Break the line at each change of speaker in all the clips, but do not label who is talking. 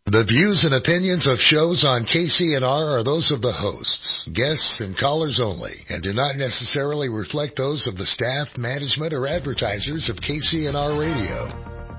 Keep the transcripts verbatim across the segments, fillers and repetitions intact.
The views and opinions of shows on K C N R are those of the hosts, guests, and callers only, and do not necessarily reflect those of the staff, management, or advertisers of K C N R Radio.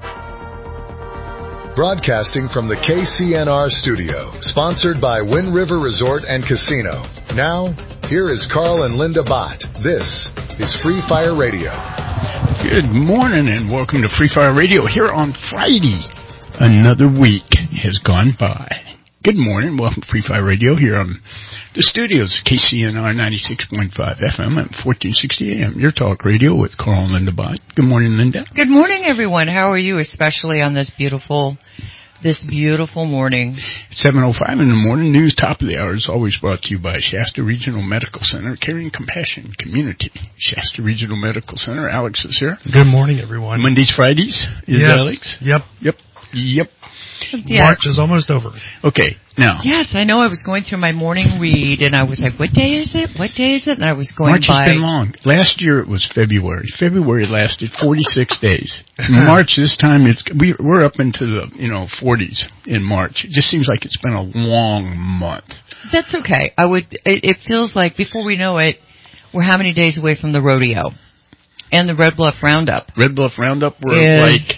Broadcasting from the K C N R studio, sponsored by Wind River Resort and Casino. Now, here is Carl and Linda Bott. This is Free Fire Radio.
Good morning and welcome to Free Fire Radio here on Friday. Another week has gone by. Good morning. Welcome to Free Fire Radio here on the studios, K C N R ninety-six point five F M at fourteen sixty A M. Your talk radio with Carl and Linda Bott. Good morning, Linda.
Good morning, everyone. How are you, especially on this beautiful, this beautiful morning?
seven oh five in the morning. News top of the hour is always brought to you by Shasta Regional Medical Center, Caring Compassion Community. Shasta Regional Medical Center. Alex is here.
Good morning, everyone.
Mondays, Fridays is
yes.
Alex.
Yep.
Yep. Yep.
Yeah.
March is almost over.
Okay, now.
Yes, I know. I was going through my morning read, and I was like, what day is it? What day is it? And I was going
March
by.
has been long. Last year it was February. February lasted forty-six days. March this time, it's we, we're up into the, you know, forties in March. It just seems like it's been a long month.
That's okay. I would. It, it feels like before we know it, we're how many days away from the rodeo and the Red Bluff Roundup?
Red Bluff Roundup, we're
is,
like...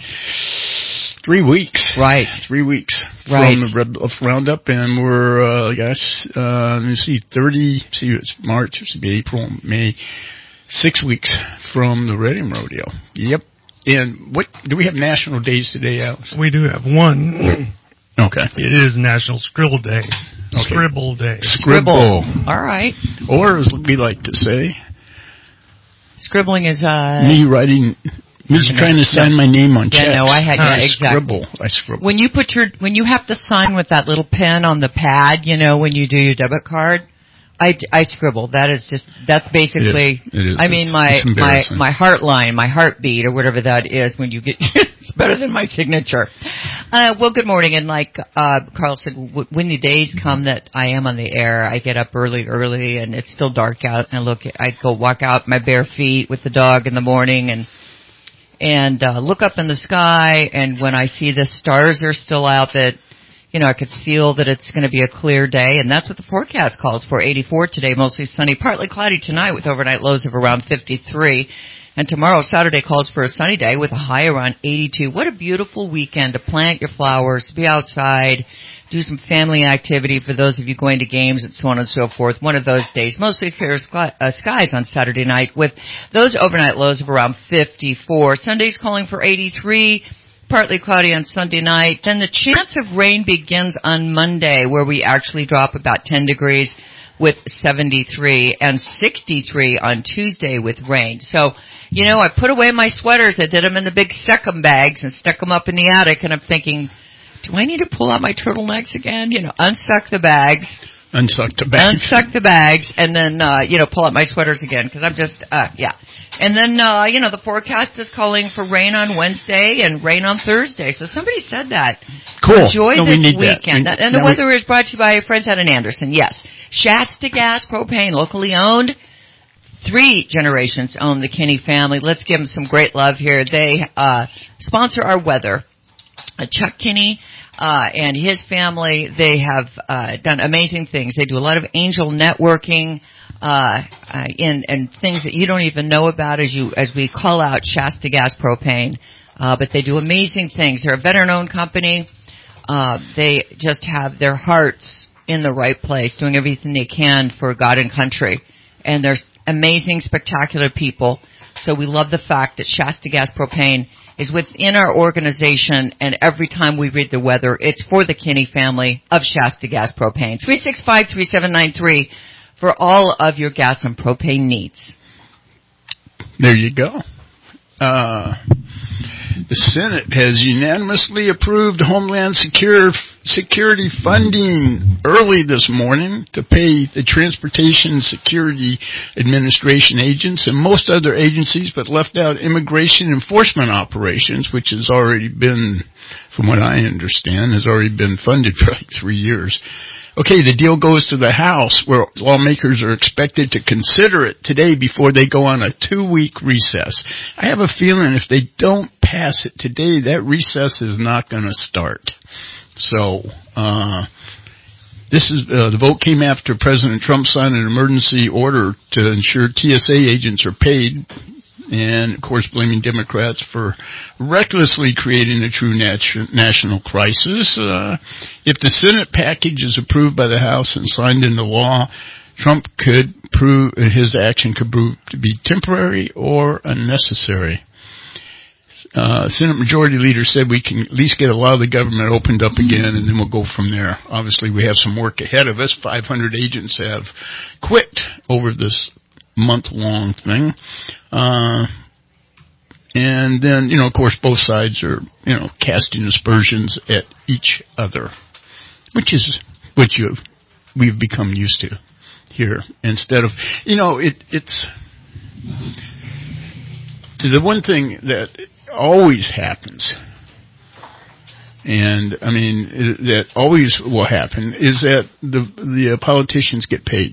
Three weeks.
Right.
Three weeks
right.
from the Red Bluff Roundup, and we're, uh, gosh, uh, let me see, thirty, see, it's March, it should be April, May, six weeks from the Reading Rodeo. Yep. And what, do we have national days today, Alex?
We do have one.
Okay.
It is National Scribble Day.
Okay.
Scribble Day.
Scribble.
All right.
Or, as we like to say,
scribbling is, uh...
me writing... Me trying to sign my name on checks.
Yeah, no, I had, yeah,
I
exactly.
scribble. I scribble.
When you put your, when you have to sign with that little pen on the pad, you know, when you do your debit card, I, I scribble. That is just, that's basically,
it is. It is.
I mean,
it's,
my,
it's
my, my heart line, my heartbeat, or whatever that is when you get, it's better than my signature. Uh, well, good morning. And like, uh, Carl said, w- when the days come that I am on the air, I get up early, early, and it's still dark out, and I look, I go walk out my bare feet with the dog in the morning, and, and uh, look up in the sky, and when I see the stars are still out, that, you know, I could feel that it's going to be a clear day, and that's what the forecast calls for. eighty-four today, mostly sunny, partly cloudy tonight with overnight lows of around fifty-three, and tomorrow, Saturday, calls for a sunny day with a high around eighty-two. What a beautiful weekend to plant your flowers, be outside, do some family activity for those of you going to games and so on and so forth. One of those days, mostly clear uh, skies on Saturday night with those overnight lows of around fifty-four. Sunday's calling for eighty-three, partly cloudy on Sunday night. Then the chance of rain begins on Monday, where we actually drop about ten degrees with seventy-three, and sixty-three on Tuesday with rain. So, you know, I put away my sweaters. I did them in the big Secum bags and stuck them up in the attic, and I'm thinking, do I need to pull out my turtlenecks again? You know, unsuck the bags.
Unsuck the bags.
Unsuck the bags, and then, uh, you know, pull out my sweaters again, because I'm just, uh, yeah. And then, uh, you know, the forecast is calling for rain on Wednesday and rain on Thursday. So somebody said that.
Cool.
Enjoy
no,
this
we
weekend.
That. We,
and the
no,
weather
we,
is brought to you by friends out in Anderson. Yes. Shasta Gas Propane, locally owned. Three generations own the Kinney family. Let's give them some great love here. They uh, sponsor our weather. Uh, Chuck Kinney uh, and his family, they have uh, done amazing things. They do a lot of angel networking uh, uh, in, and things that you don't even know about as you as we call out Shasta Gas Propane. Uh, but they do amazing things. They're a veteran-owned company. Uh, they just have their hearts in the right place, doing everything they can for God and country. And they're amazing, spectacular people. So we love the fact that Shasta Gas Propane is within our organization, and every time we read the weather, it's for the Kinney family of Shasta Gas Propane. three six five, three seven nine three for all of your gas and propane needs.
There you go. Uh, the Senate has unanimously approved Homeland Secure, Security funding early this morning to pay the Transportation Security Administration agents and most other agencies, but left out immigration enforcement operations, which has already been, from what I understand, has already been funded for like three years. Okay, the deal goes to the House, where lawmakers are expected to consider it today before they go on a two-week recess. I have a feeling if they don't pass it today, that recess is not going to start. So, uh, this is, uh, the vote came after President Trump signed an emergency order to ensure T S A agents are paid, and, of course, blaming Democrats for recklessly creating a true nat- national crisis. Uh, if the Senate package is approved by the House and signed into law, Trump could prove, his action could prove to be temporary or unnecessary. Uh, Senate Majority Leader said we can at least get a lot of the government opened up again, and then we'll go from there. Obviously, we have some work ahead of us. five hundred agents have quit over this month-long thing. Uh, and then, you know, of course, both sides are, you know, casting aspersions at each other, which is what you we've become used to here. Instead of, you know, it, it's the one thing that always happens, and I mean it, that always will happen, is that the the politicians get paid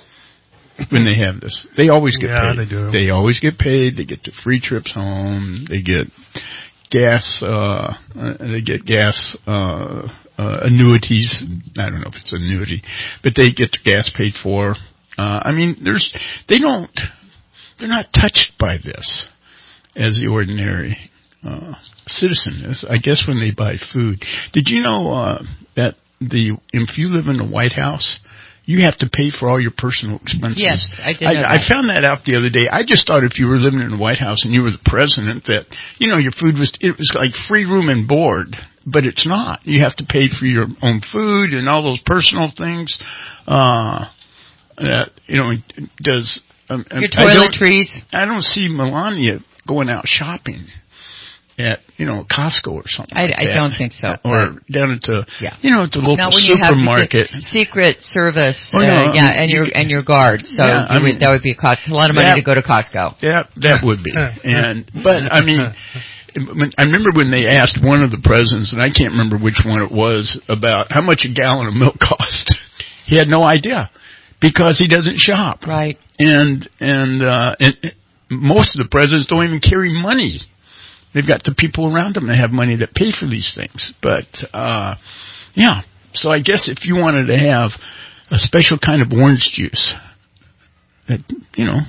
when they have this. They always get
yeah,
paid.
they do.
They always get paid. They get the free trips home. They get gas. Uh, they get gas uh, uh, annuities. I don't know if it's an annuity, but they get the gas paid for. Uh, I mean, there's they don't. They're not touched by this as the ordinary uh, citizen is. I guess when they buy food. Did you know uh, that the if you live in the White House, you have to pay for all your personal expenses?
Yes, I did know
I,
that.
I found that out the other day. I just thought if you were living in the White House and you were the president, that, you know, your food was, it was like free room and board. But it's not. You have to pay for your own food and all those personal things. Uh, that, you know, does... Um,
your
I don't,
toiletries.
I don't see Melania going out shopping at, you know, Costco or something
I,
like
I
that.
don't think so.
Or down at the,
yeah.
you know, at the local
Not when you
supermarket.
have the Secret Service,
Oh, no,
uh, yeah,
I mean,
and
you
your
could,
and your guard. So
yeah, I
you
mean,
would, that would be a cost, a lot of money
that,
to go to Costco.
Yeah, that would be. And but I mean, I remember when they asked one of the presidents, and I can't remember which one it was, about how much a gallon of milk cost. He had no idea because he doesn't shop.
Right.
And and uh, and most of the presidents don't even carry money. They've got the people around them that have money that pay for these things. But, uh, yeah. So I guess if you wanted to have a special kind of orange juice, that, you know,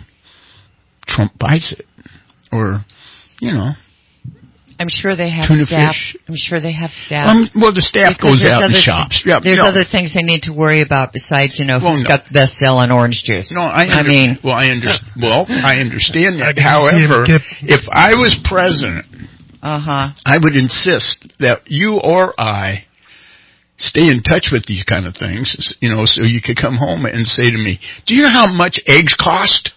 Trump buys it. Or, you know.
I'm sure they have
tuna
staff.
fish.
I'm sure they have staff.
Um, well, the staff
because
goes out and
other,
shops. Yeah,
there's
no.
other things they need to worry about besides, you know,
Well,
who's
no.
got the best selling orange juice.
No, I,
I
under-
mean,
well, I understand. Well, I understand that.
I can
However,
skip.
if I was president,
uh huh.
I would insist that you or I stay in touch with these kind of things, you know, so you could come home and say to me, "Do you know how much eggs cost?"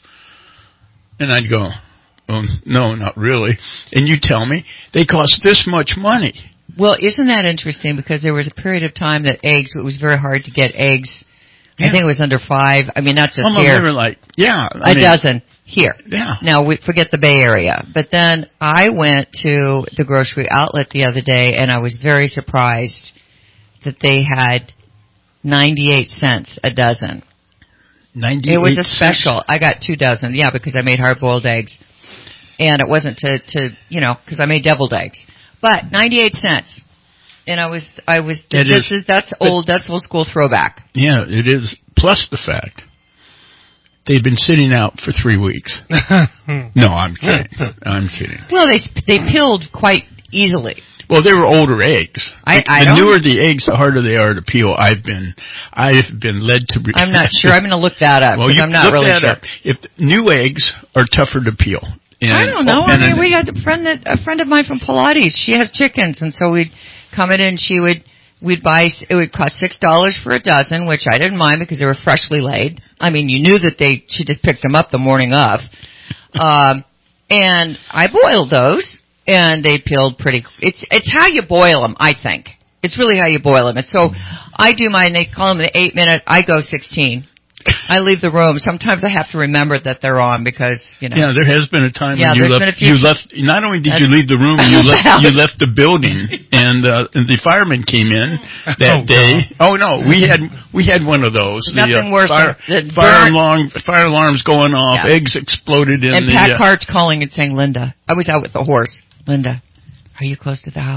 And I'd go, "Oh, no, not really." And you tell me they cost this much money.
Well, isn't that interesting? Because there was a period of time that eggs, it was very hard to get eggs.
Yeah.
I think it was under five. I mean, not just
Almost
here.
they were like, yeah, I
a
mean,
dozen here.
Yeah.
Now, we forget the Bay Area. But then I went to the grocery outlet the other day, and I was very surprised that they had ninety-eight cents a dozen.
ninety-eight
It was a
cents.
special. I got two dozen, yeah, because I made hard-boiled eggs. And it wasn't to, to you know, because I made deviled eggs. But ninety-eight cents. And I was, I was,
That
this
is-
is, that's old, that's old school throwback.
Yeah, it is. Plus the fact they've been sitting out for three weeks. No, I'm kidding. I'm kidding.
Well, they, they peeled quite easily.
Well, they were older eggs.
I- I
the
don't-
newer the eggs, the harder they are to peel. I've been, I've been led to. Re-
I'm not sure. I'm going to look that up
well,
because
you
I'm not
look
really
that
sure.
up. If new eggs are tougher to peel. And,
I don't know.
and
I mean,
an-
we had a friend that a friend of mine from Pilates. She has chickens, and so we'd come in and she would we'd buy. It would cost six dollars for a dozen, which I didn't mind because they were freshly laid. I mean, you knew that they she just picked them up the morning of, um, and I boiled those, and they peeled pretty. It's it's how you boil them, I think. It's really how you boil them. And so I do mine. They call them the eight minute. I go sixteen. I leave the room. Sometimes I have to remember that they're on because, you know.
Yeah, there has been a time
Yeah,
when you
there's
left,
been a few-
you left, not only did you leave the room, you left, you left the building, and, uh, and the firemen came in that
Oh,
day. Oh no, we had, we had one of those.
Nothing
the, uh,
worse
fire,
than- than
fire
burnt-
alarm, fire alarms going off,
Yeah.
eggs exploded
And
in the,
Pat
uh,
Cart's calling and saying, Linda, I was out with the horse. Linda, are you close to the house?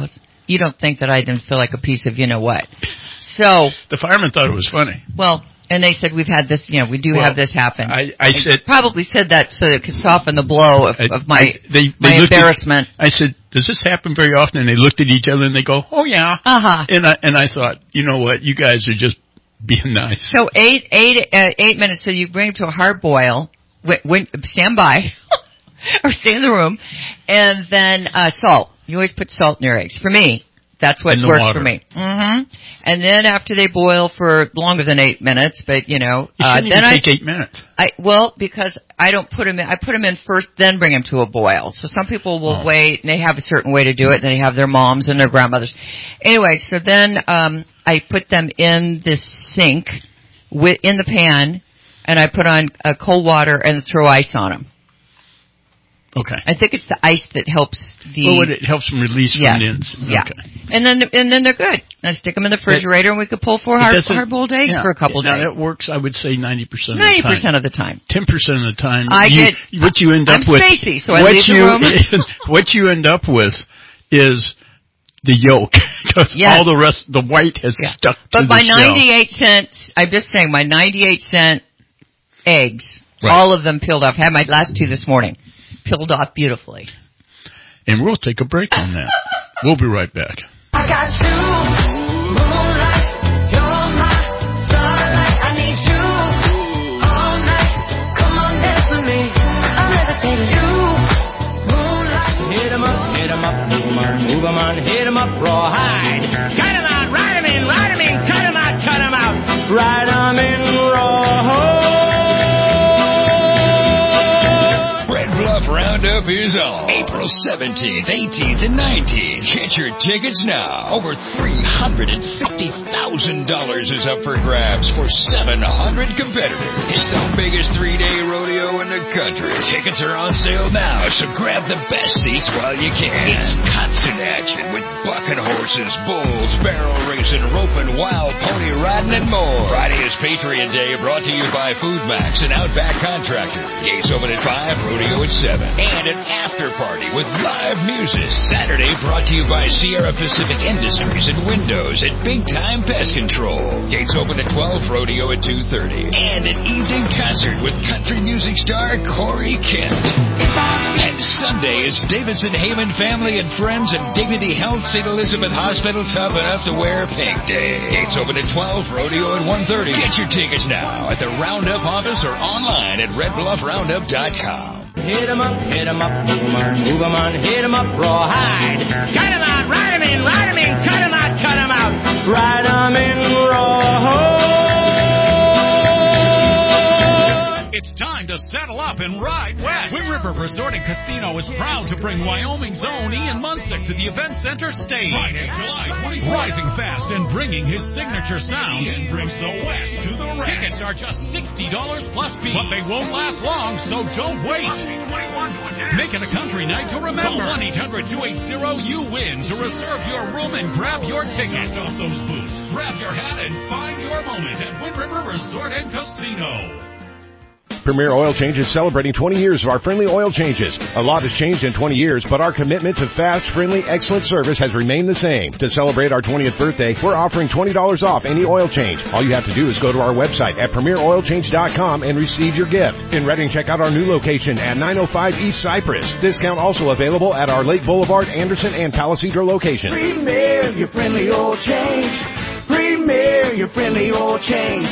you don't think that I didn't feel like a piece of you know what. So
the firemen thought it was funny.
Well, and they said we've had this, you know, we do
well,
have this happen.
I, I said
probably said that so it could soften the blow of,
I,
of my
I, they, they
my embarrassment.
At, I said, "Does this happen very often?" And they looked at each other and they go, "Oh yeah."
Uh-huh.
And I and I thought, you know what, you guys are just being nice.
So eight eight uh, eight minutes. So you bring it to a hard boil. Wait, wait, stand by or stay in the room, and then uh, salt. You always put salt in your eggs. For me, that's what works
water.
for me. Mm-hmm. And then after they boil for longer than eight minutes, but you know,
it
uh,
shouldn't
then
even
I
take eight minutes.
I well because I don't put them in. I put them in first, then bring them to a boil. So some people will
oh.
wait, and they have a certain way to do it. And they have their moms and their grandmothers. Anyway, so then um, I put them in this sink, with, in the pan, and I put on uh, cold water and throw ice on them.
Okay.
I think it's the ice that helps the.
Well, it helps them release
yes,
from the ins.
Yeah.
Okay.
And then and then they're good. I stick them in the refrigerator, and we could pull four hard, hard-boiled eggs
yeah,
for a couple
now
days.
That works, I would say, ninety percent of the time.
ninety percent of the time.
ten percent of the time.
I
you,
get.
What you end up
I'm
with.
spacey, so I
what
leave
you,
the room.
what you end up with is the yolk. Because
yes.
all the rest, the white has
yeah.
stuck
but
to the
my
shell.
ninety-eight cents, I'm just saying, my ninety-eight cent eggs,
right.
all of them peeled off. I had my last two this morning. Peeled off beautifully.
And we'll take a break on that. We'll be right back.
I got you, moonlight, you're my starlight. I need you all night. Come on, dance with me. I'm levitating. You, moonlight.
Hit 'em up, hit 'em up, move 'em on, move 'em on, hit 'em up, rawhide. Cut 'em out, ride 'em in, ride 'em in, cut 'em out, cut 'em out, ride 'em in, rawhide.
Roundup is on April seventeenth, eighteenth, and nineteenth. Get your tickets now. Over three hundred fifty thousand dollars is up for grabs for seven hundred competitors. It's the biggest three-day rodeo in the country. Tickets are on sale now, so grab the best seats while you can. It's constant action with bucking horses, bulls, barrel racing, roping, wild pony riding, and more. Friday is Patriot Day, brought to you by Food Max and Outback Contractor. Gates open at five, rodeo at seven. And an after party with live music. Saturday brought to you by Sierra Pacific Industries and Windows at Big Time Pest Control. Gates open at twelve, rodeo at two thirty. And an evening concert with country music star Corey Kent. And Sunday is Davidson Heyman Family and Friends and Dignity Health Saint Elizabeth Hospital Tough Enough to Wear Pink Day. Gates open at twelve, rodeo at one thirty. Get your tickets now at the Roundup office or online at red bluff roundup dot com.
Hit 'em up, hit 'em up, move 'em on, move 'em on, hit 'em up, rawhide. Cut 'em out, ride 'em in, ride 'em in, cut 'em out, cut 'em out, ride 'em in, rawhide.
It's time to saddle up and ride west. Wind River Resort and Casino is proud to bring Wyoming's own Ian Munsick to the Event Center stage. Friday, July twenty-fourth. Rising fast and bringing his signature sound. Ian brings the West to the rest. Tickets are just sixty dollars plus fees. But they won't last long, so don't wait. Make it a country night to remember. Call one eight hundred two eight zero U W I N to reserve your room and grab your ticket. Off those boots, grab your hat and find your moment at Wind River Resort and Casino.
Premier Oil Change is celebrating twenty years of our friendly oil changes. A lot has changed in twenty years, but our commitment to fast, friendly, excellent service has remained the same. To celebrate our twentieth birthday, we're offering twenty dollars off any oil change. All you have to do is go to our website at premier oil change dot com and receive your gift. In Redding, check out our new location at nine oh five East Cypress. Discount also available at our Lake Boulevard, Anderson, and Palisadro locations.
Premier, your friendly oil change. Premier, your friendly oil change.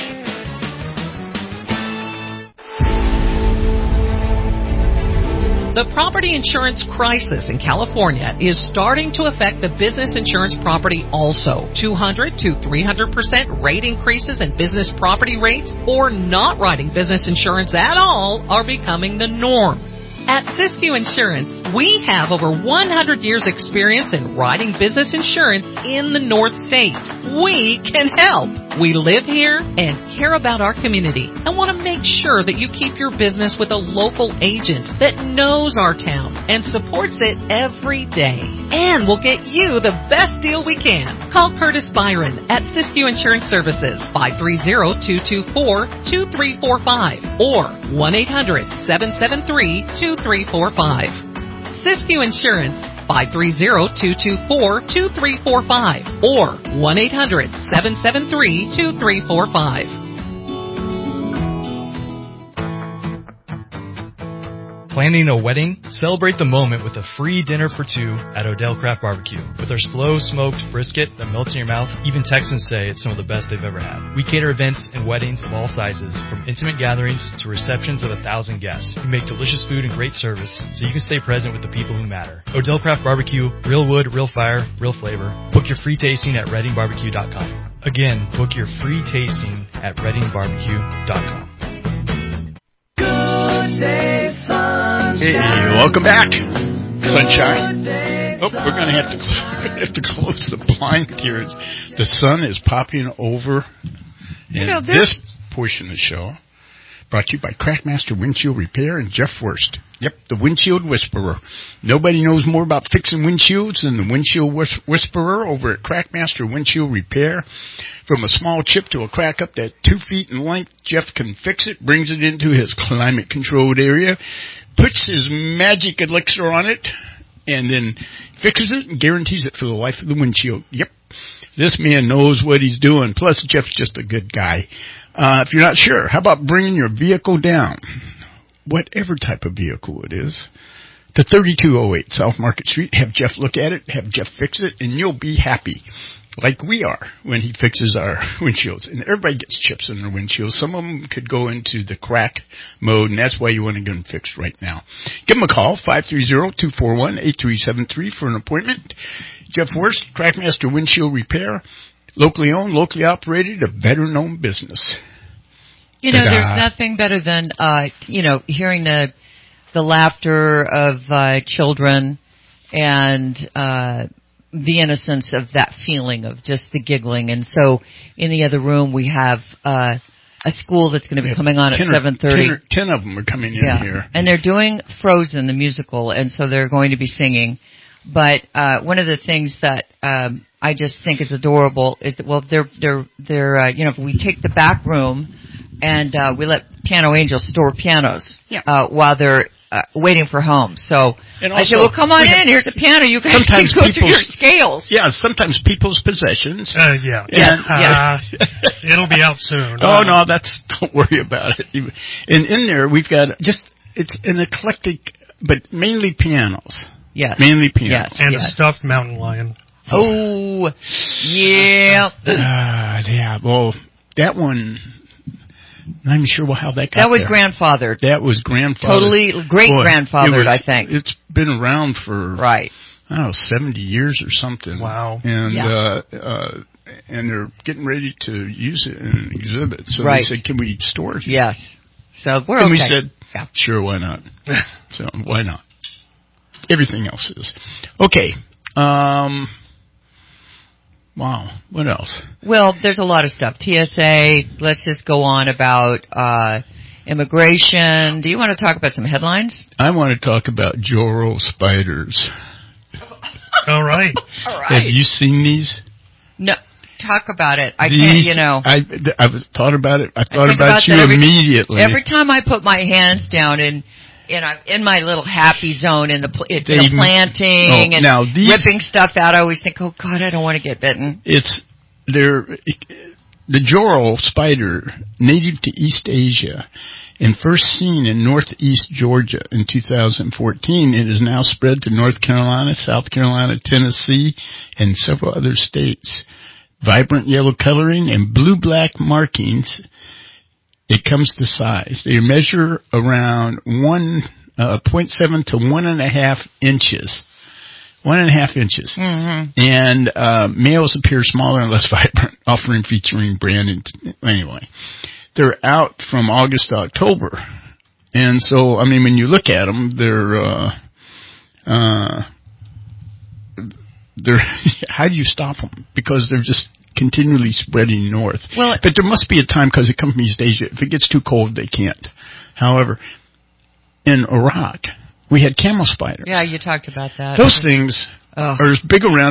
The property insurance crisis in California is starting to affect the business insurance property also. two hundred to three hundred percent rate increases in business property rates or not writing business insurance at all are becoming the norm. At Siskiyou Insurance, we have over one hundred years experience in writing business insurance in the North State. We can help. We live here and care about our community and want to make sure that you keep your business with a local agent that knows our town and supports it every day. And we'll get you the best deal we can. Call Curtis Byron at Siskiyou Insurance Services, five three zero, two two four, two three four five or one eight hundred, seven seven three, two three four five. Siskiyou Insurance, five three zero, two two four, two three four five or one eight hundred, seven seven three, two three four five.
Planning a wedding? Celebrate the moment with a free dinner for two at Odell Craft Barbecue. With our slow smoked brisket that melts in your mouth, even Texans say it's some of the best they've ever had. We cater events and weddings of all sizes, from intimate gatherings to receptions of a thousand guests. We make delicious food and great service so you can stay present with the people who matter. Odell Craft Barbecue, real wood, real fire, real flavor. Book your free tasting at redding barbecue dot com. Again, book your free tasting at redding barbecue dot com.
Good day, sunshine.
Hey, welcome back, sunshine. Oh, we're going to have to we're gonna have to close the blind here. The sun is popping over in
You know,
this portion of the show. Brought to you by Crackmaster Windshield Repair and Jeff Worst. Yep, the Windshield Whisperer. Nobody knows more about fixing windshields than the Windshield Whis- Whisperer over at Crackmaster Windshield Repair. From a small chip to a crack up to two feet in length, Jeff can fix it, brings it into his climate-controlled area, puts his magic elixir on it, and then fixes it and guarantees it for the life of the windshield. Yep, this man knows what he's doing. Plus, Jeff's just a good guy. Uh, if you're not sure, how about bringing your vehicle down, whatever type of vehicle it is, to thirty-two oh eight South Market Street. Have Jeff look at it, have Jeff fix it, and you'll be happy, like we are when he fixes our windshields. And everybody gets chips in their windshields. Some of them could go into the crack mode, and that's why you want to get them fixed right now. Give him a call, five three zero, two four one, eight three seven three for an appointment. Jeff Worst, Crackmaster Windshield Repair. Locally owned, locally operated, a veteran-owned business.
You know,
Ta-da.
there's nothing better than, uh, you know, hearing the the laughter of uh, children and uh, the innocence of that feeling of just the giggling. And so in the other room we have uh, a school that's going to be coming on at seven thirty.
Ten, ten of them are coming in
yeah.
here.
And they're doing Frozen, the musical, and so they're going to be singing. But uh, one of the things that um, I just think is adorable is that, well, they're, they're, they're uh, you know, if we take the back room and uh, we let Piano Angels store pianos yeah. uh, while they're uh, waiting for home. So
and
I
also,
said, well, come on in. Here's a piano. You guys can go through your scales.
Yeah, sometimes people's possessions.
Uh, yeah.
Yes,
uh, it'll be out soon.
Oh, no, that's, don't worry about it. And in there, we've got just, it's an eclectic, but mainly pianos.
Yes.
Mainly pianos.
Yes.
And
yes.
a stuffed mountain lion.
Oh, yeah.
Uh, yeah, well, that one, I'm not even sure how that got
That was
there.
grandfathered.
That was grandfathered.
Totally great-grandfathered, I think.
It's been around for,
right.
I don't know, seventy years or something.
Wow.
And,
yeah.
uh, uh, and they're getting ready to use it in an exhibit. So
right.
they said, can we store it?
Yes. So we're
and
okay.
we said,
yeah.
sure, why not? So why not? Everything else is. Okay. Um, wow. What else?
Well, there's a lot of stuff. T S A, let's just go on about uh, immigration. Do you want to talk about some headlines?
I want to talk about Joro spiders.
All right.
All right.
Have you seen these?
No. Talk about it. I
these,
can't, you know.
I, I've thought about it. I thought
I
about,
about
you
every,
immediately.
Every time I put my hands down and and I'm in my little happy zone in the pl- you know, planting
oh,
and
now these,
ripping stuff out, I always think, oh God, I don't want to get bitten.
It's they're the Joro spider, native to East Asia, and first seen in northeast Georgia in two thousand fourteen. It is now spread to North Carolina, South Carolina, Tennessee, and several other states. Vibrant yellow coloring and blue-black markings. It comes to size. They measure around one uh, point seven to one and a half inches. One and a half inches.
Mm-hmm.
And uh, males appear smaller and less vibrant, offering featuring branding. Anyway, they're out from August to October. And so, I mean, when you look at them, they're, uh, uh, they're, how do you stop them? Because they're just continually spreading north.
Well,
but there must be a time, because it comes from East Asia, if it gets too cold, they can't. However, in Iraq, we had camel spider.
Yeah, you talked about that.
Those things
oh.
are as big around as your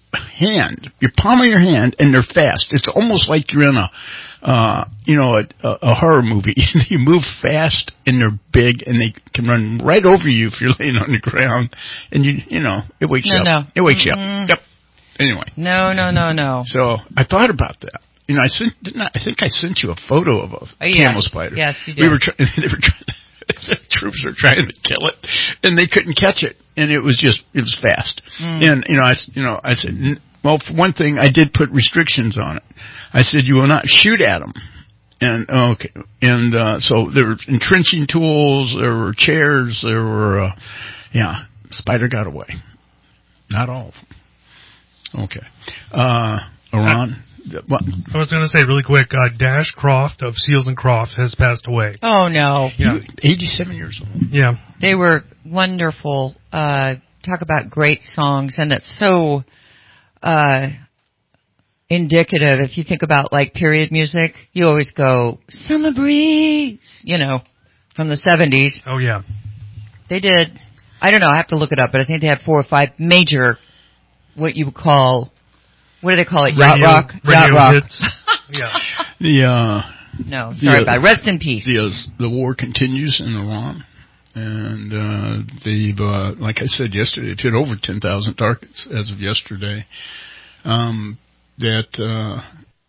hand, your palm of your hand, and they're fast. It's almost like you're in a, uh, you know, a, a, a horror movie. You move fast, and they're big, and they can run right over you if you're laying on the ground. And you, you know, it wakes
no,
you up.
No.
It wakes
Mm-mm.
you up. Yep. Anyway.
No, no, no, no.
So I thought about that. You know, I sent. Didn't I, I think I sent you a photo of a
oh, yes.
camel spider.
Yes, you did.
We were. Try- they were trying. The troops were trying to kill it, and they couldn't catch it, and it was just it was fast. Mm. And you know, I you know, I said, well, for one thing, I did put restrictions on it. I said, you will not shoot at them. And okay, and uh, so there were entrenching tools, there were chairs, there were, uh, yeah, spider got away. Not all of them. Okay, uh, Iran. What?
I was going to say really quick, uh, Dash Croft of Seals and Croft has passed away.
Oh, no.
Yeah.
eighty-seven years old.
Yeah.
They were wonderful. Uh, talk about great songs, and it's so uh, indicative. If you think about, like, period music, you always go, Summer Breeze, you know, from the seventies.
Oh, yeah.
They did, I don't know, I have to look it up, but I think they had four or five major, what you would call... What do they call it?
Radio,
Yacht rock?
radio
Yacht rock.
hits. Yeah.
The, uh...
No, sorry
the,
about it. Rest in peace.
The, uh, the war continues in Iran. And, uh, they've, uh, like I said yesterday, they've hit over ten thousand targets as of yesterday. Um, that, uh,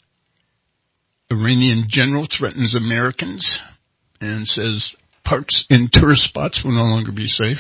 Iranian general threatens Americans and says parks in tourist spots will no longer be safe.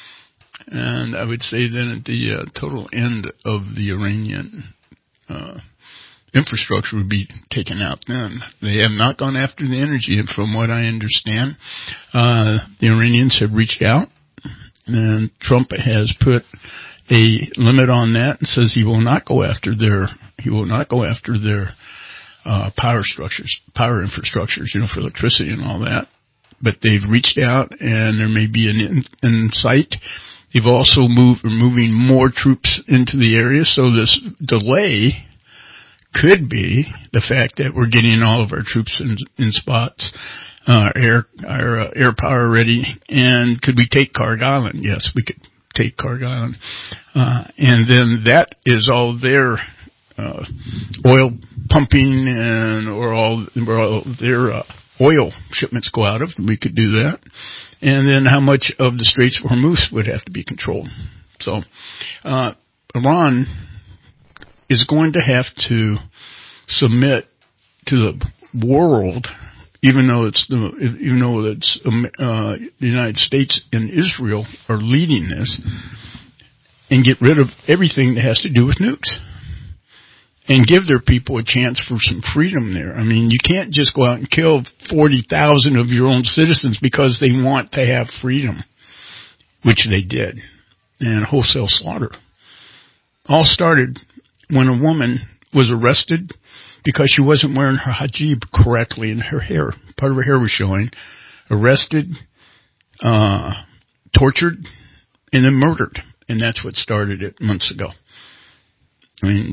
And I would say then at the uh, total end of the Iranian uh, infrastructure would be taken out then. They have not gone after the energy, and from what I understand, uh, the Iranians have reached out, and Trump has put a limit on that and says he will not go after their he will not go after their uh, power structures, power infrastructures, you know, for electricity and all that. But they've reached out, and there may be an in, in sight. They've also moved, are moving more troops into the area, so this delay could be the fact that we're getting all of our troops in, in spots, uh, air, our uh, air power ready, and could we take Karg Island? Yes, we could take Karg Island. Uh, and then that is all their, uh, oil pumping and, or all, or all their, uh, oil shipments go out of. We could do that. And then how much of the Straits of Hormuz would have to be controlled. So, uh, Iran is going to have to submit to the world, even though it's the, even though it's, uh, the United States and Israel are leading this, and get rid of everything that has to do with nukes. And give their people a chance for some freedom there. I mean, you can't just go out and kill forty thousand of your own citizens because they want to have freedom, which they did, and wholesale slaughter. All started when a woman was arrested because she wasn't wearing her hijab correctly and her hair, part of her hair was showing, arrested, uh, tortured, and then murdered. And that's what started it months ago. I mean...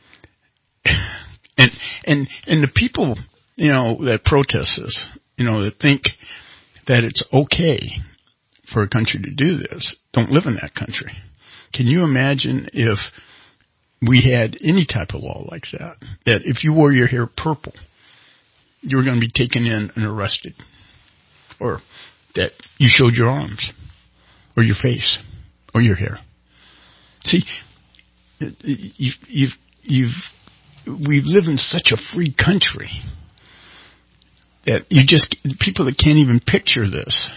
And, and, and the people, you know, that protest this, you know, that think that it's okay for a country to do this, don't live in that country. Can you imagine if we had any type of law like that, that if you wore your hair purple, you were going to be taken in and arrested, or that you showed your arms, or your face, or your hair? See, you've, you've, you've, we live in such a free country that you just, people that can't even picture this,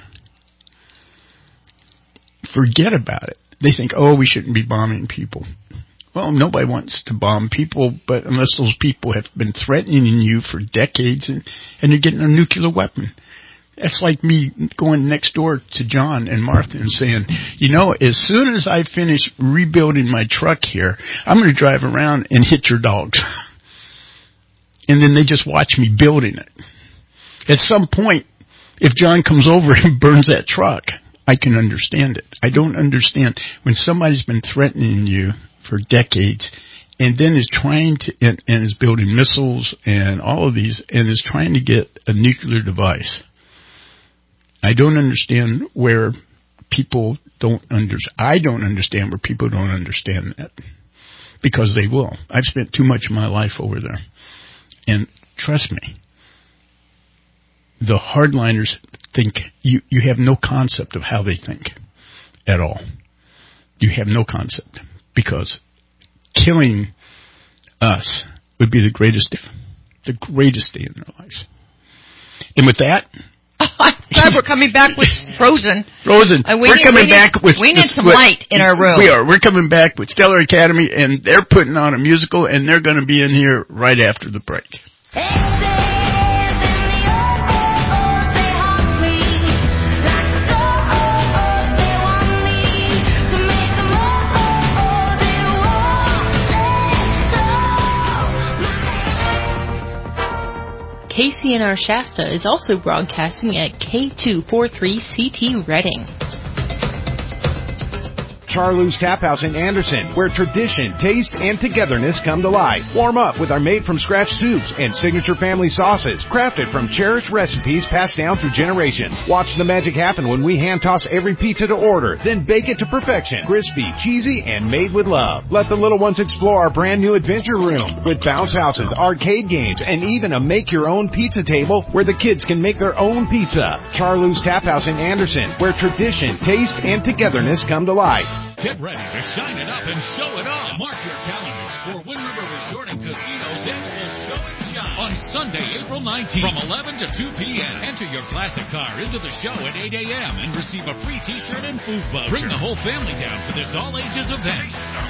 forget about it. They think, oh, we shouldn't be bombing people. Well, nobody wants to bomb people, but unless those people have been threatening you for decades and, and you're getting a nuclear weapon. That's like me going next door to John and Martha and saying, you know, as soon as I finish rebuilding my truck here, I'm going to drive around and hit your dogs. And then they just watch me building it. At some point, if John comes over and burns that truck, I can understand it. I don't understand when somebody's been threatening you for decades and then is trying to, and, and is building missiles and all of these, and is trying to get a nuclear device. I don't understand where people don't understand. I don't understand where people don't understand that. because they will. I've spent too much of my life over there. And trust me, the hardliners think, you, you have no concept of how they think at all. You have no concept, because killing us would be the greatest, the greatest day in their lives. And with that,
God, we're coming back with Frozen.
Frozen.
Uh, we
we're
need,
coming
we
back
need,
with.
We need
this,
some
with,
light in our room.
We are. We're coming back with Stellar Academy, and they're putting on a musical, and they're going to be in here right after the break.
K C N R Shasta is also broadcasting at K two forty-three C T Reading.
Charloo's Tap House in Anderson, where tradition, taste, and togetherness come to life. Warm up with our made-from-scratch soups and signature family sauces, crafted from cherished recipes passed down through generations. Watch the magic happen when we hand-toss every pizza to order, then bake it to perfection. Crispy, cheesy, and made with love. Let the little ones explore our brand-new adventure room with bounce houses, arcade games, and even a make-your-own pizza table where the kids can make their own pizza. Charloo's Tap House in Anderson, where tradition, taste, and togetherness come to life.
Get ready to shine it up and show it off. Mark your calendars for Wind River Resort and Casino's annual Show and Shine on Sunday, April nineteenth from eleven to two p.m. Enter your classic car into the show at eight a.m. and receive a free t-shirt and food voucher. Bring the whole family down for this all-ages event.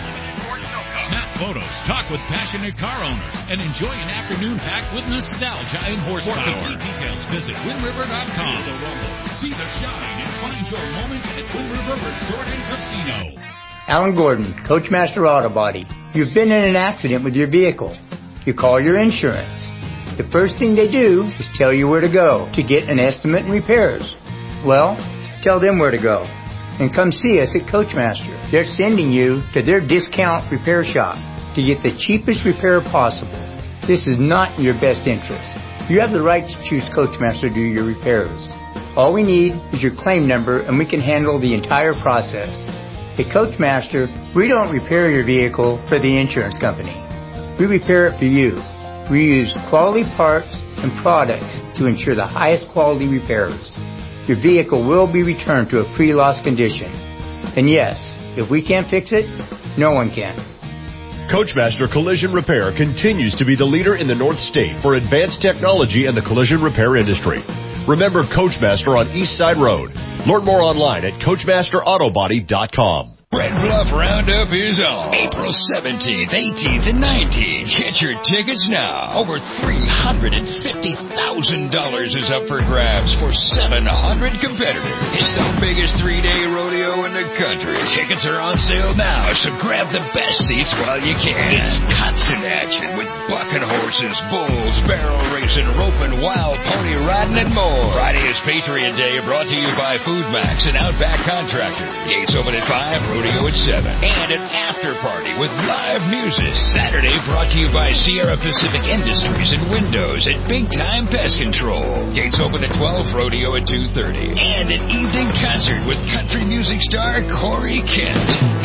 Snap photos, talk with passionate car owners, and enjoy an afternoon packed with nostalgia and horsepower. For complete details, visit wind river dot com. See the shine and find your moment at Wind River Resort and Casino.
Alan Gordon, Coachmaster Auto Body. You've been in an accident with your vehicle. You call your insurance. The first thing they do is tell you where to go to get an estimate and repairs. Well, tell them where to go. And come see us at Coachmaster. They're sending you to their discount repair shop to get the cheapest repair possible. This is not in your best interest. You have the right to choose Coachmaster to do your repairs. All we need is your claim number and we can handle the entire process. At Coachmaster, we don't repair your vehicle for the insurance company. We repair it for you. We use quality parts and products to ensure the highest quality repairs. Your vehicle will be returned to a pre-loss condition. And yes, if we can't fix it, no one can.
Coachmaster Collision Repair continues to be the leader in the North State for advanced technology in the collision repair industry. Remember Coachmaster on East Side Road. Learn more online at coachmaster auto body dot com.
Red Bluff Roundup is on April seventeenth, eighteenth, and nineteenth. Get your tickets now. Over three hundred fifty thousand dollars is up for grabs for seven hundred competitors. It's the biggest three-day rodeo in the country. Tickets are on sale now, so grab the best seats while you can. It's constant action with bucking horses, bulls, barrel racing, roping, wild pony riding, and more. Friday is Patriot Day, brought to you by Food Max and Outback Contractors. Gates open at five. Rodeo at seven, and an after party with live music. Saturday brought to you by Sierra Pacific Industries and Windows at Big Time Pest Control. Gates open at twelve, rodeo at two thirty, and an evening concert with country music star Corey Kent.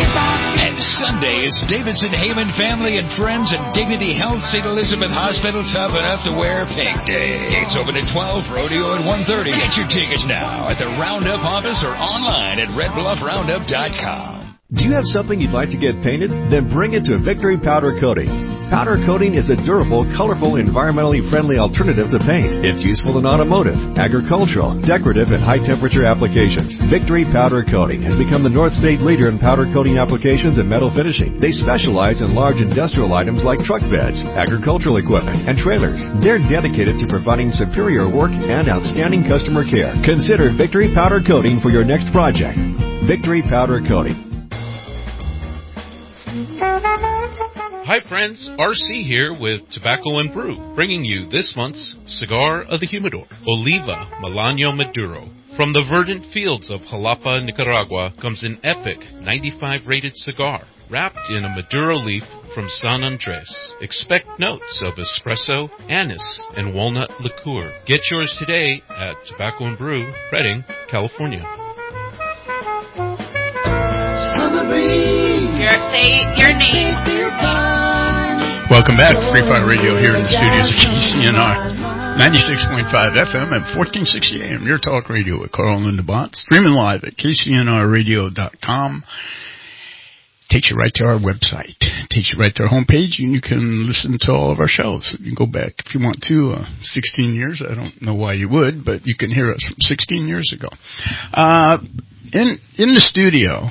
And Sunday is Davidson Heyman Family and Friends and Dignity Health Saint Elizabeth Hospital Tough Enough to Wear Pink Day. Gates open at twelve, rodeo at one thirty. Get your tickets now at the Roundup office or online at red bluff roundup dot com.
Do you have something you'd like to get painted? Then bring it to Victory Powder Coating. Powder coating is a durable, colorful, environmentally friendly alternative to paint. It's useful in automotive, agricultural, decorative, and high-temperature applications. Victory Powder Coating has become the North State leader in powder coating applications and metal finishing. They specialize in large industrial items like truck beds, agricultural equipment, and trailers. They're dedicated to providing superior work and outstanding customer care. Consider Victory Powder Coating for your next project. Victory Powder Coating.
Hi friends, R C here with Tobacco and Brew, bringing you this month's Cigar of the Humidor, Oliva Melanio Maduro. From the verdant fields of Jalapa, Nicaragua, comes an epic ninety-five rated cigar, wrapped in a Maduro leaf from San Andres. Expect notes of espresso, anise, and walnut liqueur. Get yours today at Tobacco and Brew, Redding, California.
Summer breeze.
Your, say your name.
Welcome back. Free Fire Radio here in the studios of K C N R. ninety-six point five F M and fourteen sixty A M. Your talk radio with Carl and Linda Bont. Streaming live at K C N R radio dot com. Takes you right to our website. Takes you right to our homepage, and you can listen to all of our shows. You can go back if you want to. Uh, sixteen years. I don't know why you would, but you can hear us from sixteen years ago. Uh, in in the studio,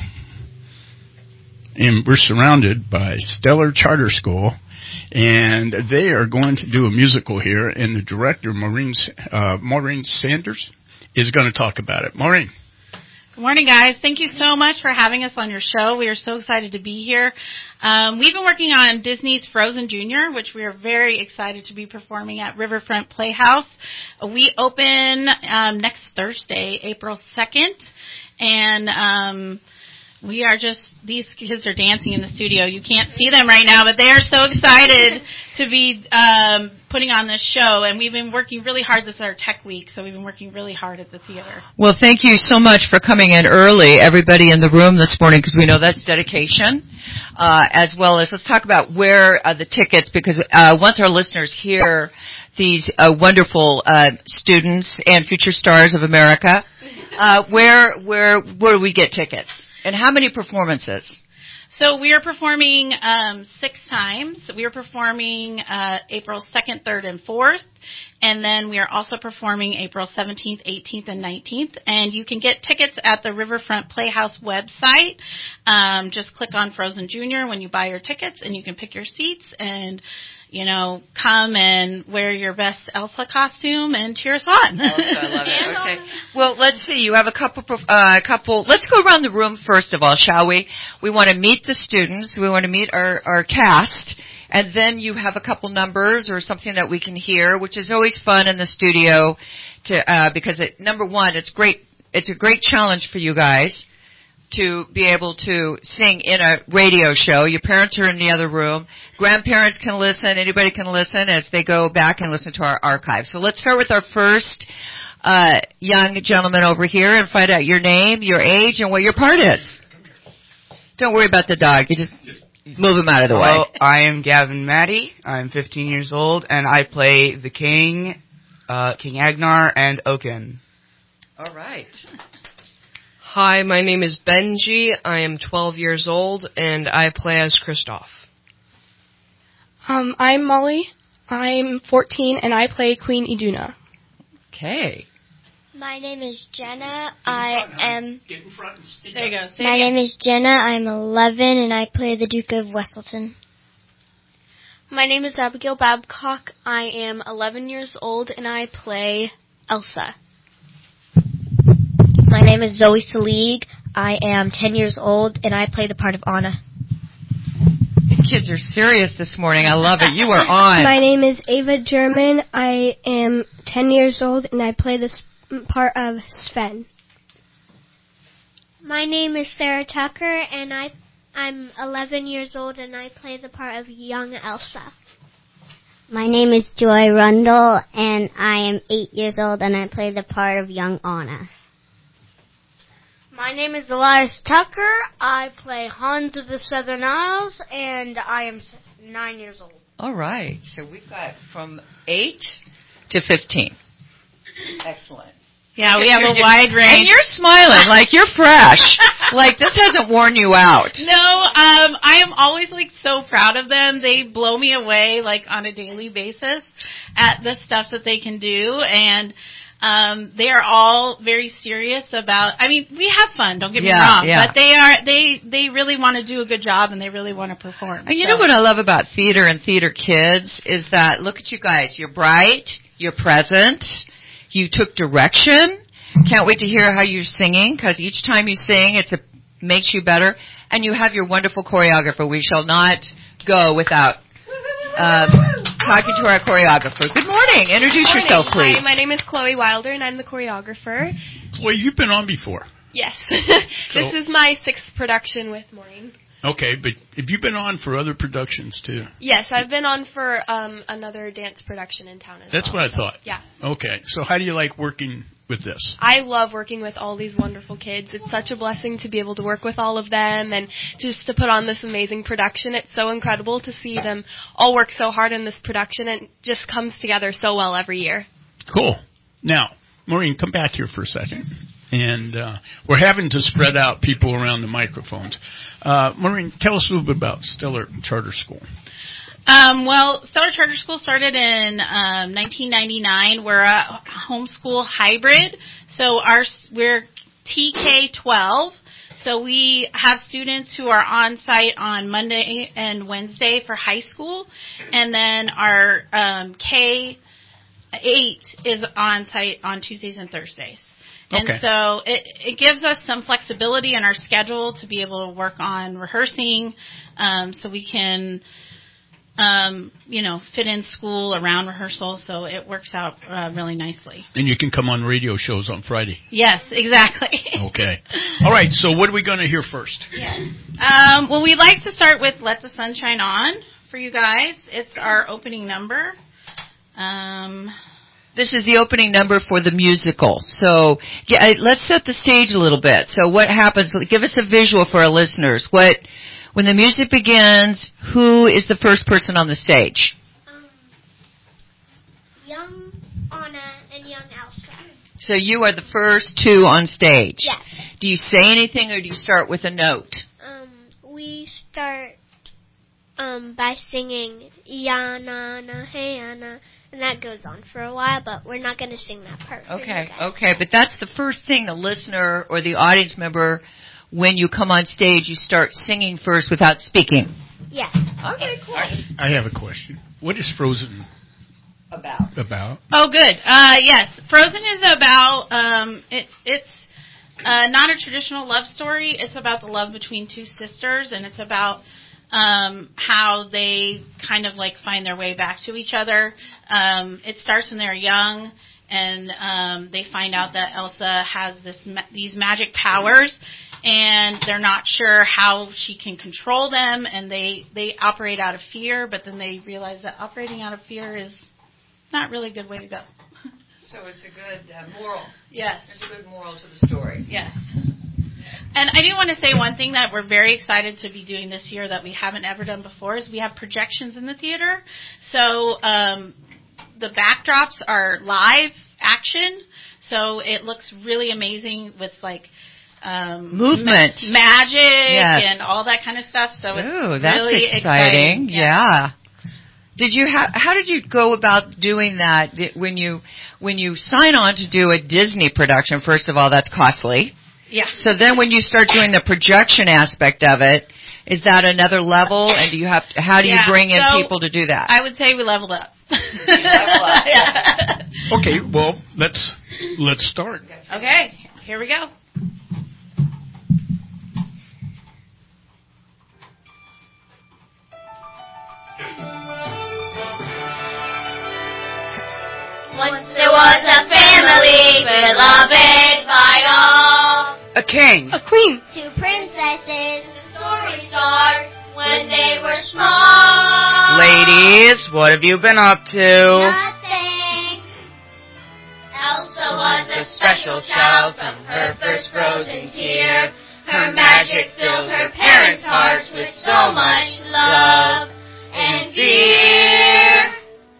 and we're surrounded by Stellar Charter School. And they are going to do a musical here, and the director, Maureen, uh, Maureen Sanders, is going to talk about it. Maureen.
Good morning, guys. Thank you so much for having us on your show. We are so excited to be here. Um, we've been working on Disney's Frozen Junior, which we are very excited to be performing at Riverfront Playhouse. We open um, next Thursday, April second, and um we are just, these kids are dancing in the studio. You can't see them right now, but they are so excited to be um, putting on this show. And we've been working really hard. This is our tech week, so we've been working really hard at the theater.
Well, thank you so much for coming in early, everybody in the room this morning, because we know that's dedication, uh, as well as let's talk about where uh, the tickets, because uh, once our listeners hear these uh, wonderful uh, students and future stars of America, uh, where, where, where do we get tickets? And how many performances?
So we are performing um, six times. We are performing uh, April second, third, and fourth. And then we are also performing April seventeenth, eighteenth, and nineteenth. And you can get tickets at the Riverfront Playhouse website. Um, just click on Frozen Junior when you buy your tickets, and you can pick your seats and, you know, come and wear your best Elsa costume and cheer us on.
Oh, I love it. Okay. Well, let's see. You have a couple, uh, couple. Let's go around the room first of all, shall we? We want to meet the students. We want to meet our, our cast. And then you have a couple numbers or something that we can hear, which is always fun in the studio to, uh, because it, number one, it's great. It's a great challenge for you guys to be able to sing in a radio show. Your parents are in the other room. Grandparents can listen. Anybody can listen as they go back and listen to our archive. So let's start with our first uh, young gentleman over here and find out your name, your age, and what your part is. Don't worry about the dog. You just move him out of the
Hello,
way.
I am Gavin Matty. I'm fifteen years old, and I play the king, uh, King Agnar, and Oaken.
All right.
Hi, my name is Benji. I am twelve years old, and I play as Kristoff.
Um, I'm Molly. I'm fourteen, and I play Queen Iduna.
Okay.
My name is Jenna. I am.
Get in front and speak. There you go. Say
My
again.
name is Jenna. I'm eleven, and I play the Duke of Westleton.
My name is Abigail Babcock. I am eleven years old, and I play Elsa.
My name is Zoe Salig. I am ten years old, and I play the part of Anna.
These kids are serious this morning. I love it. You are on.
My name is Ava German. I am ten years old, and I play the part of Sven.
My name is Sarah Tucker, and I, I'm eleven years old, and I play the part of young Elsa.
My name is Joy Rundle, and I am eight years old, and I play the part of young Anna.
My name is Elias Tucker. I play Hans of the Southern Isles, and I am nine years old.
All right. So we've got from eight to fifteen. Excellent.
Yeah, we have a wide range.
And you're smiling like you're fresh. Like this hasn't worn you out.
No, um, I am always like so proud of them. They blow me away like on a daily basis at the stuff that they can do, and um, they are all very serious about. I mean, we have fun. Don't get me
Yeah,
wrong,
yeah.
but they are they they really want to do a good job, and they really want to perform.
And you
so.
know what I love about theater and theater kids is that look at you guys. You're bright. You're present. You took direction. Can't wait to hear how you're singing, because each time you sing, it's a, makes you better. And you have your wonderful choreographer. We shall not go without um, talking to our choreographer. Good morning. Introduce
Morning.
yourself, please.
Hi, my name is Chloe Wilder, and I'm the choreographer.
Well, you've been on before.
Yes.
So-
This is my sixth production with Maureen.
Okay, but have you been on for other productions, too?
Yes, I've been on for um, another dance production in town as
That's
well.
what I thought.
Yeah.
Okay, so how do you like working with this?
I love working with all these wonderful kids. It's such a blessing to be able to work with all of them and just to put on this amazing production. It's so incredible to see them all work so hard in this production, and it just comes together so well every year.
Cool. Now, Maureen, come back here for a second. And uh, we're having to spread out people around the microphones. Uh, Maureen, tell us a little bit about Stellar Charter School.
Um, well, Stellar Charter School started in um, nineteen ninety-nine. We're a homeschool hybrid, so our we're T K twelve. So we have students who are on site on Monday and Wednesday for high school, and then our um, K eight is on site on Tuesdays and Thursdays. And
Okay.
so it, it gives us some flexibility in our schedule to be able to work on rehearsing, um, so we can, um, you know, fit in school around rehearsal. So it works out uh, really nicely.
And you can come on radio shows on Friday.
Yes, exactly.
Okay. All right, so what are we going to hear first?
Yes. Um, well, we like to start with Let the Sun Shine On for you guys. It's our opening number. Um...
This is the opening number for the musical. So yeah, let's set the stage a little bit. So what happens, give us a visual for our listeners. What, when the music begins, who is the first person on the stage?
Um, young Anna and young Elsa.
So you are the first two on stage.
Yes.
Do you say anything or do you start with a note?
Um, we start um by singing Ya na na hey Anna. And that goes on for a while, but we're not going to sing that part. for
Okay,
you guys.
okay, but that's the first thing the listener or the audience member, when you come on stage, you start singing first without speaking.
Yes.
Okay, cool.
I have a question. What is Frozen
about?
About?
Oh, good. Uh, yes, Frozen is about, um, it, it's uh, not a traditional love story. It's about the love between two sisters, and it's about Um, how they kind of like find their way back to each other. Um, it starts when they're young, and um, they find out that Elsa has this ma- these magic powers, and they're not sure how she can control them, and they, they operate out of fear, but then they realize that operating out of fear is not really a good way to go.
So it's a good uh, moral.
Yes.
There's a good moral to the story.
Yes. And I do want to say one thing that we're very excited to be doing this year that we haven't ever done before is we have projections in the theater. So um, the backdrops are live action, so it looks really amazing with like um,
movement,
ma- magic,
yes.
and all that kind of stuff. So it's
Ooh, that's
really
exciting.
exciting.
Yeah. Did you ha- how did you go about doing that? Did, when you when you sign on to do a Disney production, first of all, that's costly.
Yeah.
So then when you start doing the projection aspect of it, is that another level? And do you have to, how do you
Yeah,
bring in
so
people to do that?
I would say we leveled up.
level up.
Yeah.
Okay, well, let's let's start.
Okay, here we go.
Once there was a family beloved by all.
A king.
A queen.
Two princesses.
The story starts when they were small.
Ladies, what have you been up to?
Nothing.
Elsa was a special child from her first frozen tear. Her magic filled her parents' hearts with so much love and fear.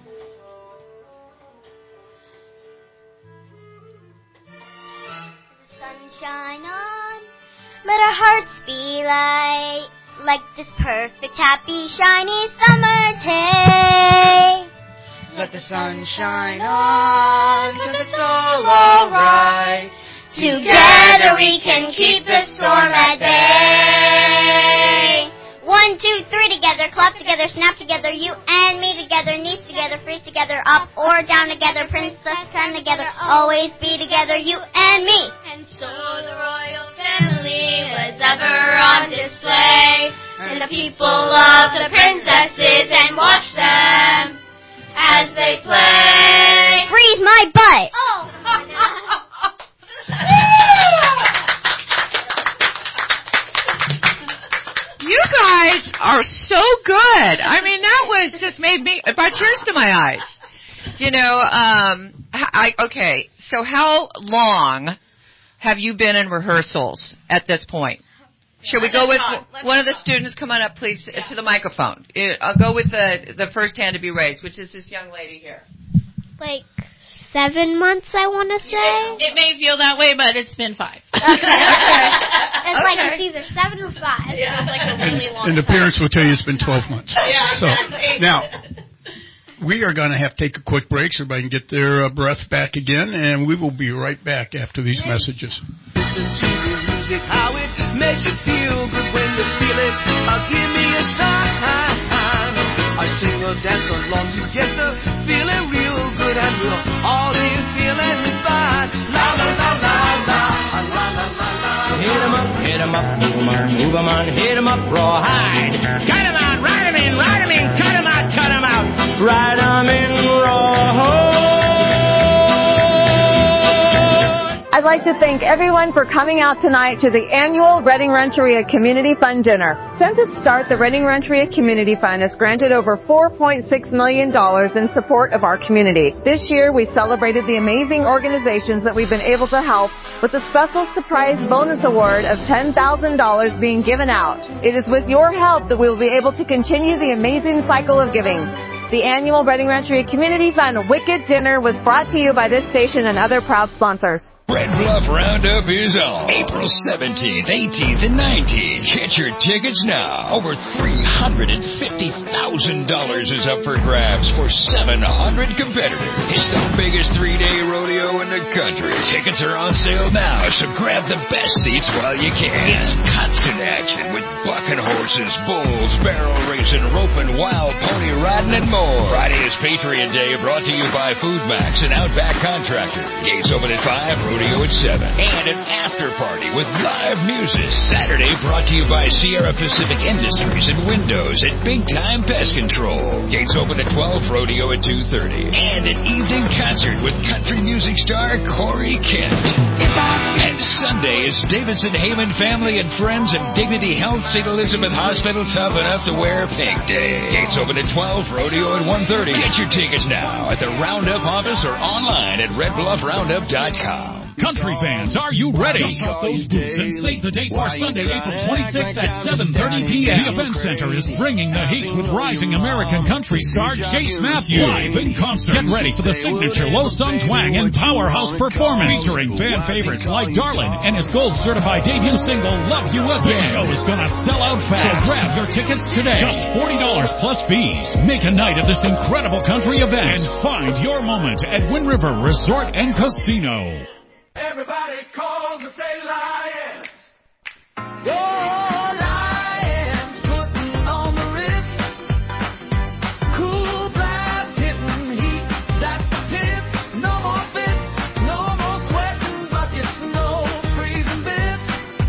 Sunshine on. Let our hearts be light, like this perfect, happy, shiny summer day.
Let the sun shine on, 'cause it's all alright.
Together we can keep the storm at bay. One, two, three together, clap together, snap together, you and me together, knees together, freeze together, up or down together, princess turn together, always be together, you and me.
And so the royal family was ever on display, and the people loved the princesses and watched them as they play.
Freeze my butt.
Oh.
You guys are so good. I mean, that was just made me, it brought tears to my eyes. You know, um, I, okay, so how long have you been in rehearsals at this point? Should we go with one of the students? Come on up, please, to the microphone. I'll go with the, the first hand to be raised, which is this young lady here.
Like seven months, I want to say.
It may feel that way, but it's been five.
Okay. It's
Okay.
like it's either seven or five.
Yeah.
It's like a really long
And the
time.
parents will tell you it's been twelve months.
Yeah,
So
exactly.
now we are going to have to take a quick break so everybody can get their uh, breath back again, and we will be right back after these messages.
Listen to the music, how it makes you feel good when you feel it. Uh, give me a sign. I sing or dance along, you get the feeling real good, and we'll all be feeling fine. La la la la la, la la la la.
Hit 'em up, hit 'em up, move 'em on, move 'em on, hit 'em up, rawhide. Cut 'em out, ride 'em in, ride 'em in, cut 'em out, cut 'em out, ride 'em in, rawhide.
I'd like to thank everyone for coming out tonight to the annual Reading Renteria Community Fund Dinner. Since its start, the Reading Renteria Community Fund has granted over four point six million dollars in support of our community. This year, we celebrated the amazing organizations that we've been able to help with a special surprise bonus award of ten thousand dollars being given out. It is with your help that we will be able to continue the amazing cycle of giving. The annual Reading Renteria Community Fund Wicked Dinner was brought to you by this station and other proud sponsors.
Red Bluff Roundup is on April seventeenth, eighteenth, and nineteenth. Get your tickets now. Over three hundred fifty thousand dollars is up for grabs for seven hundred competitors. It's the biggest three-day rodeo in the country. Tickets are on sale now, so grab the best seats while you can. It's constant action with bucking horses, bulls, barrel racing, roping, wild pony riding, and more. Friday is Patriot Day, brought to you by Food Max and Outback Contractor. Gates open at five. Rodeo at seven. And an after party with live music. Saturday brought to you by Sierra Pacific Industries and Windows at Big Time Pest Control. Gates open at twelve, rodeo at two thirty. And an evening concert with country music star Corey Kent. And Sunday is Davidson Heyman Family and Friends and Dignity Health Saint Elizabeth Hospital Tough Enough to Wear Pink Day. Gates open at twelve, rodeo at one thirty. Get your tickets now at the Roundup office or online at red bluff roundup dot com.
Country fans, are you ready? Dust off those boots and save the date for Sunday, April twenty-sixth at seven thirty p.m. The Event Center is bringing the heat with rising American country star Chase Matthews live in concert. Get ready for the signature low-sung twang and powerhouse performance featuring fan favorites like Darlin and his gold-certified debut single, Love You Again. The show is gonna sell out fast, so grab your tickets today. Just forty dollars plus fees. Make a night of this incredible country event and find your moment at Wind River Resort and Casino.
Everybody calls and say lions. Oh, lions putting on the Ritz. Cool vibes hitting heat. That's the pits. No more fits. No more sweating buckets. No freezing bits.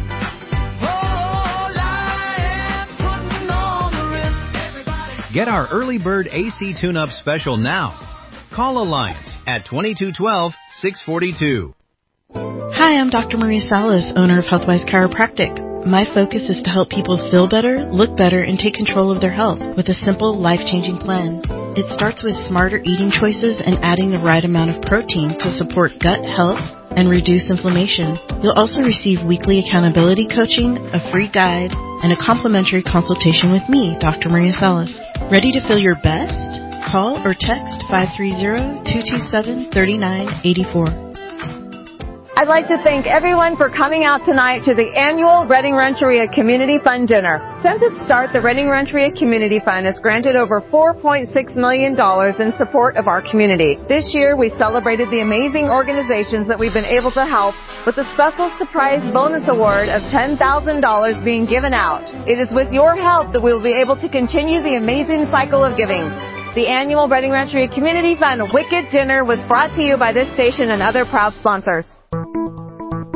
Oh, lions putting on the Ritz. Everybody.
Get our early bird A C tune-up special now. Call Alliance at twenty-two twelve, six forty-two.
Hi, I'm Doctor Maria Salas, owner of Healthwise Chiropractic. My focus is to help people feel better, look better, and take control of their health with a simple, life-changing plan. It starts with smarter eating choices and adding the right amount of protein to support gut health and reduce inflammation. You'll also receive weekly accountability coaching, a free guide, and a complimentary consultation with me, Doctor Maria Salas. Ready to feel your best? Call or text five three zero, two two seven, three nine eight four.
I'd like to thank everyone for coming out tonight to the annual Reading Renteria Community Fund Dinner. Since its start, the Reading Renteria Community Fund has granted over four point six million dollars in support of our community. This year, we celebrated the amazing organizations that we've been able to help with a special surprise bonus award of ten thousand dollars being given out. It is with your help that we will be able to continue the amazing cycle of giving. The annual Reading Renteria Community Fund Wicked Dinner was brought to you by this station and other proud sponsors.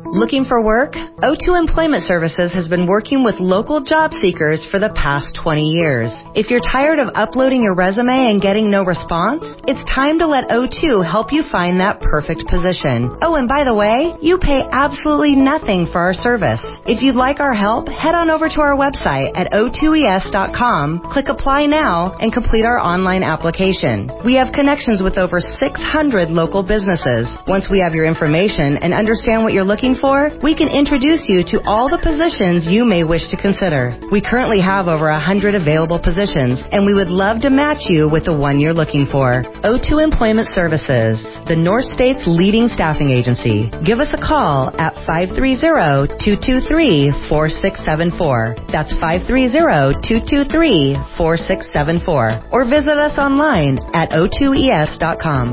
Looking for work? O two Employment Services has been working with local job seekers for the past twenty years. If you're tired of uploading your resume and getting no response, it's time to let O two help you find that perfect position. Oh, and by the way, you pay absolutely nothing for our service. If you'd like our help, head on over to our website at O two E S dot com, click Apply Now, and complete our online application. We have connections with over six hundred local businesses. Once we have your information and understand what you're looking for, we can introduce you to all the positions you may wish to consider. We currently have over one hundred available positions, and we would love to match you with the one you're looking for. O two Employment Services, the North State's leading staffing agency. Give us a call at five three zero, two two three, four six seven four. That's five three zero, two two three, four six seven four. Or visit us online at O two E S dot com.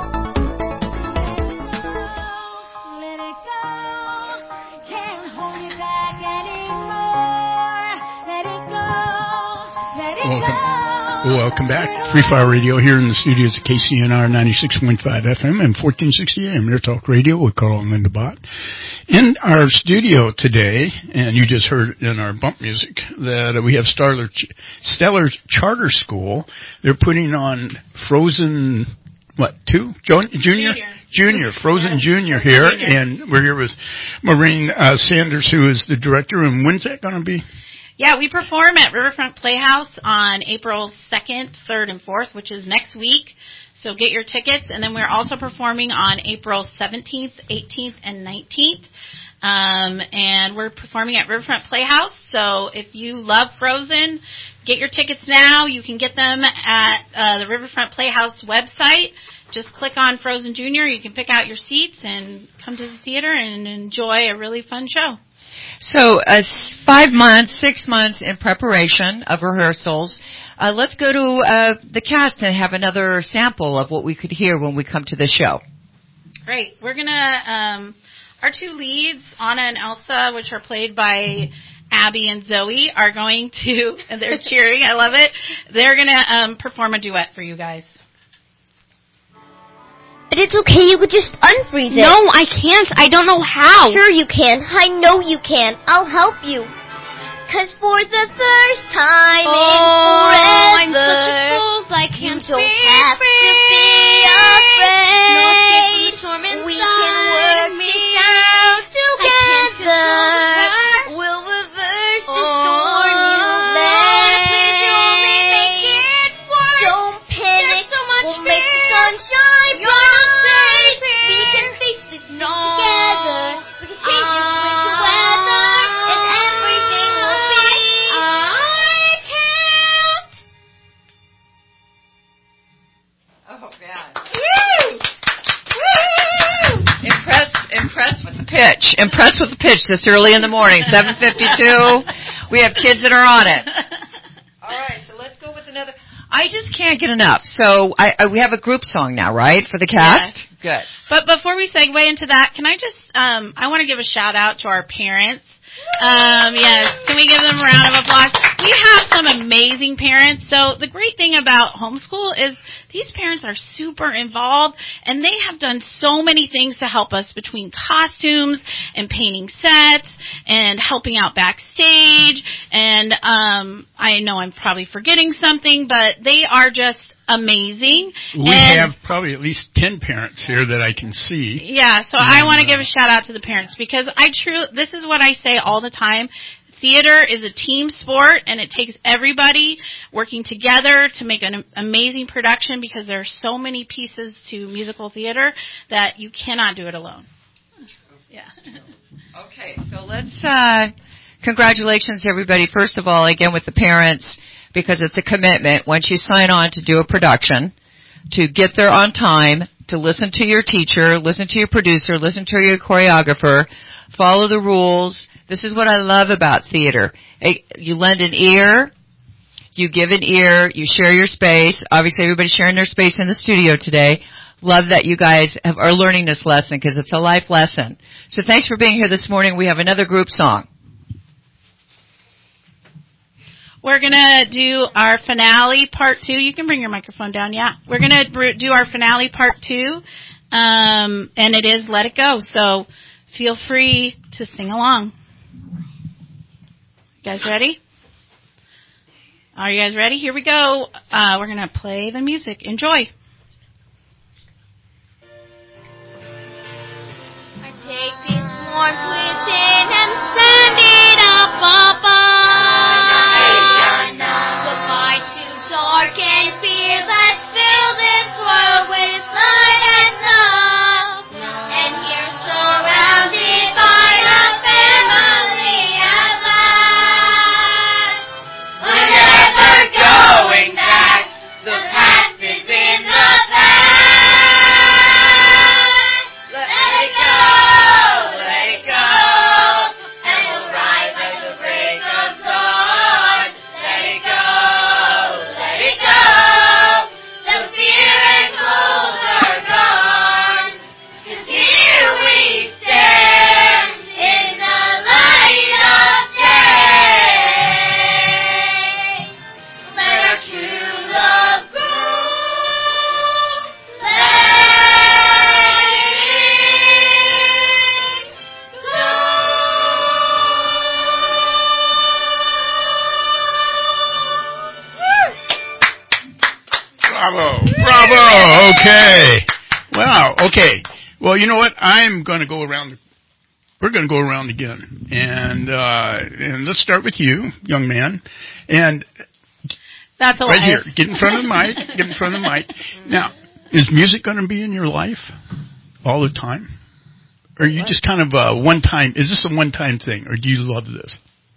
Welcome, welcome back. Free Fire Radio here in the studios of K C N R ninety-six point five F M and fourteen sixty A M Air Talk Radio with Carl and Linda Bott. In our studio today, and you just heard in our bump music, that we have Stellar, Stellar Charter School. They're putting on Frozen, what, two? Junior? Junior, Junior Frozen yeah. Junior here, Junior. And we're here with Maureen uh, Sanders, who is the director. And when's that going to be?
Yeah, we perform at Riverfront Playhouse on April second, third, and fourth, which is next week. So get your tickets. And then we're also performing on April seventeenth, eighteenth, and nineteenth. Um, and we're performing at Riverfront Playhouse. So if you love Frozen, get your tickets now. You can get them at uh, the Riverfront Playhouse website. Just click on Frozen Junior. You can pick out your seats and come to the theater and enjoy a really fun show.
So uh, five months, six months in preparation of rehearsals. Uh, let's go to uh, the cast and have another sample of what we could hear when we come to the show.
Great. We're going to, um, our two leads, Anna and Elsa, which are played by Abby and Zoe, are going to, and they're cheering, I love it, they're going to um, perform a duet for you guys.
But it's okay, you could just unfreeze it.
No, I can't. I don't know how.
Sure you can. I know you can. I'll help you. Cause for the first time
oh,
in forever,
I'm such a fool, I can't
you don't
be
have
afraid.
to be afraid.
No escape from the storm inside
we can work
me.
this out together.
I
we'll reverse the
oh,
storm you made.
Please, you only make it worse.
Don't panic.
There's so much
we'll
fear.
make the sunshine
You're
bright.
safe.
We can face this
no.
together. We can change this winter weather, and everything will be.
I can't.
Oh, God. Woo! Woo! Impressed, impressed with the pitch. Impressed with the pitch this early in the morning, seven fifty-two. We have kids that are on it. All right, so let's go with another. I just can't get enough. So I, I, we have a group song now, right, for the cast?
Yes.
Good.
But before we segue into that, can I just, um, I want to give a shout out to our parents. Um, yes, can we give them a round of applause? We have some amazing parents. So the great thing about homeschool is these parents are super involved, and they have done so many things to help us between costumes and painting sets and helping out backstage. And um, I know I'm probably forgetting something, but they are just amazing.
We
and
have probably at least ten parents here that I can see.
Yeah, so
and,
I want to
uh,
give a shout out to the parents because I truly, this is what I say all the time. Theater is a team sport, and it takes everybody working together to make an amazing production because there are so many pieces to musical theater that you cannot do it alone. Yeah.
Okay, so let's, uh, congratulations everybody. First of all, again with the parents, because it's a commitment once you sign on to do a production, to get there on time, to listen to your teacher, listen to your producer, listen to your choreographer, follow the rules. This is what I love about theater. You lend an ear, you give an ear, you share your space. Obviously everybody's sharing their space in the studio today. Love that you guys have, are learning this lesson because it's a life lesson. So thanks for being here this morning. We have another group song.
We're going to do our finale part two. You can bring your microphone down, yeah. We're going to do our finale part two, um, and it is Let It Go. So feel free to sing along. You guys ready? Are you guys ready? Here we go. Uh, we're going to play the music. Enjoy.
I take this warm within and send it up above. Goodbye to dark and fear that fill this world with light and love. And you're surrounded by a family at last. We're never going back. The past is in the past. Let it go, let it go, and we'll rise like the break of dawn. Let it go, let it go, the fear and cold are gone. 'Cause here we stand in the light of day. Let our true love grow. Let
Bravo. Bravo. Okay. Wow. Okay. Well, you know what? I'm going to go around. We're going to go around again. And, uh, and let's start with you, young man. And
That's a
right
lie.
here. Get in front of the mic. Get in front of the mic. Now, is music going to be in your life all the time? Or are you just kind of a one-time, is this a one-time thing? Or do you love this?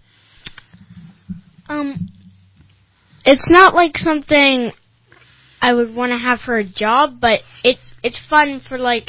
Um, it's not like something I would want to have for a job, but it's it's fun for like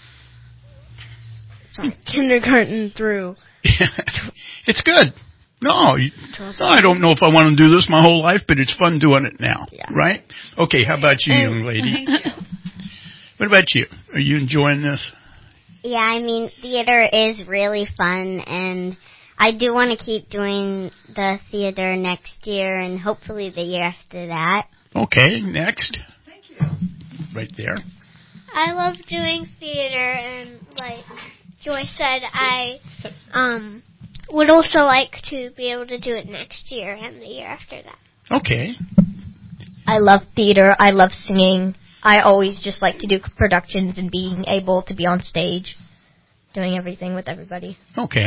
sorry, kindergarten through.
It's good. No, you, no, I don't know if I want to do this my whole life, but it's fun doing it now,
yeah.
right? Okay, how about you,
And,
young lady? What about you? Are you enjoying this?
Yeah, I mean, theater is really fun, and I do want to keep doing the theater next year and hopefully the year after that.
Okay, next. Thank you. Right there.
I love doing theater, and like Joy said, I um would also like to be able to do it next year and the year after that.
Okay.
I love theater. I love singing. I always just like to do productions and being able to be on stage, doing everything with everybody.
Okay.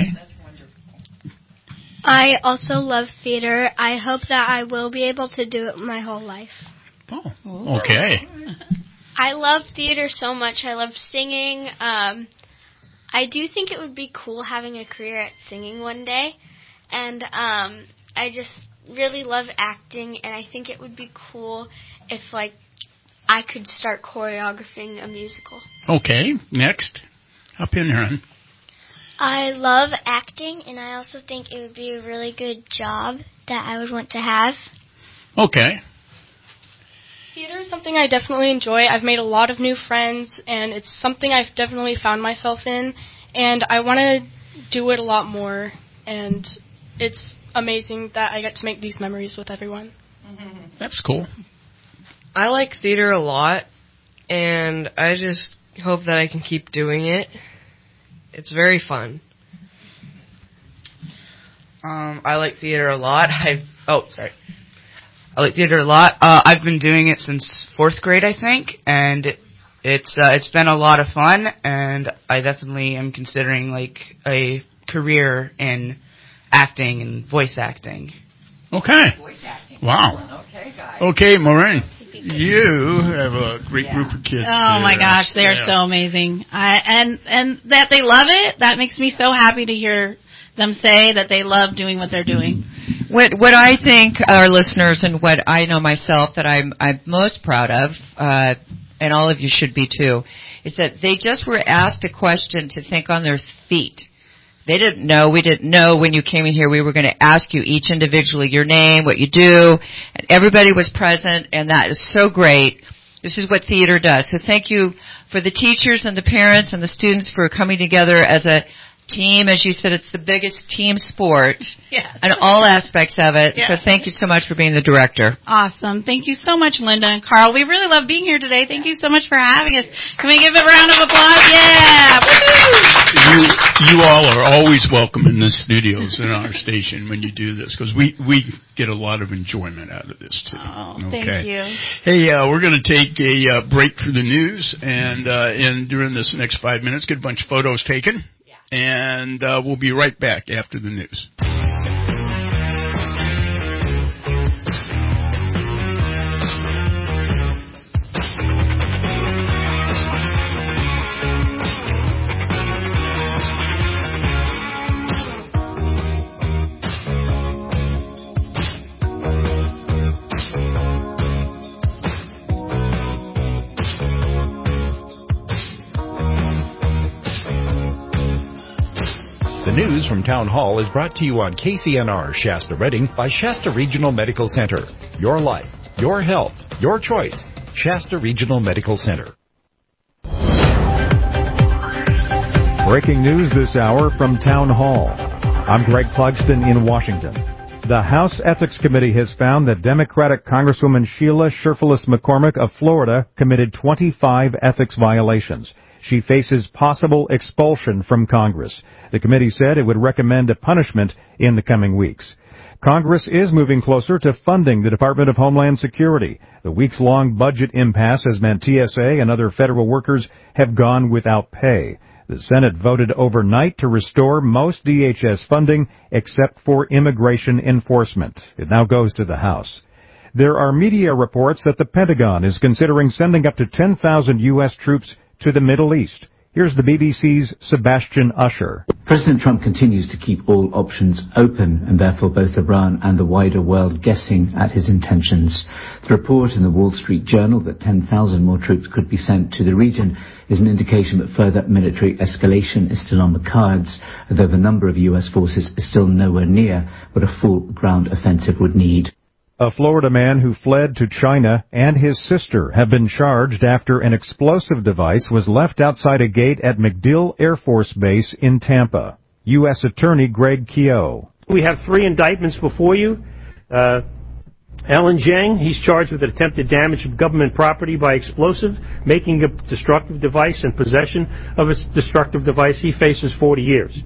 I also love theater. I hope that I will be able to do it my whole life.
Oh, okay.
I love theater so much. I love singing. Um, I do think it would be cool having a career at singing one day. And um, I just really love acting, and I think it would be cool if, like, I could start choreographing a musical.
Okay, next. Up in here, hon.
I love acting, and I also think it would be a really good job that I would want to have.
Okay.
Theater is something I definitely enjoy. I've made a lot of new friends, and it's something I've definitely found myself in, and I want to do it a lot more, and it's amazing that I get to make these memories with everyone.
That's cool.
I like theater a lot, and I just hope that I can keep doing it. It's very fun.
Um, I like theater a lot. I oh sorry, I like theater a lot. Uh, I've been doing it since fourth grade, I think, and it's uh, it's been a lot of fun. And I definitely am considering like a career in acting and voice acting.
Okay.
Voice acting.
Wow.
Okay, guys.
Okay, Maureen. You have a great
yeah.
group of kids.
Oh
there.
my gosh, they are
yeah.
so amazing. I, and and that they love it, that makes me so happy to hear them say that they love doing what they're doing.
What what I think our listeners and what I know myself that I'm I'm most proud of, uh, and all of you should be too, is that they just were asked a question to think on their feet. They didn't know. We didn't know when you came in here we were going to ask you each individually your name, what you do, and everybody was present, and that is so great. This is what theater does. So thank you for the teachers and the parents and the students for coming together as a team. As you said, it's the biggest team sport
Yes.
in all aspects of it.
Yes.
So thank you so much for being the director.
Awesome. Thank you so much, Linda and Carl. We really love being here today. Thank you so much for having us. Can we give a round of applause? Yeah. Woo-hoo.
You, you all are always welcome in the studios in our station when you do this, because we, we get a lot of enjoyment out of this, too.
Oh,
okay.
thank you.
Hey, uh, we're going to take a uh, break for the news, and uh, in during this next five minutes, get a bunch of photos taken, yeah. and uh, we'll be right back after the news.
News from Town Hall is brought to you on K C N R Shasta Redding by Shasta Regional Medical Center. Your life, your health, your choice. Shasta Regional Medical Center.
Breaking news this hour from Town Hall. I'm Greg Clugston in Washington. The House Ethics Committee has found that Democratic Congresswoman Sheila Sherfilis McCormick of Florida committed twenty-five ethics violations. She faces possible expulsion from Congress. The committee said it would recommend a punishment in the coming weeks. Congress is moving closer to funding the Department of Homeland Security. The weeks-long budget impasse has meant T S A and other federal workers have gone without pay. The Senate voted overnight to restore most D H S funding except for immigration enforcement. It now goes to the House. There are media reports that the Pentagon is considering sending up to ten thousand U S troops to the Middle East. Here's the B B C's Sebastian Usher.
President Trump continues to keep all options open, and therefore both Iran and the wider world guessing at his intentions. The report in the Wall Street Journal that ten thousand more troops could be sent to the region is an indication that further military escalation is still on the cards, although the number of U S forces is still nowhere near what a full ground offensive would need.
A Florida man who fled to China and his sister have been charged after an explosive device was left outside a gate at MacDill Air Force Base in Tampa. U S Attorney Greg Keogh.
We have three indictments before you. Uh, Alan Zhang, he's charged with attempted damage of government property by explosive, making a destructive device, and possession of a destructive device. He faces forty years.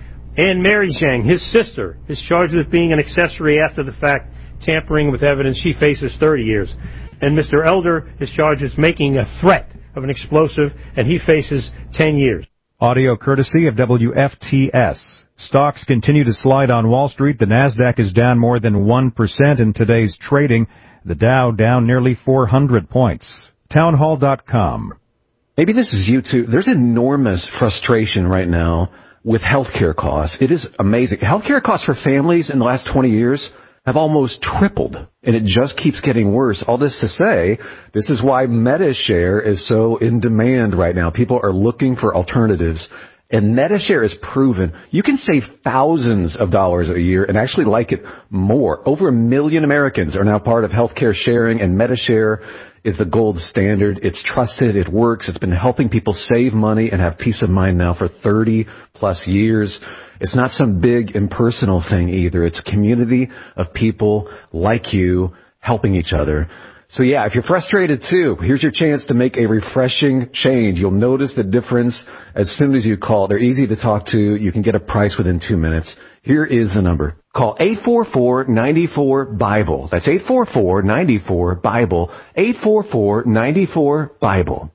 And Mary Zhang, his sister, is charged with being an accessory after the fact, tampering with evidence. She faces thirty years. And Mister Elder is charged with making a threat of an explosive, and he faces ten years.
Audio courtesy of W F T S. Stocks continue to slide on Wall Street. The Nasdaq is down more than one percent in today's trading. The Dow down nearly four hundred points. townhall dot com.
Maybe this is you too. There's enormous frustration right now with healthcare costs. It is amazing. Healthcare costs for families in the last twenty years have almost tripled, and it just keeps getting worse. All this to say, this is why MediShare is so in demand right now. People are looking for alternatives, and MediShare is proven you can save thousands of dollars a year and actually like it more. Over a million Americans are now part of healthcare sharing, and MediShare is the gold standard. It's trusted. It works. It's been helping people save money and have peace of mind now for thirty plus years. It's not some big impersonal thing either. It's a community of people like you helping each other. So yeah, if you're frustrated too, here's your chance to make a refreshing change. You'll notice the difference as soon as you call. They're easy to talk to. You can get a price within two minutes. Here is the number. Call eight four four, nine four, BIBLE. That's eight four four, nine four, BIBLE. eight four four, nine four, BIBLE.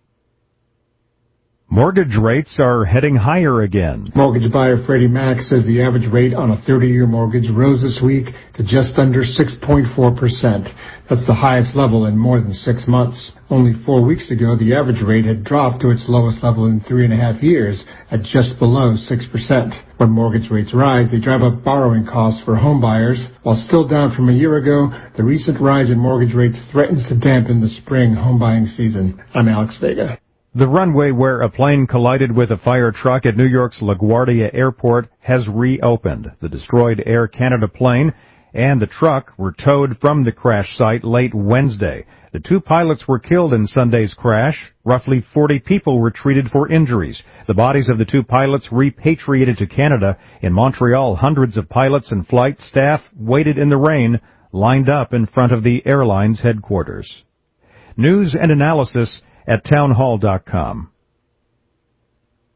Mortgage rates are heading higher again.
Mortgage buyer Freddie Mac says the average rate on a thirty-year mortgage rose this week to just under six point four percent. That's the highest level in more than six months. Only four weeks ago, the average rate had dropped to its lowest level in three and a half years at just below six percent. When mortgage rates rise, they drive up borrowing costs for home buyers. While still down from a year ago, the recent rise in mortgage rates threatens to dampen the spring home buying season. I'm Alex Vega.
The runway where a plane collided with a fire truck at New York's LaGuardia Airport has reopened. The destroyed Air Canada plane and the truck were towed from the crash site late Wednesday. The two pilots were killed in Sunday's crash. Roughly forty people were treated for injuries. The bodies of the two pilots repatriated to Canada. In Montreal, hundreds of pilots and flight staff waited in the rain, lined up in front of the airline's headquarters. News and analysis at townhall dot com.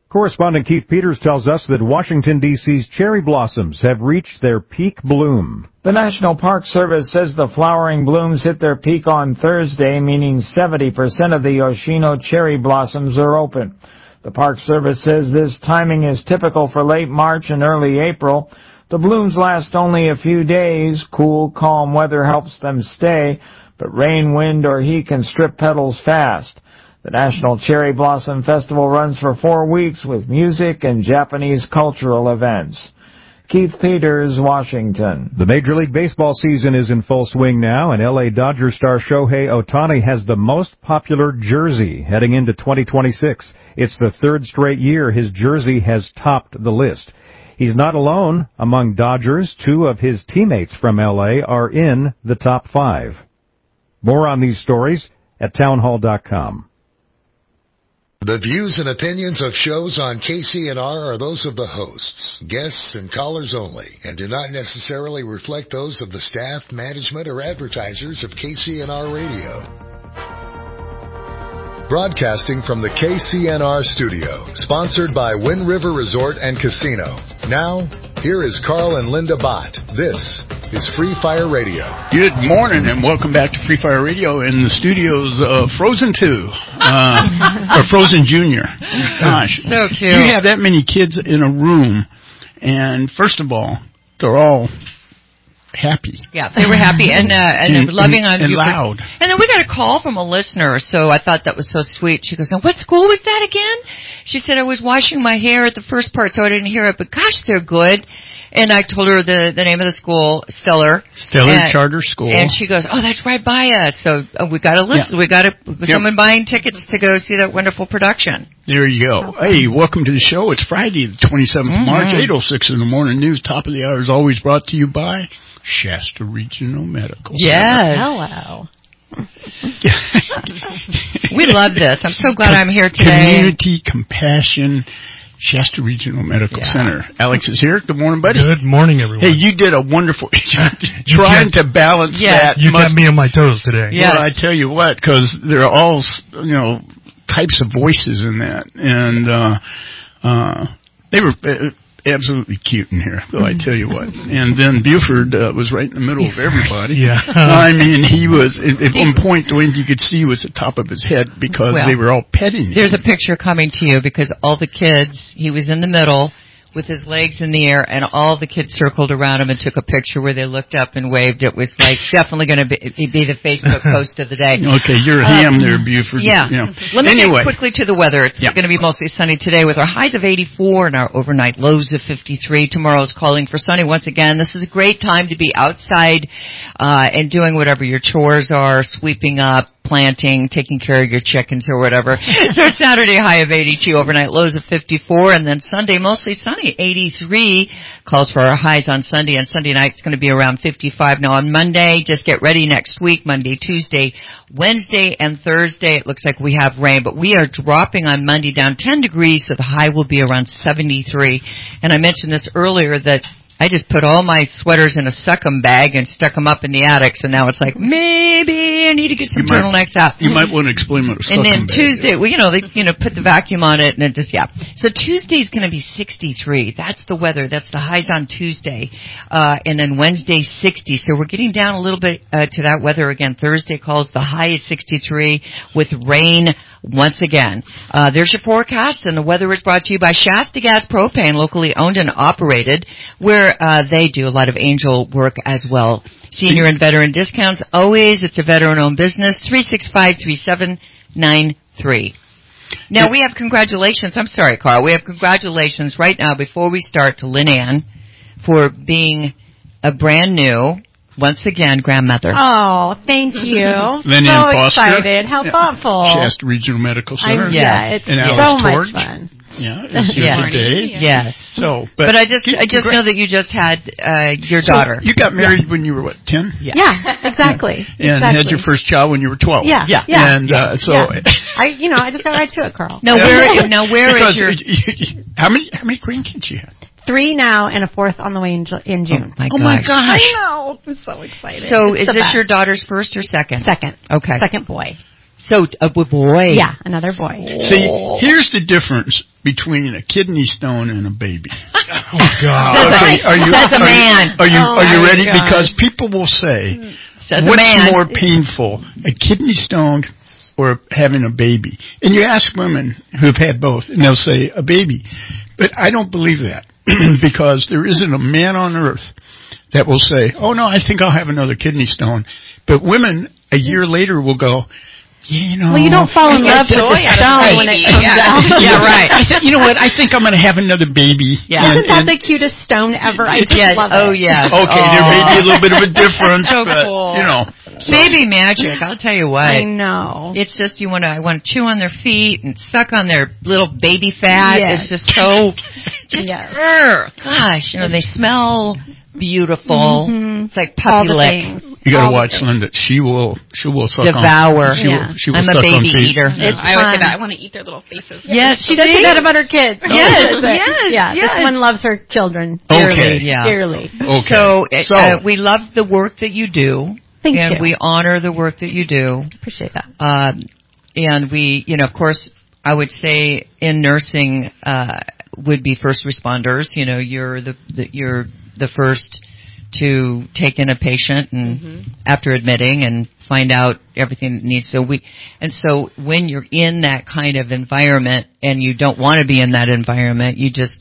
Correspondent Keith Peters tells us that Washington, D C's cherry blossoms have reached their peak bloom.
The National Park Service says the flowering blooms hit their peak on Thursday, meaning seventy percent of the Yoshino cherry blossoms are open. The Park Service says this timing is typical for late March and early April. The blooms last only a few days. Cool, calm weather helps them stay, but rain, wind, or heat can strip petals fast. The National Cherry Blossom Festival runs for four weeks with music and Japanese cultural events. Keith Peters, Washington.
The Major League Baseball season is in full swing now, and L A Dodger star Shohei Ohtani has the most popular jersey heading into twenty twenty-six. It's the third straight year his jersey has topped the list. He's not alone. Among Dodgers, two of his teammates from L A are in the top five. More on these stories at townhall dot com.
The views and opinions of shows on K C N R are those of the hosts, guests, and callers only, and do not necessarily reflect those of the staff, management, or advertisers of K C N R Radio. Broadcasting from the K C N R studio, sponsored by Wind River Resort and Casino. Now, here is Carl and Linda Bott. This is Free Fire Radio.
Good morning and welcome back to Free Fire Radio in the studios of Frozen two, uh, or Frozen Junior. Gosh,
so cute.
You have that many kids in a room, and first of all, they're all happy.
Yeah, they were happy and uh, and, and loving on
and
you.
loud.
And then we got a call from a listener, so I thought that was so sweet. She goes, "Now, what school was that again?" She said, "I was washing my hair at the first part, so I didn't hear it, but gosh, they're good." And I told her the the name of the school, Stellar.
Stellar
and,
Charter School.
And she goes, "Oh, that's right by us." So uh, we got a list.
Yeah.
We got a,
Yep.
someone buying tickets to go see that wonderful production.
There you go. Hey, welcome to the show. It's Friday, the twenty-seventh of March, eight oh six in the morning. News, top of the hour, is always brought to you by Shasta Regional Medical Center.
Yes.
Hello.
We love this. I'm so glad I'm here today.
Community compassion, Shasta Regional Medical
Yeah.
Center. Alex is here. Good morning, buddy.
Good morning, everyone.
Hey, you did a wonderful trying to balance
Yeah,
that.
you
must,
got me on my toes today.
Well, I tell you what, because there are all, you know, types of voices in that, and uh, uh, they were uh, absolutely cute in here, though, I tell you what. And then Buford uh, was right in the middle of everybody.
Yeah.
I mean, he was, at, at one point, the wind you could see was the top of his head because
Well,
they were all petting him.
There's a picture coming to you because all the kids, he was in the middle with his legs in the air, and all the kids circled around him and took a picture where they looked up and waved. It was like definitely going to be, be the Facebook post of the day.
Okay, you're a
Um,
ham there, Buford.
Yeah.
You know.
Let me
anyway.
get quickly to the weather. It's
Yeah.
going to be mostly sunny today with our highs of eighty-four and our overnight lows of fifty-three. Tomorrow's calling for sunny once again. This is a great time to be outside uh, and doing whatever your chores are, sweeping up, planting, taking care of your chickens or whatever. So Saturday high of eighty-two, overnight lows of fifty-four, and then Sunday mostly sunny, eighty-three. Calls for our highs on Sunday, and Sunday night it's going to be around fifty-five. Now on Monday, just get ready next week, Monday, Tuesday, Wednesday, and Thursday. It looks like we have rain, but we are dropping on Monday down ten degrees, so the high will be around seventy-three. And I mentioned this earlier that I just put all my sweaters in a suck-em bag and stuck them up in the attic, so now it's like, maybe I need to get some
You might-
turtlenecks out.
You might want to explain what a
And
sucking
then
bag
Tuesday,
is.
well, you know, they, you know, put the vacuum on it and it just, yeah. So Tuesday's going to be sixty-three. That's the weather. That's the highs on Tuesday. Uh, and then Wednesday, sixty. So we're getting down a little bit, uh, to that weather again. Thursday calls the high is sixty-three with rain once again. Uh, there's your forecast, and the weather is brought to you by Shasta Gas Propane, locally owned and operated, where, uh, they do a lot of angel work as well. Senior and veteran discounts, always. It's a veteran-owned business. three six five, three seven nine three. Now, we have congratulations. I'm sorry, Carl. We have congratulations right now before we start to Lynn Ann for being a brand new, once again, grandmother.
Oh, thank you.
Lynn
so
Ann Foster.
excited. How
Yeah.
thoughtful.
Shasta Regional Medical Center.
I'm, yeah, it's
and
so
Alice
much
Torch.
fun.
Yeah, it's here
Yes.
today.
Yes.
So,
But,
but,
I just, I just
congra-
know that you just had uh, your
So,
daughter.
You got married when you were, what, ten?
Yeah, exactly.
And
exactly.
had your first child when you were twelve.
Yeah, yeah, yeah.
And uh, so,
Yeah. I, you know, I just got right to it, Carl.
Now, where, now where
because
is your...
you- you- how many how many grandkids you have?
Three now and a fourth on the way in, Ju- in June.
my
Oh my
gosh.
gosh!
I know. I'm so excited.
So
It's
is
the
this
best.
your daughter's first or second?
Second.
Okay.
Second boy.
So a boy.
Yeah, another boy.
See, here's the difference between a kidney stone and a baby.
Oh God!
Okay, are you?
That's a
are
man.
You, are you?
Oh,
are you
my
ready?
God.
Because people will say,
Says a
"What's
man.
more painful, a kidney stone or having a baby?" And you ask women who've had both, and they'll say a baby. But I don't believe that because there isn't a man on earth that will say, "Oh no, I think I'll have another kidney stone." But women a year later will go, "You know,
Well, you don't fall in love with the stone when it comes
yeah.
out.
Yeah, right. I said, you know what? I think I'm going to have another baby.
Yeah.
And,
Isn't that
and,
the cutest stone ever? I just
Yes.
love
Oh,
it.
yes.
Okay,
Oh.
there may be a little bit of a difference,
So
but
cool.
you know, so.
Baby magic. I'll tell you what.
I know.
It's just you want to. I want to chew on their feet and suck on their little baby fat.
Yes.
It's just so. Just,
Yes.
Urgh. Gosh, you know they smell beautiful.
Mm-hmm.
It's like
All
puppy
the
lick.
things.
You got to
All
watch
the things.
Linda. She will. She will suck
Devour.
on. She
Yeah.
will. She will
I'm a
suck on
baby
feet.
eater.
It's
I always
fun.
say that. I want to eat their little faces.
Yes,
She does say that about her kids.
Yes,
She does it.
yes,
Yeah,
yes.
this one loves her children dearly.
Okay.
Yeah.
Dearly.
Okay.
So, uh,
So-
uh, we love the work that you do,
Thank
and
you.
we honor the work that you do.
Appreciate that.
Um, and we, you know, of course, I would say in nursing uh, would be first responders. You know, you're the, the you're the first to take in a patient and
Mhm.
after admitting and find out everything that needs. So we, and so when you're in that kind of environment and you don't want to be in that environment, you just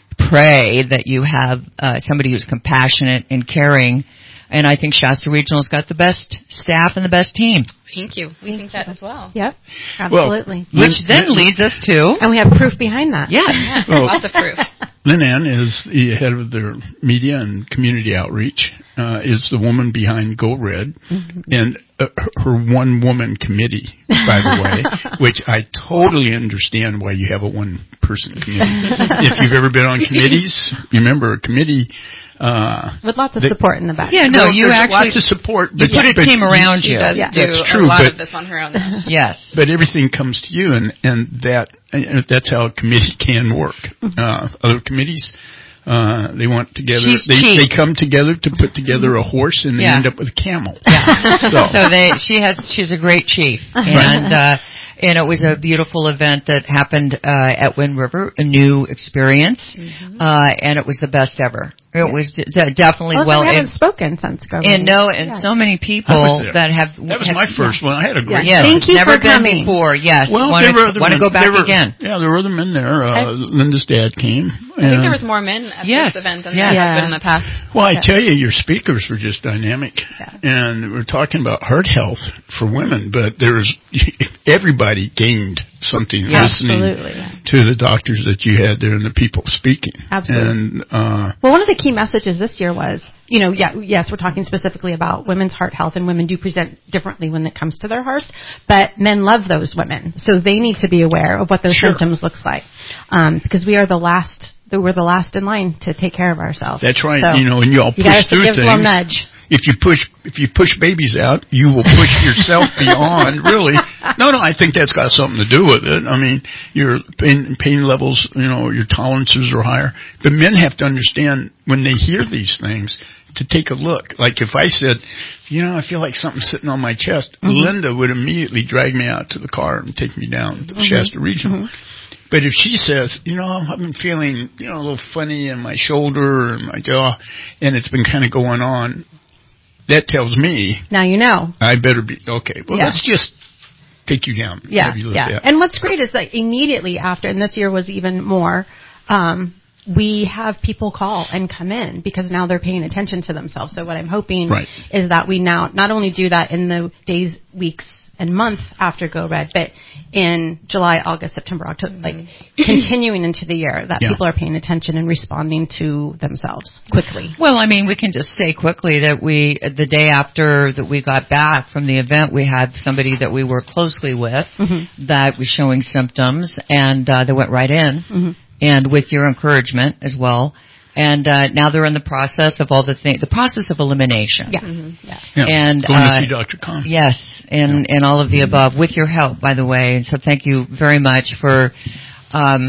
pray that you have uh, somebody who's compassionate and caring. And I think Shasta Regional's got the best staff and the best team.
Thank you. We think that as well.
Yep. Absolutely.
Well,
Which then leads us to...
And we have proof behind that.
Yeah.
Yeah,
Oh.
lots of proof.
Lynn Ann is the head of their media and community outreach, uh, is the woman behind Go Red,
Mm-hmm.
and uh, her one-woman committee, by the way, which I totally understand why you have a one-person committee. If you've ever been on committees, remember a committee... Uh,
With lots of
they-
support in the back.
Yeah, no,
Well,
you
there's
actually...
lots of support.
You
But,
put a
but
team around
She
you.
does
Yeah.
do
That's
a
true,
lot
but-
of this on her own.
Yes.
But everything comes to you, and and that and that's how a committee can work. Uh, other committees, uh, they want together.
She's
They
cheap.
they come together to put together a horse, and they
Yeah.
end up with a camel.
Yeah.
So,
So they, she has, she's a great chief, and uh, and it was a beautiful event that happened uh, at Wind River, a new experience,
Mm-hmm.
uh, and it was the best ever. It was d- d- definitely
Well,
well.
we haven't
and,
spoken since COVID.
and no, and
Yeah.
so many
I
people
was there.
that have.
that was
have,
my first one. I had a great.
Yes,
Thank you
never
for
been
coming.
before. Yes,
Well,
want
there were other
to
men.
go back
there were,
again.
Yeah, there were other men there. Uh, Linda's dad came.
I think there was more men at
Yes.
this event than
Yeah.
there
Yeah.
have been in the past.
Well, I
Yeah.
tell you, your speakers were just dynamic,
Yeah.
and we're talking about heart health for women. But there's everybody gained something
Yeah,
listening
absolutely, yeah.
to the doctors that you had there and the people speaking.
Absolutely.
And uh,
Well, one of the key messages this year was, you know, yeah, yes, we're talking specifically about women's heart health, and women do present differently when it comes to their hearts, but men love those women, so they need to be aware of what those
Sure.
symptoms looks like, um, because we are the last, we're the last in line to take care of ourselves.
that's right.
So,
you know, and you all
you
push
gotta
through
give a
things.
little nudge.
If you push, if you push babies out, you will push yourself beyond. Really, no, no. I think that's got something to do with it. I mean, your pain, pain levels, you know, your tolerances are higher. But men have to understand when they hear these things to take a look. Like if I said, you know, I feel like something's sitting on my chest,
Mm-hmm.
Linda would immediately drag me out to the car and take me down to
Mm-hmm.
Shasta Regional. But if she says, you know, I've been feeling, you know, a little funny in my shoulder and my jaw, and it's been kind of going on, that tells me
Now you know.
I better be, okay, well,
Yeah.
let's just take you down.
Yeah,
Have you look
yeah.
at.
And what's great is that immediately after, and this year was even more, um, we have people call and come in because now they're paying attention to themselves. So what I'm hoping
Right.
is that we now not only do that in the days, weeks, and months after Go Red, but in July, August, September, October, like continuing into the year, that
Yeah.
people are paying attention and responding to themselves quickly.
Well, I mean, we can just say quickly that we, the day after that we got back from the event, we had somebody that we work closely with
Mm-hmm.
that was showing symptoms, and uh, they went right in,
Mm-hmm.
and with your encouragement as well. And uh, now they're in the process of all the things, the process of elimination.
Yeah. yeah.
Yeah.
And
Going to
uh,
see Doctor Khan.
Yes, and and all of the above with your help, by the way. And so thank you very much for um,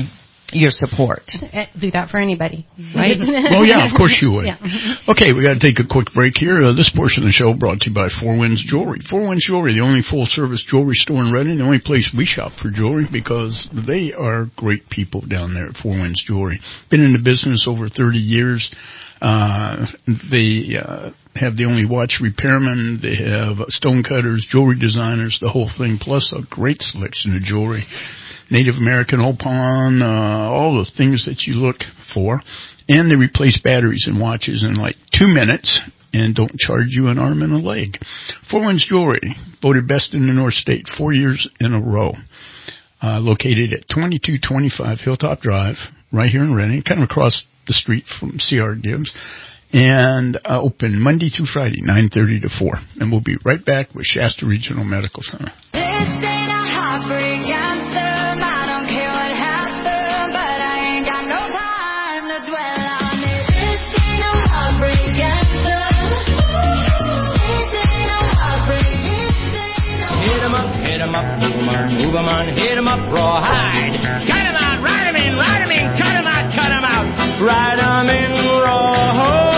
your support.
Do that for anybody.
Right?
Well, yeah, of course you would.
Yeah.
Okay, we got to take a quick break here. Uh, this portion of the show brought to you by Four Winds Jewelry. Four Winds Jewelry, the only full-service jewelry store in Reading, the only place we shop for jewelry because they are great people down there at Four Winds Jewelry. Been in the business over thirty years. Uh, they uh, have the only watch repairman. They have stone cutters, jewelry designers, the whole thing, plus a great selection of jewelry. Native American opal, uh, all the things that you look for. And they replace batteries and watches in like two minutes and don't charge you an arm and a leg. Four Winds Jewelry, voted best in the North State four years in a row. Uh, located at twenty-two twenty-five Hilltop Drive, right here in Reading, kind of across the street from C R Gibbs. And uh, open Monday through Friday, nine thirty to four. And we'll be right back with Shasta Regional Medical Center.
This ain't a heartbreak anthem. I don't care what happened, but I ain't got no time to dwell on it. This ain't no heartbreak anthem. This ain't no heartbreak. This ain't no.
Hit 'em up, hit 'em up, move 'em on, move 'em on, hit 'em up, rawhide. Cut 'em out, ride 'em in, ride 'em in, cut 'em out, cut 'em out, ride 'em in, rawhide.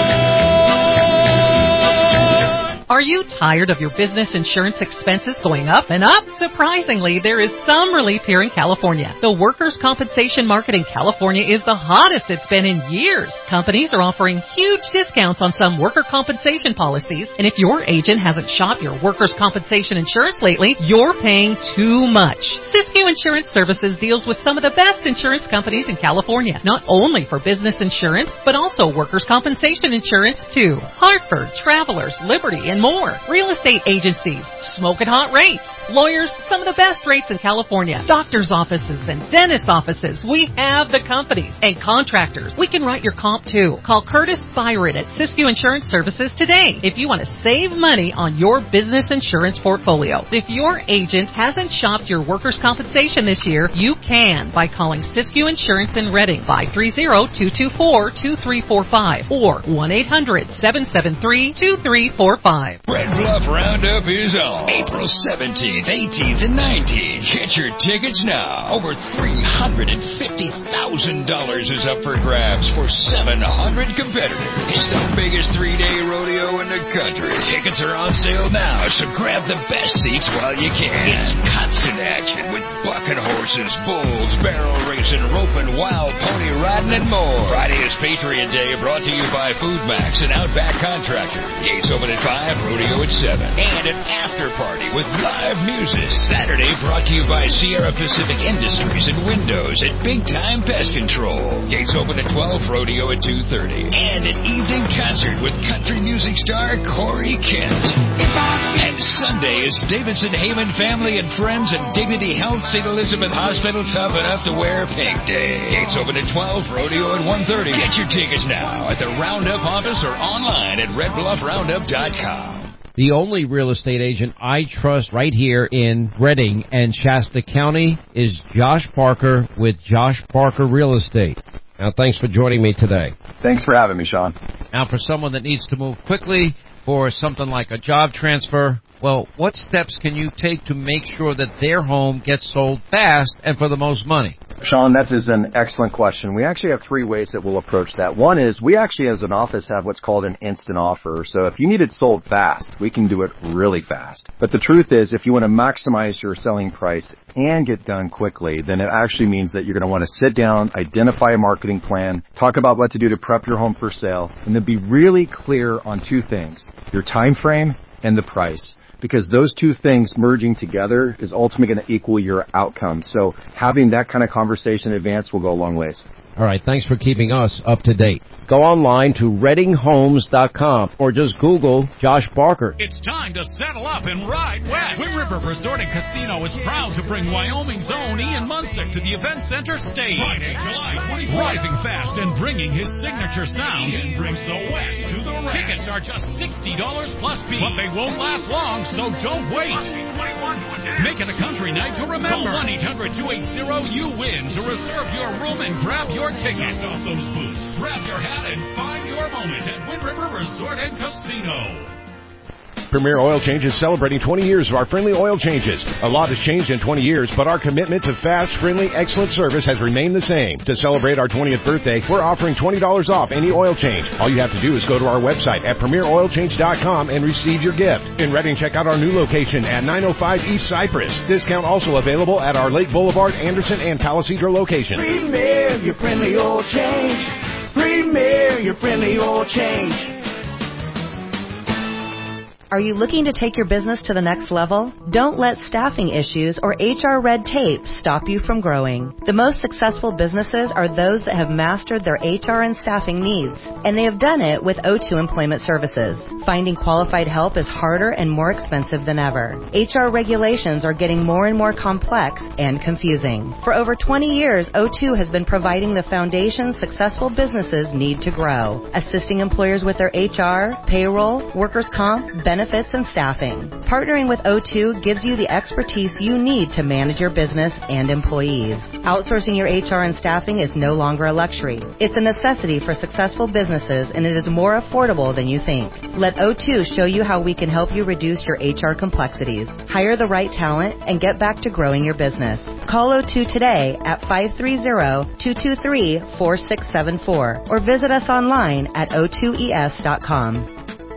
Are you tired of your business insurance expenses going up and up? Surprisingly, there is some relief here in California. The workers' compensation market in California is the hottest it's been in years. Companies are offering huge discounts on some worker compensation policies, and if your agent hasn't shopped your workers' compensation insurance lately, you're paying too much. Siskiyou Insurance Services deals with some of the best insurance companies in California, not only for business insurance, but also workers' compensation insurance too. Hartford, Travelers, Liberty, and more. Real estate agencies, smoking hot rates. Lawyers, some of the best rates in California. Doctors' offices and dentist offices. We have the companies and contractors. We can write your comp too. Call Curtis Byron at Siskiyou Insurance Services today if you want to save money on your business insurance portfolio. If your agent hasn't shopped your workers' compensation this year, you can by calling Siskiyou Insurance in Reading, five three zero, two two four, two three four five or one eight hundred, seven seven three, two three four five.
Red Bluff Roundup is on April seventeenth, eighteenth, and nineteenth. Get your tickets now. Over three hundred fifty thousand dollars is up for grabs for seven hundred competitors. It's the biggest three-day rodeo in the country. Tickets are on sale now, so grab the best seats while you can. It's constant action with bucking horses, bulls, barrel racing, roping, wild pony riding, and more. Friday is Patriot Day, brought to you by Food Max and Outback Contractor. Gates open at five, rodeo at seven. And an after party with live music. Saturday brought to you by Sierra Pacific Industries and Windows at Big Time Pest Control. Gates open at twelve, rodeo at two thirty. And an evening concert with country music star Corey Kent. And Sunday is Davidson Heyman Family and Friends and Dignity Health Saint Elizabeth Hospital Tough Enough to Wear Pink Day. Gates open at twelve, rodeo at one thirty. Get your tickets now at the Roundup office or online at red bluff roundup dot com.
The only real estate agent I trust right here in Reading and Shasta County is Josh Parker with Josh Parker Real Estate. Now, thanks for joining me today.
Thanks for having me, Sean.
Now, for someone that needs to move quickly for something like a job transfer, well, what steps can you take to make sure that their home gets sold fast and for the most money?
Sean, that is an excellent question. We actually have three ways that we'll approach that. One is we actually as an office have what's called an instant offer. So if you need it sold fast, we can do it really fast. But the truth is if you want to maximize your selling price and get done quickly, then it actually means that you're going to want to sit down, identify a marketing plan, talk about what to do to prep your home for sale, and then be really clear on two things, your time frame and the price. Because those two things merging together is ultimately going to equal your outcome. So having that kind of conversation in advance will go a long ways.
All right, thanks for keeping us up to date. Go online to reading homes dot com or just Google Josh Parker.
It's time to saddle up and ride west. Wind River Resort and Casino is proud to bring Wyoming's own Ian Munsick to the Event Center stage. Friday, July twenty-fourth. Rising fast and bringing his signature sound. Ian brings the West to the West. Tickets are just sixty dollars plus fee, but they won't last long, so don't wait. Make it a country night to remember. Call one eight hundred, two eight zero, U W I N to reserve your room and grab your ticket. Off those boots, grab your hat and find your moment at Wind River Resort and Casino.
Premier Oil Change is celebrating twenty years of our friendly oil changes. A lot has changed in twenty years, but our commitment to fast, friendly, excellent service has remained the same. To celebrate our twentieth birthday, we're offering twenty dollars off any oil change. All you have to do is go to our website at premier oil change dot com and receive your gift. In Reading, check out our new location at nine oh five East Cypress. Discount also available at our Lake Boulevard, Anderson, and Palisadro locations.
Premier, your friendly oil change. Premier, your friendly oil change.
Are you looking to take your business to the next level? Don't let staffing issues or H R red tape stop you from growing. The most successful businesses are those that have mastered their H R and staffing needs, and they have done it with O two Employment Services. Finding qualified help is harder and more expensive than ever. H R regulations are getting more and more complex and confusing. For over twenty years, O two has been providing the foundation successful businesses need to grow, assisting employers with their H R, payroll, workers' comp, benefits, benefits, and staffing. Partnering with O two gives you the expertise you need to manage your business and employees. Outsourcing your H R and staffing is no longer a luxury. It's a necessity for successful businesses, and it is more affordable than you think. Let O two show you how we can help you reduce your H R complexities, hire the right talent, and get back to growing your business. Call O two today at five three zero, two two three, four six seven four or visit us online at o two e s dot com.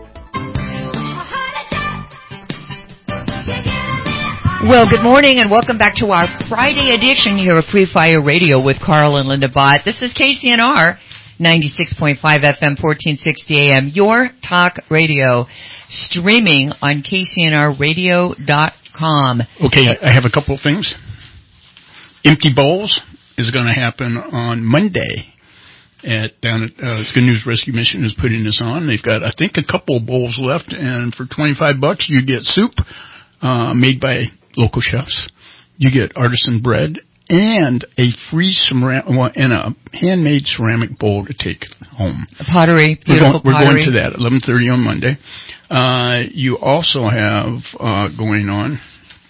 Well, good morning and welcome back to our Friday edition here of Free Fire Radio with Carl and Linda Bott. This is K C N R, ninety-six point five F M, fourteen sixty A M, your talk radio, streaming on K C N R radio dot com.
Okay, I have a couple of things. Empty Bowls is going to happen on Monday. At down at uh, Good News Rescue Mission is putting this on. They've got, I think, a couple of bowls left, and for twenty-five bucks you get soup uh, made by local chefs. You get artisan bread and a free ceramic, well, and a handmade ceramic bowl to take home.
A pottery,
we're
beautiful
going, we're
pottery.
going to that at eleven thirty on Monday. Uh, you also have uh, going on.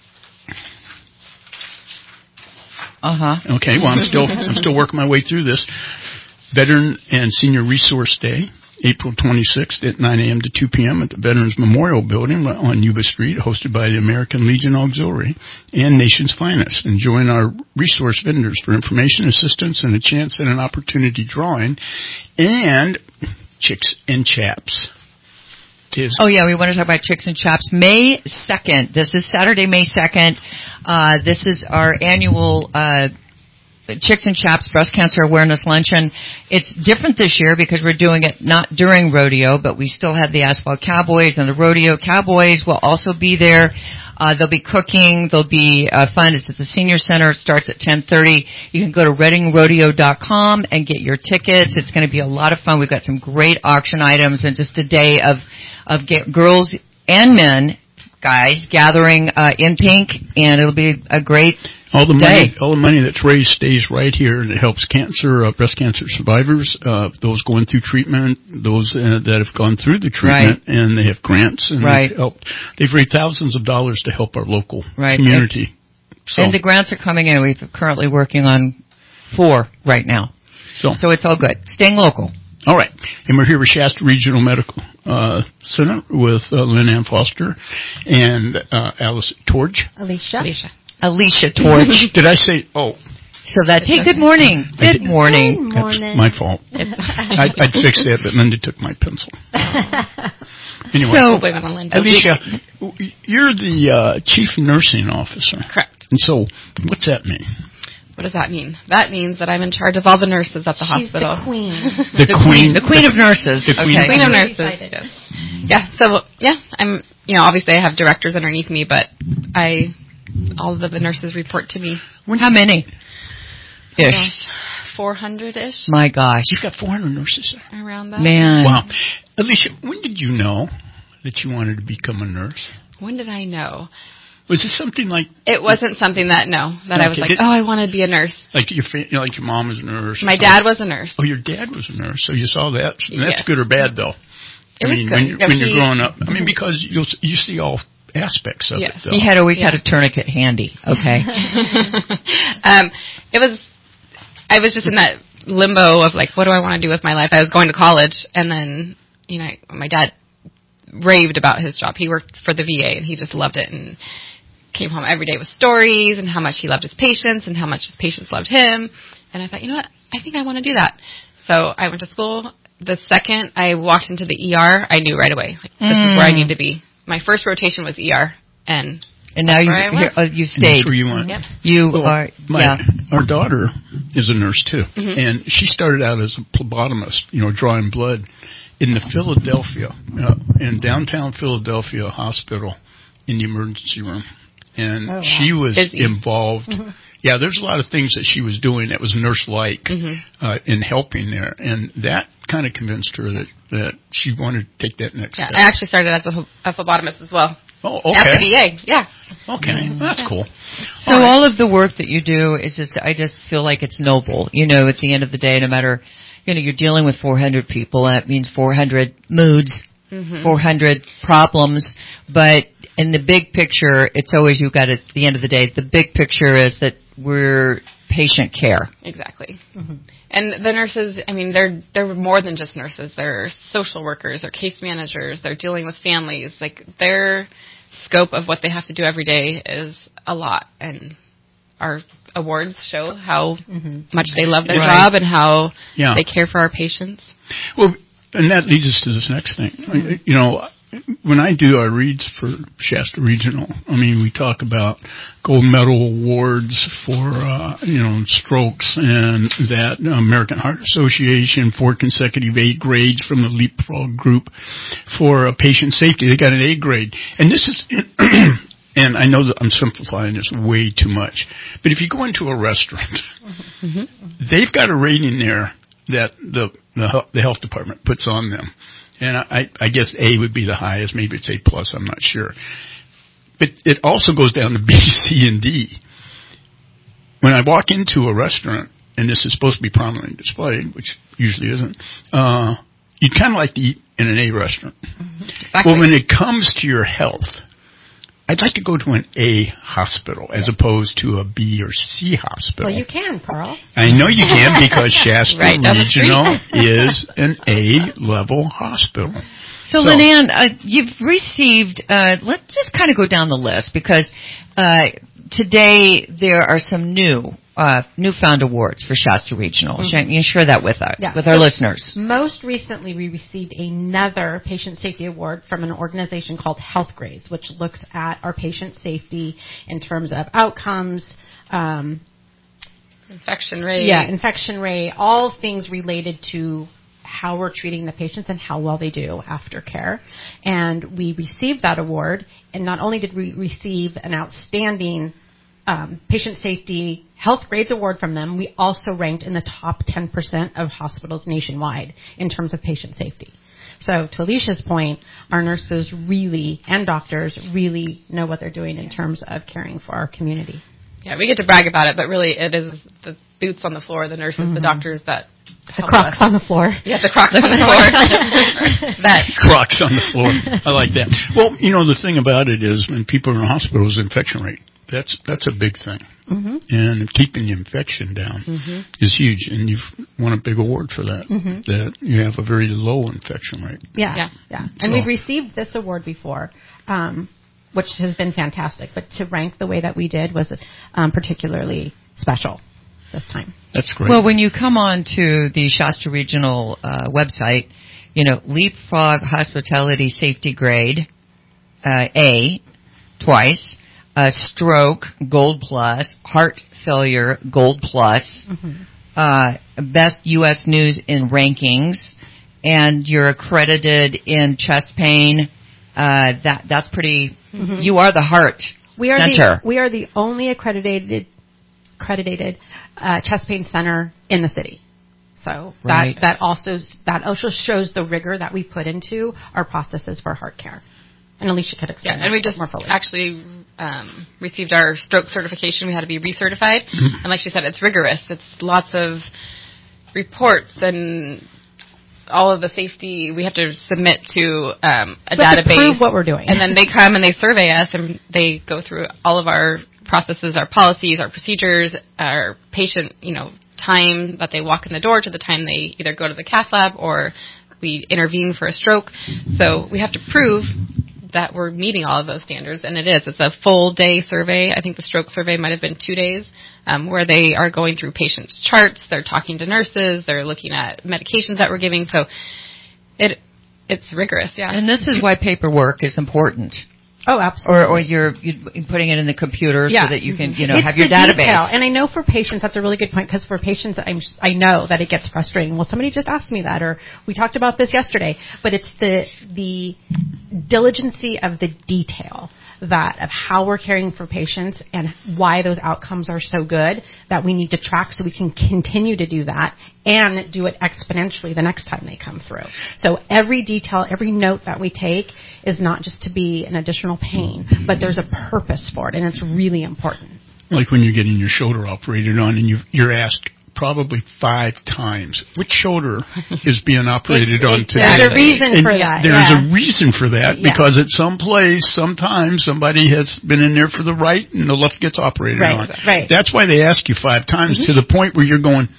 Uh huh.
Okay. Well, I'm still I'm still working my way through this. Veteran and Senior Resource Day, April twenty-sixth at nine a.m. to two p.m. at the Veterans Memorial Building on Yuba Street, hosted by the American Legion Auxiliary and Nation's Finest. And join our resource vendors for information, assistance, and a chance at an opportunity drawing. And Chicks and Chaps. Tis.
Oh, yeah, we want to talk about Chicks and Chaps. May second. This is Saturday, May second. Uh, this is our annual uh Chicks and Chaps Breast Cancer Awareness Luncheon. It's different this year because we're doing it not during rodeo, but we still have the Asphalt Cowboys and the Rodeo Cowboys will also be there. Uh, they'll be cooking. There'll be uh, fun. It's at the Senior Center. It starts at ten thirty. You can go to reading rodeo dot com and get your tickets. It's going to be a lot of fun. We've got some great auction items and just a day of, of get, girls and men, guys, gathering uh, in pink, and it'll be a great
All the money,
day.
all the money that's raised stays right here, and it helps cancer, uh, breast cancer survivors, uh, those going through treatment, those uh, that have gone through the treatment,
Right.
and they have grants, and
Right.
they've helped. They've raised thousands of dollars to help our local
Right.
community. So,
And the grants are coming in. We're currently working on four right now.
So,
so it's all good. Staying local.
all right, and we're here with Shasta Regional Medical uh, Center with uh, Lynn Ann Foster and uh, Alice Torge.
Alicia.
Alicia. Alicia Torch.
Did I say? Oh.
So that's, hey, good morning. Good morning.
Good morning.
My fault. I, I'd fix that, but Linda took my pencil. Anyway,
So,
Alicia, you're the uh, chief nursing officer.
Correct.
And so, what's that mean?
What does that mean? That means that I'm in charge of all the nurses at the
She's
hospital.
the queen.
The, the queen.
The queen of nurses.
The queen,
okay.
Queen of
I'm
nurses.
excited.
Yes. Yeah. So yeah, I'm. You know, obviously I have directors underneath me, but I, all of the nurses report to me.
How many?
Oh,
Ish.
gosh, four hundred ish.
My gosh.
You've got four hundred nurses there.
Around that.
Man.
Wow. Alicia, when did you know that you wanted to become a nurse?
When did I know?
Was this something like...
It wasn't something that, no, that
Like
I was
it
like,
did-
oh, I want to be a nurse.
Like your fa- you know, like your mom was a nurse. or
My
something?
dad was a nurse.
Oh, your dad was a nurse, so you saw that. And that's
Yes.
good or bad, though.
It
I
was
mean,
good.
when, you,
Yeah,
when you're
he-
growing up. I mean, because you you see all aspects of
Yes.
it, though.
He had always
Yeah.
had a tourniquet handy. Okay.
um, it was, I was just in that limbo of like, what do I want to do with my life? I was going to college, and then, you know, my dad raved about his job. He worked for the V A, and he just loved it, and came home every day with stories and how much he loved his patients and how much his patients loved him. And I thought, you know what, I think I want to do that. So I went to school. The second I walked into the E R, I knew right away, like, this
Mm.
is where I need to be. My first rotation was E R, and
And now you you're, uh, you stayed.
That's where you went.
Yep.
You
Well,
are.
my,
Yeah.
Our daughter is a nurse too,
Mhm.
and she started out as a phlebotomist, you know, drawing blood in the Philadelphia, uh, in downtown Philadelphia hospital in the emergency room, and
Oh, wow.
she was
Busy.
involved.
Mhm.
Yeah, there's a lot of things that she was doing that was nurse-like
Mhm.
uh, in helping there, and that kind of convinced her that that she wanted to take that next
Yeah,
step.
I actually started as a, a phlebotomist as well.
Oh,
At
okay.
the V A, yeah.
Okay, that's cool.
So all of the work that you do is just, I just feel like it's noble. You know, at the end of the day, no matter, you know, you're dealing with four hundred people. That means four hundred moods,
Mhm.
four hundred problems. But in the big picture, it's always you've got to, at the end of the day, the big picture is that we're patient care.
Exactly. And the nurses, I mean, they're they're more than just nurses. They're social workers, they're case managers, they're dealing with families. Like, their scope of what they have to do every day is a lot. And our awards show how much they love their
Right.
job and how
Yeah.
they care for our patients.
Well, and that leads us to this next thing. You know, when I do our reads for Shasta Regional, I mean, we talk about gold medal awards for, uh, you know, strokes, and that American Heart Association, four consecutive A grades from the Leapfrog group for uh, patient safety. They got an A grade. And this is, and I know that I'm simplifying this way too much, but if you go into a restaurant, they've got a rating there that the, the the health department puts on them. And I, I guess A would be the highest. Maybe it's A plus. I'm not sure. But it also goes down to B, C, and D. When I walk into a restaurant, and this is supposed to be prominently displayed, which usually isn't, uh, you'd kind of like to eat in an A restaurant.
Exactly.
Well, when it comes to your health, I'd like to go to an A hospital as opposed to a B or C hospital.
Well, you can, Carl.
I know you can, because Shasta
Right down the street.
Regional is an A-level hospital.
So,
So-
Leanne, uh, you've received, uh, let's just kind of go down the list, because uh, today there are some new, uh, newfound awards for Shasta Regional.
Mhm.
Can you share that with, our,
Yeah.
with our
So
listeners?
Most recently, we received another patient safety award from an organization called Health Grades, which looks at our patient safety in terms of outcomes, um,
Infection rate.
yeah, infection rate, all things related to how we're treating the patients and how well they do after care. And we received that award, and not only did we receive an outstanding um, patient safety health grades award from them, we also ranked in the top ten percent of hospitals nationwide in terms of patient safety. So to Alicia's point, our nurses really, and doctors really know what they're doing in terms of caring for our community.
Yeah, we get to brag about it, but really it is the boots on the floor, the nurses, the
Mhm.
doctors that
The
help
crocs
us.
on the floor.
Yeah, the crocs on the floor. that
Crocs on the floor. I like that. Well, you know, the thing about it is when people are in hospitals, infection rate, that's that's a big thing.
Mm-hmm.
And keeping the infection down
Mhm.
is huge. And you've won a big award for that,
Mhm.
that you have a very low infection rate.
Yeah,
Yeah.
yeah.
So-
And we've received this award before, um, which has been fantastic. But to rank the way that we did was um, particularly special this time.
That's great.
Well, when you come on to the Shasta Regional uh, website, you know, Leapfrog Hospitality Safety Grade, uh, A, twice, uh, Stroke, Gold Plus, Heart Failure, Gold Plus,
Mm-hmm.
uh, Best U S News in Rankings, and you're accredited in chest pain. Uh, that that's pretty.
Mhm.
You are the heart
We are
center.
the we are the only accredited accredited uh, chest pain center in the city. So
Right.
that that also that also shows the rigor that we put into our processes for heart care. And Alicia could
Yeah,
explain
and
that
we just
more fully.
actually um, received our stroke certification. We had to be recertified,
Mhm.
and like she said, it's rigorous. It's lots of reports and all of the safety we have to submit to um, a
We have to
database.
prove what we're doing.
And then they come and they survey us, and they go through all of our processes, our policies, our procedures, our patient, you know, time that they walk in the door to the time they either go to the cath lab or We intervene for a stroke. So we have to prove that we're meeting all of those standards, and it is. It's a full day survey. I think the stroke survey might have been two days, um, where they are going through patients' charts, they're talking to nurses, they're looking at medications that we're giving. So it it's rigorous, yeah.
And this is why paperwork is important.
Oh, absolutely.
Or, or you're, you're putting it in the computer
yeah.
so that you can, you know,
it's
have your
the
database.
Detail. And I know for patients, that's a really good point, because for patients, I'm, I know that it gets frustrating. Well, somebody just asked me that, or we talked about this yesterday. But it's the the diligency of the detail that of how we're caring for patients and why those outcomes are so good that we need to track so we can continue to do that and do it exponentially the next time they come through. So every detail, every note that we take is not just to be an additional pain, but there's a purpose for it, and it's really important.
Like when you're getting your shoulder operated on and you, you're asked probably five times which shoulder is being operated on today.
There's a reason
and
for that.
There's
yeah.
a reason for that
yeah.
because at some place, sometimes somebody has been in there for the right and the left gets operated
right,
on.
Right.
That's why they ask you five times mm-hmm. to the point where you're going,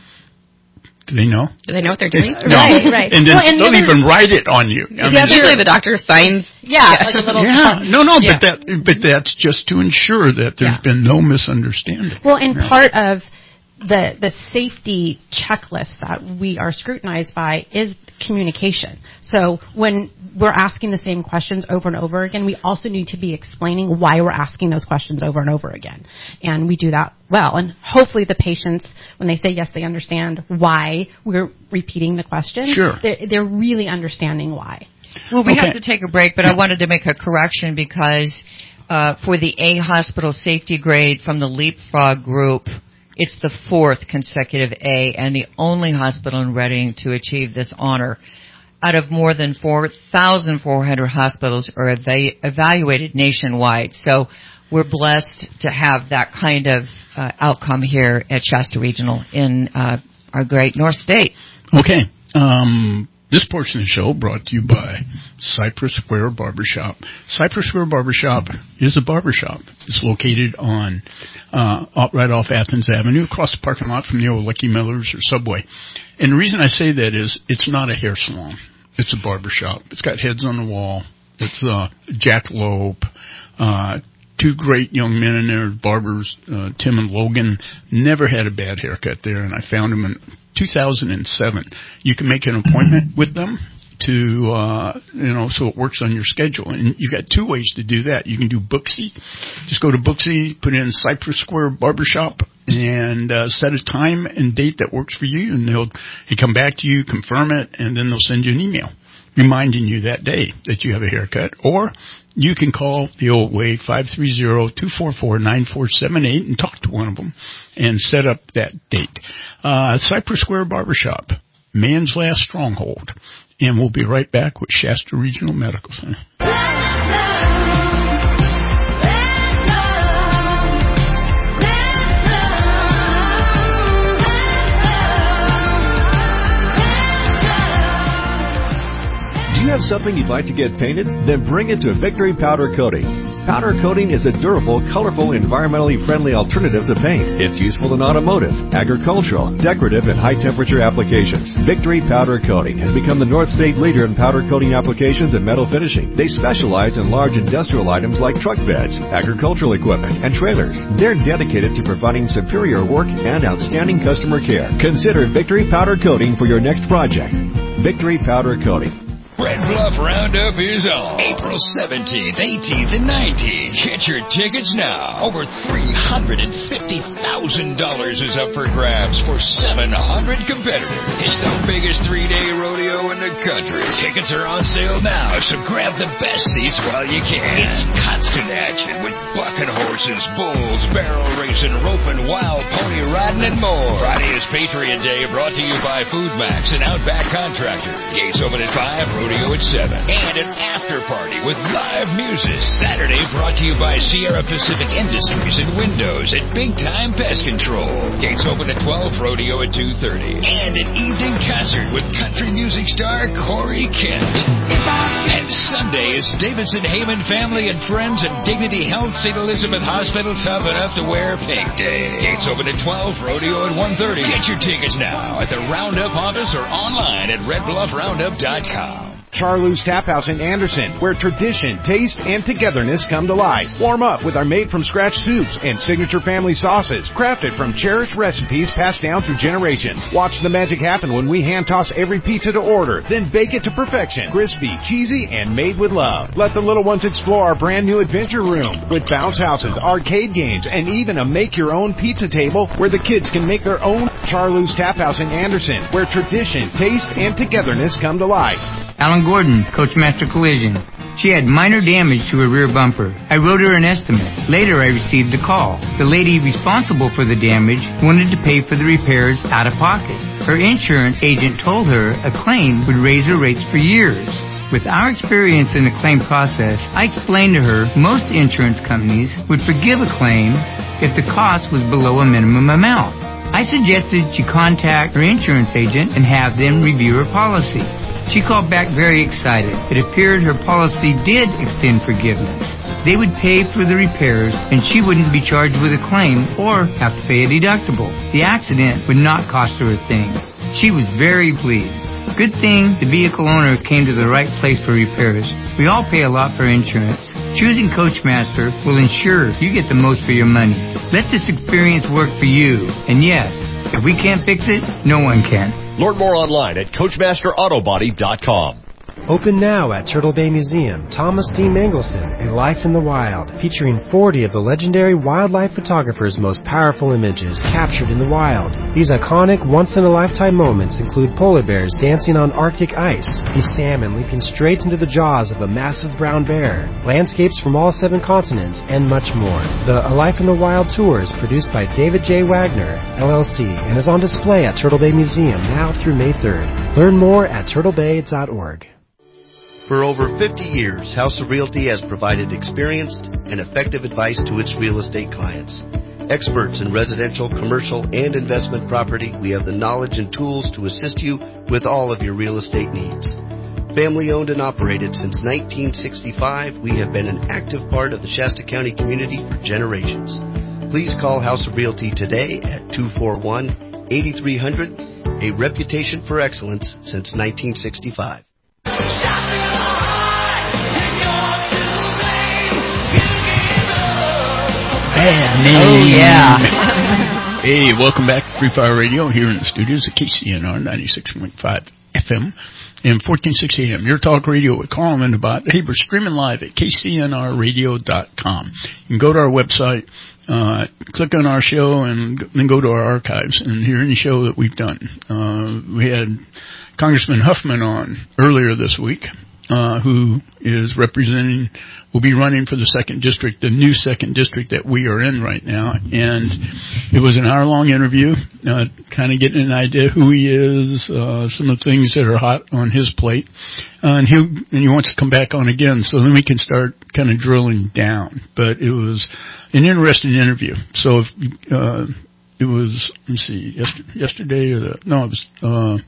do they know?
Do they know what they're doing?
no.
Right, right.
And then
well, and
they'll
the
even write it on you. I
mean, the usually the doctor signs.
Yeah, yeah. like a little.
Yeah, no, no,
yeah.
but that, but that's just to ensure that there's
yeah.
been no misunderstanding.
Well, and
yeah.
part of the the safety checklist that we are scrutinized by is communication. So when we're asking the same questions over and over again, we also need to be explaining why we're asking those questions over and over again. And we do that well. And hopefully the patients, when they say yes, they understand why we're repeating the question.
Sure.
They're, they're really understanding why.
Well, we
okay.
have to take a break, but I wanted to make a correction because uh, for the A hospital safety grade from the Leapfrog group, it's the fourth consecutive A and the only hospital in Reading to achieve this honor. Out of more than four thousand four hundred hospitals are eva- evaluated nationwide. So we're blessed to have that kind of uh, outcome here at Shasta Regional in uh, our great North State.
Okay. Um, this portion of the show brought to you by Cypress Square Barbershop. Cypress Square Barbershop is a barbershop. It's located on uh, right off Athens Avenue, across the parking lot from the old Lucky Miller's or Subway. And the reason I say that is it's not a hair salon. It's a barbershop. It's got heads on the wall. It's uh, jackalope. Uh, two great young men in there, barbers, uh, Tim and Logan. Never had a bad haircut there, and I found them in two thousand seven. You can make an appointment with them to, uh, you know, so it works on your schedule. And you've got two ways to do that. You can do Booksy. Just go to Booksy, put in Cypress Square Barbershop, and uh, set a time and date that works for you, and they'll they come back to you, confirm it, and then they'll send you an email reminding you that day that you have a haircut. Or you can call the old way, five three zero, two four four, nine four seven eight, and talk to one of them and set up that date. Uh, Cypress Square Barbershop, man's last stronghold. And we'll be right back with Shasta Regional Medical Center.
Do you have something you'd like to get painted? Then bring it to Victory Powder Coating. Powder coating is a durable, colorful, environmentally friendly alternative to paint. It's useful in automotive, agricultural, decorative, and high-temperature applications. Victory Powder Coating has become the North State leader in powder coating applications and metal finishing. They specialize in large industrial items like truck beds, agricultural equipment, and trailers. They're dedicated to providing superior work and outstanding customer care. Consider Victory Powder Coating for your next project. Victory Powder Coating.
Red Bluff Roundup is on April seventeenth, eighteenth, and nineteenth. Get your tickets now. Over three hundred fifty thousand dollars is up for grabs for seven hundred competitors. It's the biggest three-day rodeo in the country. Tickets are on sale now, so grab the best seats while you can. It's constant action with bucking horses, bulls, barrel racing, roping, wild pony riding, and more. Friday is Patriot Day, brought to you by Food Max and Outback Contractor. Gates open at five, rodeo at seven. And an after party with live music. Saturday brought to you by Sierra Pacific Industries and Windows at Big Time Pest Control. Gates open at twelve, rodeo at two thirty. And an evening concert with country music star Corey Kent. And Sunday is Davidson Heyman Family and Friends and Dignity Health Saint Elizabeth Hospital Tough Enough to Wear Pink Day. Gates open at twelve, rodeo at one thirty. Get your tickets now at the Roundup office or online at red bluff roundup dot com.
Charlie's Tap House in Anderson, where tradition, taste, and togetherness come to life. Warm up with our made-from-scratch soups and signature family sauces, crafted from cherished recipes passed down through generations. Watch the magic happen when we hand-toss every pizza to order, then bake it to perfection. Crispy, cheesy, and made with love. Let the little ones explore our brand-new adventure room with bounce houses, arcade games, and even a make-your-own pizza table where the kids can make their own. Charlie's Tap House in Anderson, where tradition, taste, and togetherness come to life.
Alan Gordon, Coachmaster Collision. She had minor damage to her rear bumper. I wrote her an estimate. Later, I received a call. The lady responsible for the damage wanted to pay for the repairs out of pocket. Her insurance agent told her a claim would raise her rates for years. With our experience in the claim process, I explained to her most insurance companies would forgive a claim if the cost was below a minimum amount. I suggested she contact her insurance agent and have them review her policy. She called back very excited. It appeared her policy did extend forgiveness. They would pay for the repairs, and she wouldn't be charged with a claim or have to pay a deductible. The accident would not cost her a thing. She was very pleased. Good thing the vehicle owner came to the right place for repairs. We all pay a lot for insurance. Choosing Coachmaster will ensure you get the most for your money. Let this experience work for you. And yes, if we can't fix it, no one can.
Learn more online at coachmaster auto body dot com.
Open now at Turtle Bay Museum, Thomas D. Mangelson, A Life in the Wild, featuring forty of the legendary wildlife photographer's most powerful images captured in the wild. These iconic, once-in-a-lifetime moments include polar bears dancing on Arctic ice, a salmon leaping straight into the jaws of a massive brown bear, landscapes from all seven continents, and much more. The A Life in the Wild tour is produced by David J. Wagner, L L C, and is on display at Turtle Bay Museum now through May third. Learn more at turtle bay dot org.
For over fifty years, House of Realty has provided experienced and effective advice to its real estate clients. Experts in residential, commercial, and investment property, we have the knowledge and tools to assist you with all of your real estate needs. Family owned and operated since nineteen sixty-five, we have been an active part of the Shasta County community for generations. Please call House of Realty today at two four one, eight three zero zero, a reputation for excellence since nineteen sixty-five.
Oh, yeah.
Hey, welcome back to Free Fire Radio here in the studios at K C N R ninety-six point five F M and fourteen sixty A M. Your talk radio with Carl Mendebot. Hey, we're streaming live at K C N R radio dot com. You can go to our website, uh, click on our show, and then go to our archives and hear any show that we've done. Uh, we had Congressman Huffman on earlier this week. Uh, who is representing, will be running for the second district, the new second district that we are in right now. And it was an hour-long interview, uh, kind of getting an idea who he is, uh, some of the things that are hot on his plate. Uh, and, he, and he wants to come back on again, so then we can start kind of drilling down. But it was an interesting interview. So if, uh, it was, let's see, yesterday, yesterday or the, no, it was, uh,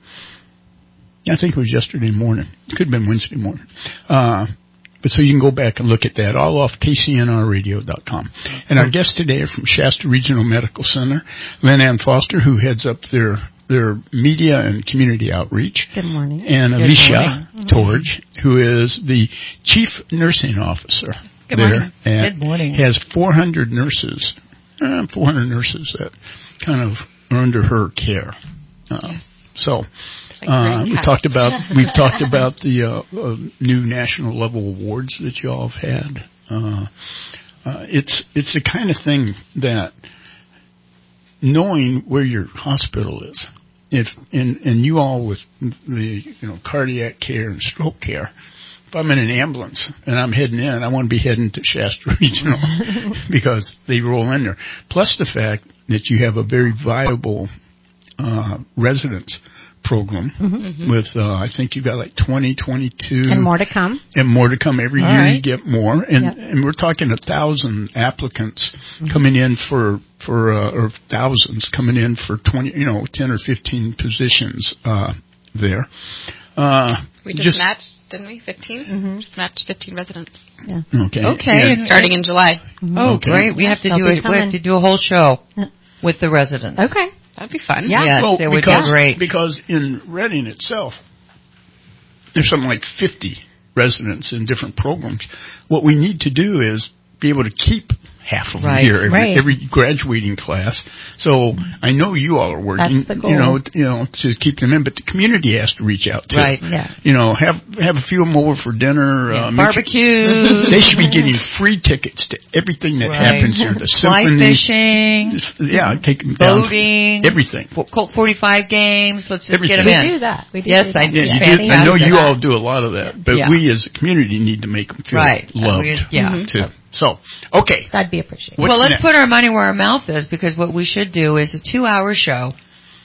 I think it was yesterday morning. It could have been Wednesday morning. Uh, but so you can go back and look at that, all off K C N R radio dot com. And our guests today are from Shasta Regional Medical Center, Lynn Ann Foster, who heads up their their media and community outreach.
Good morning.
And
Good
Alicia
morning.
Torge, who is the Chief Nursing Officer.
Good
there
morning.
and
Good morning.
Has four hundred nurses, uh, four hundred nurses that kind of are under her care. Uh, yeah. So... Uh, we talked about we've talked about the uh, uh, new national level awards that you all have had. Uh, uh, it's it's the kind of thing that knowing where your hospital is, if and and you all with the you know cardiac care and stroke care. If I'm in an ambulance and I'm heading in, I want to be heading to Shasta Regional because they roll in there. Plus the fact that you have a very viable uh, residence program mm-hmm. with, uh, I think you've got like twenty, twenty-two.
And more to come.
And more to come. Every
All
year
right.
you get more. And
yep.
and we're talking a thousand applicants mm-hmm. coming in for, for uh, or thousands coming in for twenty, you know, ten or fifteen positions uh, there. Uh,
We just,
just
matched, didn't we? fifteen? Mm-hmm. Just matched fifteen residents.
Yeah.
Okay.
Okay.
And-
Starting in July.
Oh,
Okay.
great. We have to
They'll
do
be
it. We
coming.
have to do a whole show with the residents.
Okay.
That'd be fun.
Yeah.
Yes,
well,
it would
because,
be great.
Because in Reading itself, there's something like fifty residents in different programs. What we need to do is be able to keep half of them
Right,
here, every,
right.
every graduating class. So I know you all are working,
That's the goal.
you know, t- you know, to keep them in, but the community has to reach out too.
Right.
Yeah.
You know, have have a few of them over for dinner.
Yeah,
uh, make sure-
barbecue.
They should be getting free tickets to everything that
Right.
happens here. The
Fly
symphony,
fishing,
yeah, take them down.
boating,
Everything.
Fo- Colt forty-five games. Let's just
Everything.
get them
We
in.
do that. We do
Yes,
do
I
that.
do.
Yeah, you
Fantastic.
do. I know you all do a lot of that, but
Yeah.
we as a community need to make them feel
Right.
loved
We- yeah.
too. So, okay.
That'd be appreciated.
What's
well, let's
next?
put our money where our mouth is, because what we should do is a two-hour show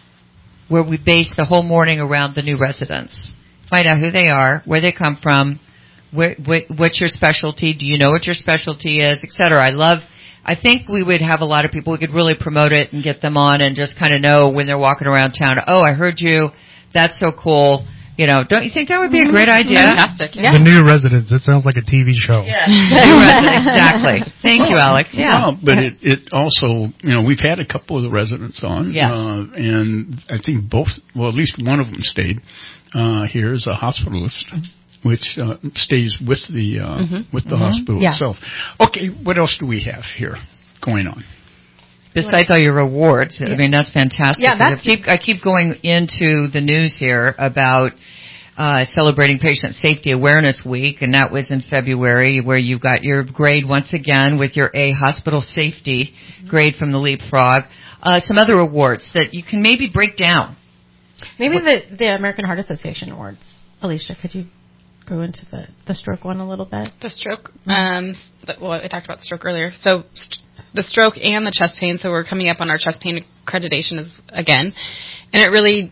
where we base the whole morning around the new residents. Find out who they are, where they come from, where, what, what's your specialty, do you know what your specialty is, et cetera. I love, I think we would have a lot of people, we could really promote it and get them on and just kind of know when they're walking around town, oh, I heard you, that's so cool. You know, don't you think that would be a great idea?
Fantastic. Yeah.
The new residents. It sounds like a T V show.
Yes. New residents, exactly. Thank you, Alex. Yeah.
Well, but it, it also, you know, we've had a couple of the residents on.
Yes.
Uh, and I think both, well, at least one of them stayed uh, here as a hospitalist, which uh, stays with the uh,
Mm-hmm.
with the
Mhm.
hospital
Yeah.
itself. Okay, what else do we have here going on?
Besides all your awards, I mean, that's fantastic.
Yeah, that's-
I keep, I keep going into the news here about uh, celebrating Patient Safety Awareness Week, and that was in February, where you got your grade once again with your A Hospital Safety grade from the Leapfrog. Uh, some other awards that you can maybe break down.
Maybe the the American Heart Association awards. Alicia, could you go into the, the stroke one a little bit?
The stroke, um, the, well, I talked about the stroke earlier. So st- the stroke and the chest pain, so we're coming up on our chest pain accreditation is, again. And it really,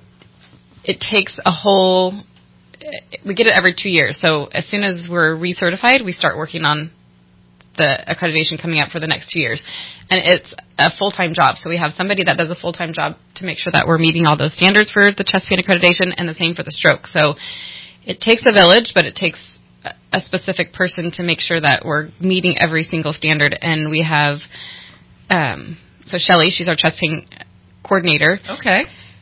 it takes a whole, we get it every two years. So as soon as we're recertified, we start working on the accreditation coming up for the next two years. And it's a full-time job. So we have somebody that does a full-time job to make sure that we're meeting all those standards for the chest pain accreditation, and the same for the stroke. So it takes a village, but it takes a specific person to make sure that we're meeting every single standard. And we have, um, so Shelley, she's our chest pain coordinator.
Okay.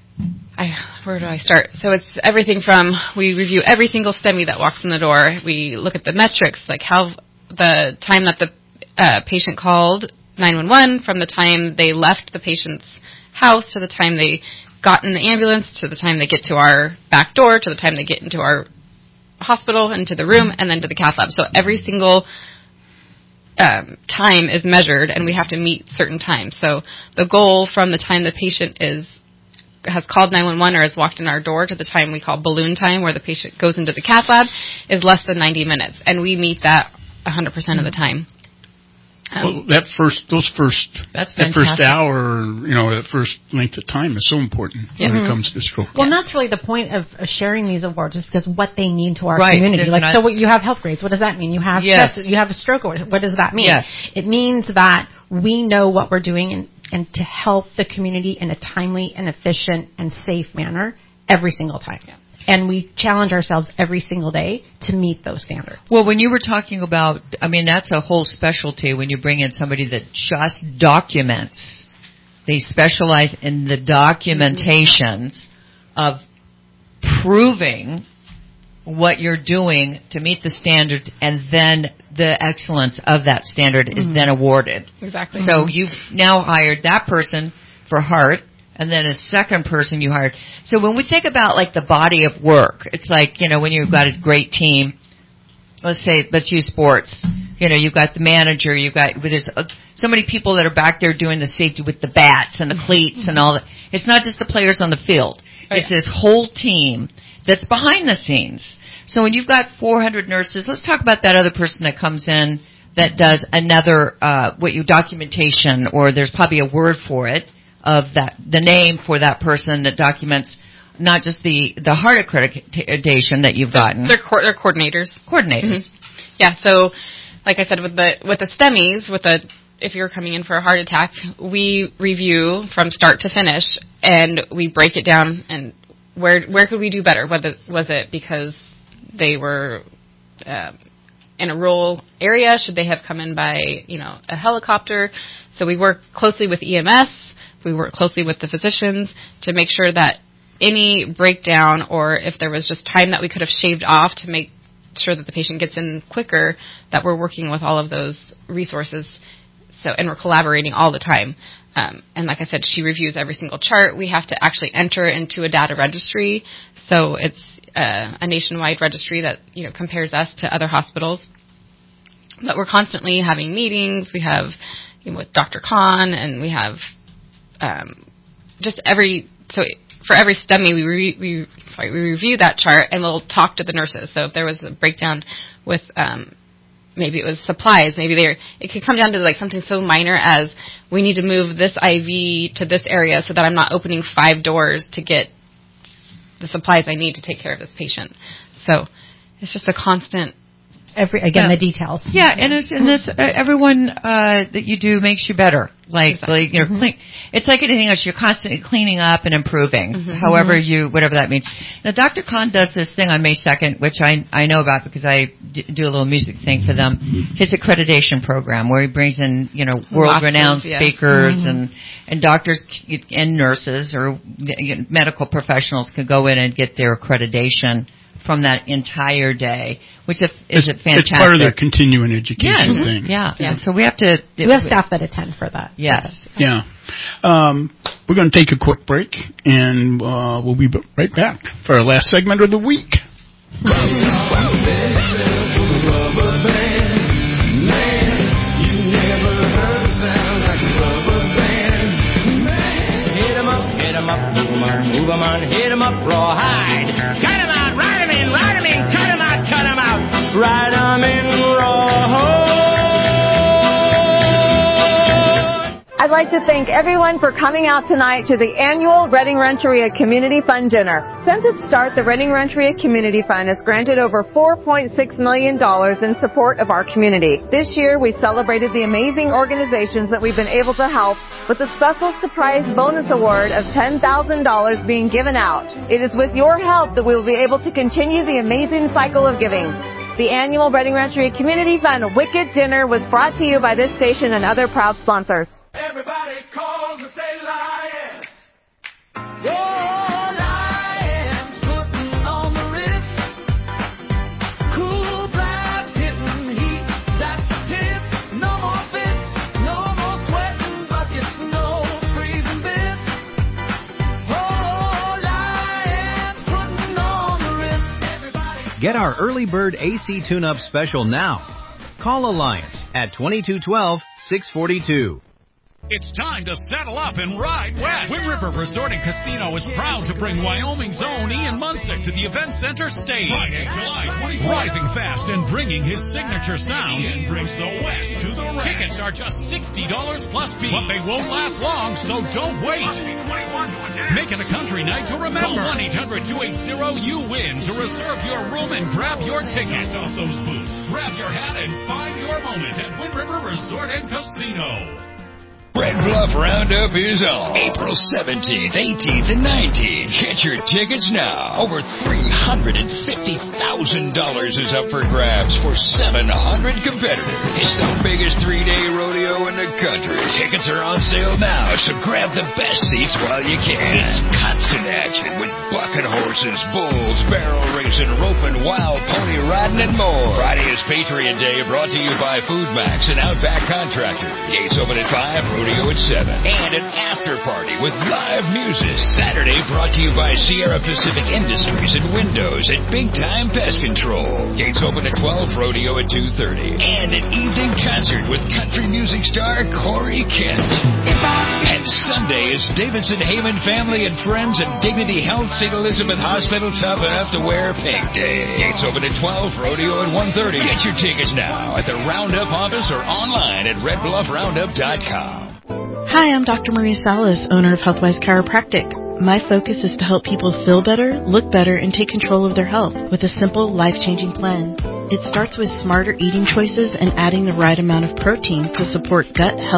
I, where do I start? So it's everything from, we review every single STEMI that walks in the door. We look at the metrics, like how the time that the uh, patient called nine one one, from the time they left the patient's house to the time they got in the ambulance, to the time they get to our back door, to the time they get into our hospital, into the room, and then to the cath lab. So every single um, time is measured, and we have to meet certain times. So the goal from the time the patient is has called nine one one or has walked in our door to the time we call balloon time, where the patient goes into the cath lab, is less than ninety minutes, and we meet that one hundred percent of the time. Um,
Well, that first, those first,
That's
that first
fantastic.
hour, you know, that first length of time is so important when
Mhm.
it comes to stroke.
Well, and that's really the point of of sharing these awards, is because what they mean to our
Right.
community.
There's
Like,
an-
so what, you have health grades. What does that mean? You have
Yes.
chest, you have a stroke award. What does that mean?
Yes.
It means that we know what we're doing, and, and to help the community in a timely and efficient and safe manner every single time.
Yeah.
And we challenge ourselves every single day to meet those standards.
Well, when you were talking about, I mean, that's a whole specialty when you bring in somebody that just documents. They specialize in the documentations of proving what you're doing to meet the standards, and then the excellence of that standard is
Mhm.
then awarded.
Exactly.
So you've now hired that person for heart, and then a second person you hired. So when we think about like the body of work, it's like, you know, when you've got a great team, let's say, let's use sports. You know, you've got the manager, you've got, there's uh, so many people that are back there doing the safety with the bats and the cleats and all that. It's not just the players on the field.
Oh,
It's
yeah.
this whole team that's behind the scenes. So when you've got four hundred nurses, let's talk about that other person that comes in that does another, uh, what you documentation, or there's probably a word for it, of that, the name for that person that documents not just the, the heart accreditation that you've gotten.
They're, co- they're coordinators.
Coordinators.
Mhm. Yeah, so like I said, with the with the STEMIs, with the if you're coming in for a heart attack, we review from start to finish, and we break it down, and where where could we do better? Whether was it because they were uh, in a rural area? Should they have come in by, you know, a helicopter? So we work closely with E M S. We work closely with the physicians to make sure that any breakdown, or if there was just time that we could have shaved off to make sure that the patient gets in quicker, that we're working with all of those resources. So, and we're collaborating all the time. Um, and like I said, she reviews every single chart. We have to actually enter into a data registry. So it's uh, a nationwide registry that, you know, compares us to other hospitals. But we're constantly having meetings. We have, you know, with Doctor Khan, and we have um, just every, so for every STEMI, we, re, we, sorry, we review that chart, and we'll talk to the nurses. So if there was a breakdown with, um, maybe it was supplies, maybe they're, it could come down to like something so minor as we need to move this I V to this area so that I'm not opening five doors to get the supplies I need to take care of this patient. So it's just a constant.
Every again,
yeah.
the details.
Yeah, and it's and this uh, everyone uh, that you do makes you better. Like, exactly. like you know, clean. It's like anything else. You're constantly cleaning up and improving. Mm-hmm. However you, whatever that means. Now, Doctor Khan does this thing on May second, which I I know about because I d- do a little music thing for them. His accreditation program, where he brings in, you know, world-renowned
yeah.
speakers
mm-hmm.
and and doctors and nurses or medical professionals can go in and get their accreditation from that entire day, which is, is
it's,
it fantastic.
It's part of their continuing education
yeah.
thing.
Yeah. yeah. So we have to.
We have staff that attend for that.
Yes.
Yeah. Um, we're going to take a quick break, and uh, we'll be right back for our last segment of the week.
Move 'em on, hit 'em up, rawhide. Cut 'em out, ride 'em in, ride 'em in, cut 'em out, cut 'em out. Ride 'em in, rawhide.
I'd like to thank everyone for coming out tonight to the annual Reading Renteria Community Fund Dinner. Since its start, the Reading Renteria Community Fund has granted over four point six million dollars in support of our community. This year, we celebrated the amazing organizations that we've been able to help with a special surprise bonus award of ten thousand dollars being given out. It is with your help that we will be able to continue the amazing cycle of giving. The annual Reading Renteria Community Fund Wicked Dinner was brought to you by this station and other proud sponsors.
Everybody calls and say lion. Oh, lions putting on the Ritz. Cool blast hitting heat. That's the pits. No more fits. No more sweating buckets. No freezing bits. Oh, lions putting on the Ritz. Everybody.
Get our early bird A C tune-up special now. Call Alliance at twenty-two twelve, six forty-two.
It's time to saddle up and ride west. Wind River Resort and Casino is proud to bring Wyoming's own Ian Munsick to the Event Center stage. Friday, July twenty-fourth. Rising fast and bringing his signature sound. Ian brings the West to the West. Tickets are just sixty dollars plus fees. But they won't last long, so don't wait. Make it a country night to remember. Call one eight hundred two eight zero U W I N to reserve your room and grab your ticket. Off those booths. Grab your hat and find your moment at Wind River Resort and Casino.
Red Bluff Roundup is on April seventeenth, eighteenth, and nineteenth. Get your tickets now. Over three hundred fifty thousand dollars is up for grabs for seven hundred competitors. It's the biggest three-day rodeo in the country. Tickets are on sale now, so grab the best seats while you can. It's constant action with bucket horses, bulls, barrel racing, roping, wild pony riding, and more. Friday is Patriot Day, brought to you by Food Max and Outback Contractor. Gates open at five. Rodeo at seven. And an after party with live music. Saturday brought to you by Sierra Pacific Industries and Windows at Big Time Pest Control. Gates open at twelve, rodeo at two thirty. And an evening concert with country music star Corey Kent. And Sunday is Davidson Heyman Family and Friends and Dignity Health Saint Elizabeth Hospital Tough Enough to Wear Pink Day. Gates open at twelve, rodeo at one thirty. Get your tickets now at the Roundup office or online at red bluff roundup dot com.
Hi, I'm Doctor Marie Salas, owner of Healthwise Chiropractic. My focus is to help people feel better, look better, and take control of their health with a simple, life-changing plan. It starts with smarter eating choices and adding the right amount of protein to support gut health,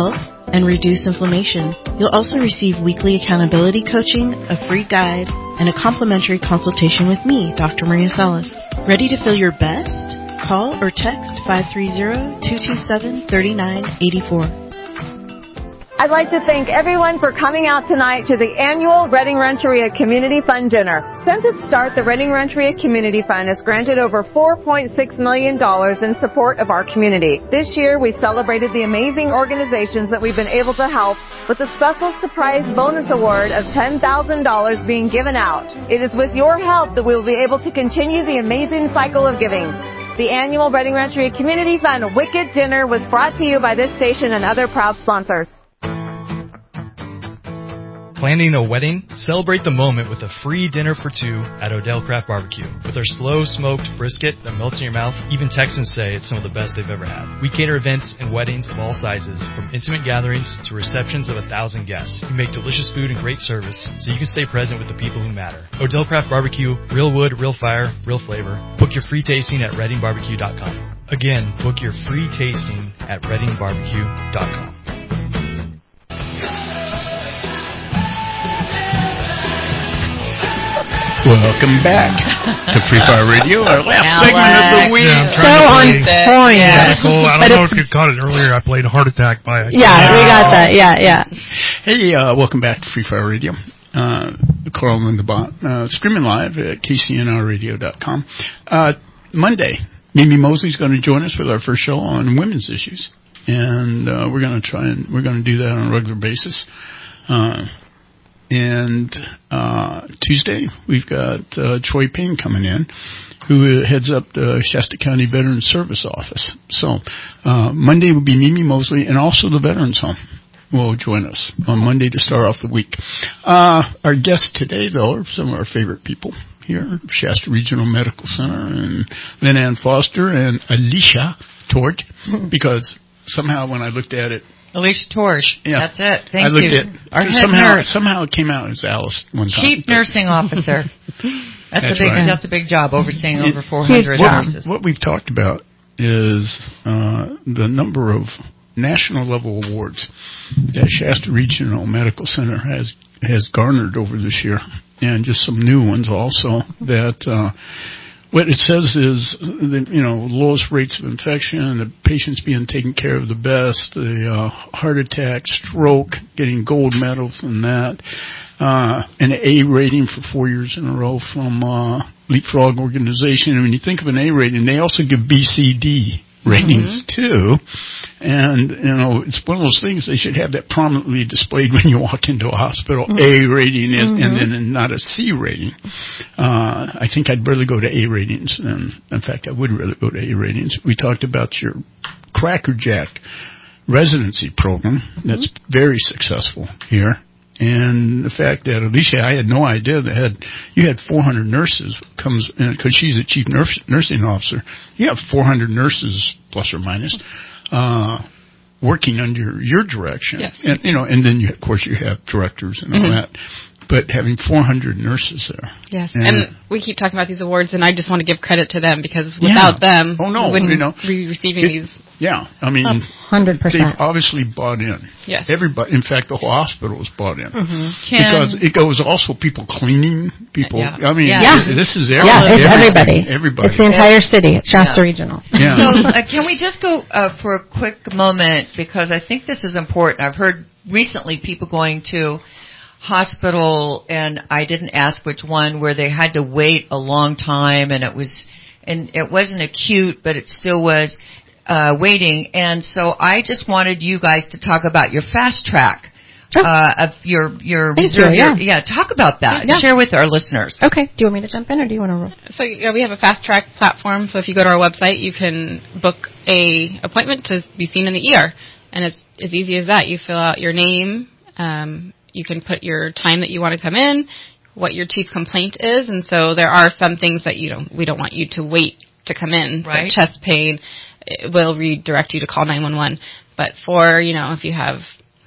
and reduce inflammation. You'll also receive weekly accountability coaching, a free guide, and a complimentary consultation with me, Doctor Maria Salas. Ready to feel your best? Call or text five three zero, two two seven, three nine eight four.
I'd like to thank everyone for coming out tonight to the annual Reading Renteria Community Fund Dinner. Since its start, the Reading Renteria Community Fund has granted over four point six million dollars in support of our community. This year, we celebrated the amazing organizations that we've been able to help with a special surprise bonus award of ten thousand dollars being given out. It is with your help that we will be able to continue the amazing cycle of giving. The annual Reading Renteria Community Fund Wicked Dinner was brought to you by this station and other proud sponsors.
Planning a wedding? Celebrate the moment with a free dinner for two at Odell Craft Barbecue. With our slow smoked brisket that melts in your mouth, even Texans say it's some of the best they've ever had. We cater events and weddings of all sizes, from intimate gatherings to receptions of a thousand guests. We make delicious food and great service, so you can stay present with the people who matter. Odell Craft Barbecue, real wood, real fire, real flavor. Book your free tasting at reading barbecue dot com. Again, book your free tasting at reading barbecue dot com.
Welcome back to Free Fire Radio, our last
Alex.
segment of the week.
Yeah, I'm
So
trying
on
to play
point.
Yeah. Cool. I
But
don't know
if-
if you caught it earlier. I played Heart Attack by a
Yeah, we got that. Yeah, yeah.
Hey, uh, welcome back to Free Fire Radio. Uh, Carl Lindebot, uh, streaming live at K C N R radio dot com. Uh, Monday, Mimi Mosley's going to join us with our first show on women's issues. And, uh, we're going to try and, we're going to do that on a regular basis. Uh, And uh Tuesday, we've got uh, Troy Payne coming in, who heads up the Shasta County Veterans Service Office. So uh Monday will be Mimi Mosley, and also the Veterans Home will join us on Monday to start off the week. Uh Our guests today, though, are some of our favorite people here, Shasta Regional Medical Center, and Lynn Ann Foster and Alicia Torch, because somehow when I looked at it,
Alicia Torch.
Yeah.
That's it. Thank
I looked
you.
At,
Our head
somehow,
nurse.
somehow it came out as Alice one time.
Chief Nursing Officer. That's,
That's
a big.
right.
That's a big job, overseeing
It-
over four hundred
what,
nurses.
What we've talked about is uh, the number of national level awards that Shasta Regional Medical Center has has garnered over this year, and just some new ones also. That uh, what it says is, that, you know, lowest rates of infection, the patients being taken care of the best, the uh, heart attack, stroke, getting gold medals in that, uh, an A rating for four years in a row from uh, Leapfrog Organization. And when you think of an A rating, they also give B C D ratings mm-hmm. too. And, you know, it's one of those things, they should have that prominently displayed when you walk into a hospital, mm-hmm. A rating, is, mm-hmm. and then not a C rating. Uh, I think I'd rather go to A ratings than, in fact, I would rather go to A ratings. We talked about your Cracker Jack residency program. Mm-hmm. That's very successful here. And the fact that, Alicia, I had no idea that had, you had four hundred nurses comes in, because she's the chief nurse, nursing officer. You have four hundred nurses, plus or minus, uh, working under your direction.
Yes.
And, you know, and then you, of course you have directors and all
mm-hmm.
that. But having four hundred nurses there.
Yes.
And,
and we keep talking about these awards, and I just want to give credit to them, because without
yeah.
them,
oh, no,
we wouldn't
you know,
be receiving
it,
these.
Yeah, I mean,
one hundred percent.
They've obviously bought in.
Yes.
Everybody, in fact, the whole hospital is bought in.
Mm-hmm.
Because it goes also people cleaning, people,
yeah.
I mean,
yeah.
this is everybody.
Yeah, it's everybody.
Everybody.
It's the entire city. It's Shasta
yeah.
Regional.
Yeah.
So uh, can we just go uh, for a quick moment, because I think this is important. I've heard recently people going to hospital, and I didn't ask which one, where they had to wait a long time, and it was, and it wasn't acute, but it still was uh, waiting. And so I just wanted you guys to talk about your fast track.
Sure.
Uh, of your your
Thank
reserve,
you, yeah.
your, yeah. Talk about that.
Yeah.
Share with our listeners.
Okay. Do you want me to jump in, or do you want to roll?
So yeah, we have a fast track platform. So if you go to our website, you can book a appointment to be seen in the E R, and it's as easy as that. You fill out your name. Um, you can put your time that you want to come in, what your chief complaint is, and so there are some things that you don't. We don't want you to wait to come in.
Right.
So chest pain, it will redirect you to call nine one one. But for, you know, if you have,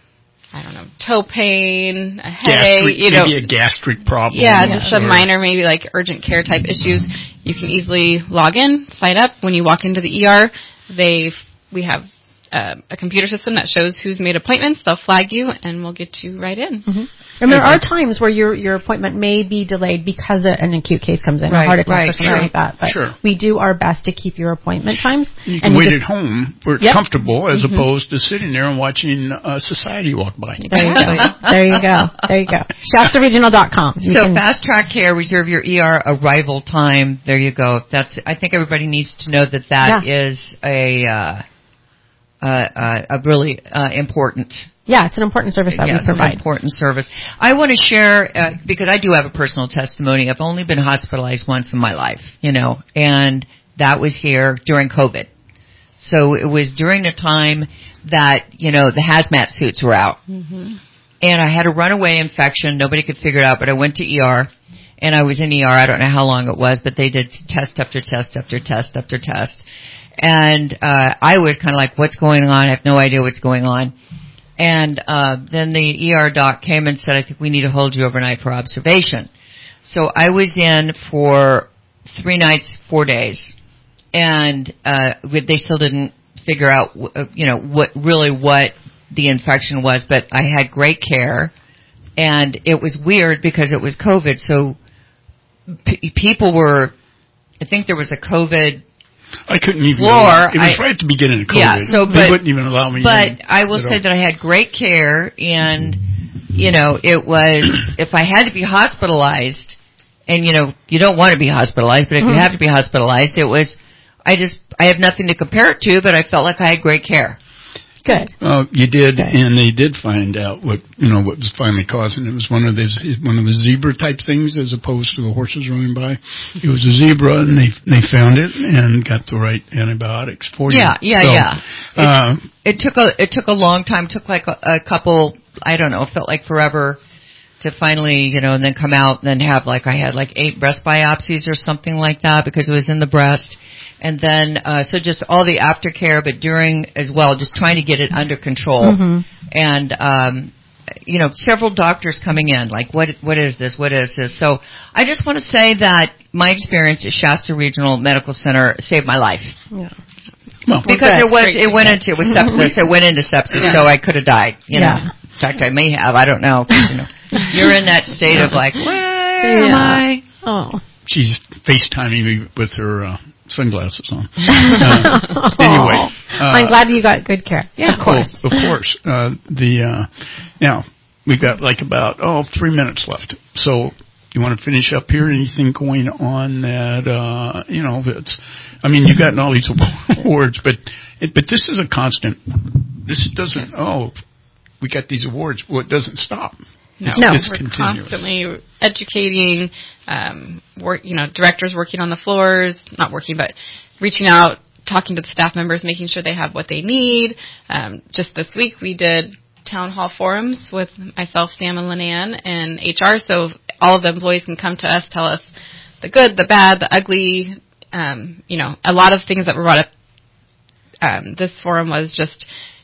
I don't know, toe pain, a headache,
gastric,
you know,
maybe a gastric problem.
yeah,
yeah,
just
sure.
some minor, maybe like urgent care type issues, you can easily log in, sign up. When you walk into the E R, they we have uh, a computer system that shows who's made appointments. They'll flag you, and we'll get you right in.
Mm-hmm. And there are times where your your appointment may be delayed because an acute case comes in,
right,
a heart attack
right,
or something
sure,
like that. But
sure.
we do our best to keep your appointment times.
You can
and
wait
just,
at home where it's
yep.
comfortable as
mm-hmm.
opposed to sitting there and watching uh, society walk by.
There you go. There you go. There you go. Shasta Regional dot com.
So can, Fast Track Care, reserve your E R arrival time. There you go. That's. I think everybody needs to know that that yeah. is a uh, uh, uh, a really uh, important.
Yeah, it's an important service that
yeah,
we provide.
It's an important service. I want to share, uh, because I do have a personal testimony. I've only been hospitalized once in my life, you know, and that was here during COVID. So it was during the time that, you know, the hazmat suits were out.
Mm-hmm.
And I had a runaway infection. Nobody could figure it out, but I went to E R, and I was in E R. I don't know how long it was, but they did test after test after test after test. And uh I was kind of like, what's going on? I have no idea what's going on. And uh then the E R doc came and said, I think we need to hold you overnight for observation. So I was in for three nights, four days. And uh they still didn't figure out, you know, what really what the infection was, but I had great care. And it was weird because it was COVID, so p- people were, I think there was a COVID
I couldn't even
floor.
Go. It was
I,
right at the beginning of COVID.
Yeah, so, but,
they wouldn't even allow me
But
in,
I will say
all.
that I had great care, and, you know, it was, if I had to be hospitalized, and, you know, you don't want to be hospitalized, but if mm-hmm. you have to be hospitalized, it was, I just, I have nothing to compare it to, but I felt like I had great care.
Good.
Uh, you did,
Good.
And they did find out what you know what was finally causing it. It was one of those one of the zebra type things, as opposed to the horses running by. It was a zebra, and they they found it and got the right antibiotics for
yeah,
you.
Yeah,
so,
yeah, yeah.
Uh,
it, it took a it took a long time. It took like a, a couple. I don't know. It felt like forever to finally, you know, and then come out and then have like I had like eight breast biopsies or something like that because it was in the breast. And then, uh, so just all the aftercare, but during as well, just trying to get it under control.
Mm-hmm.
And, um, you know, several doctors coming in, like, what, what is this? What is this? So I just want to say that my experience at Shasta Regional Medical Center saved my life.
Yeah.
Well,
because it was, it went into, it was sepsis. It went into sepsis, yeah. So I could have died, you know.
Yeah.
In fact, I may have, I don't know. You know, you're in that state of like, where
yeah.
am I?
Oh.
She's FaceTiming me with her, uh, sunglasses on. Uh, anyway, uh,
I'm glad you got good care.
Yeah,
of course,
of course. Uh, the uh, now we've got like about oh three minutes left. So you want to finish up here? Anything going on that uh, you know? That's I mean, you've gotten all these awards, but it, but this is a constant. This doesn't. Oh, we got these awards. Well, it doesn't stop.
No,
it's,
no.
it's
We're
continuous.
constantly educating, um, work, you know, directors working on the floors, not working, but reaching out, talking to the staff members, making sure they have what they need. Um, just this week we did town hall forums with myself, Sam, and Linan, and H R, so all of the employees can come to us, tell us the good, the bad, the ugly, um, you know, a lot of things that were brought up. Um, this forum was just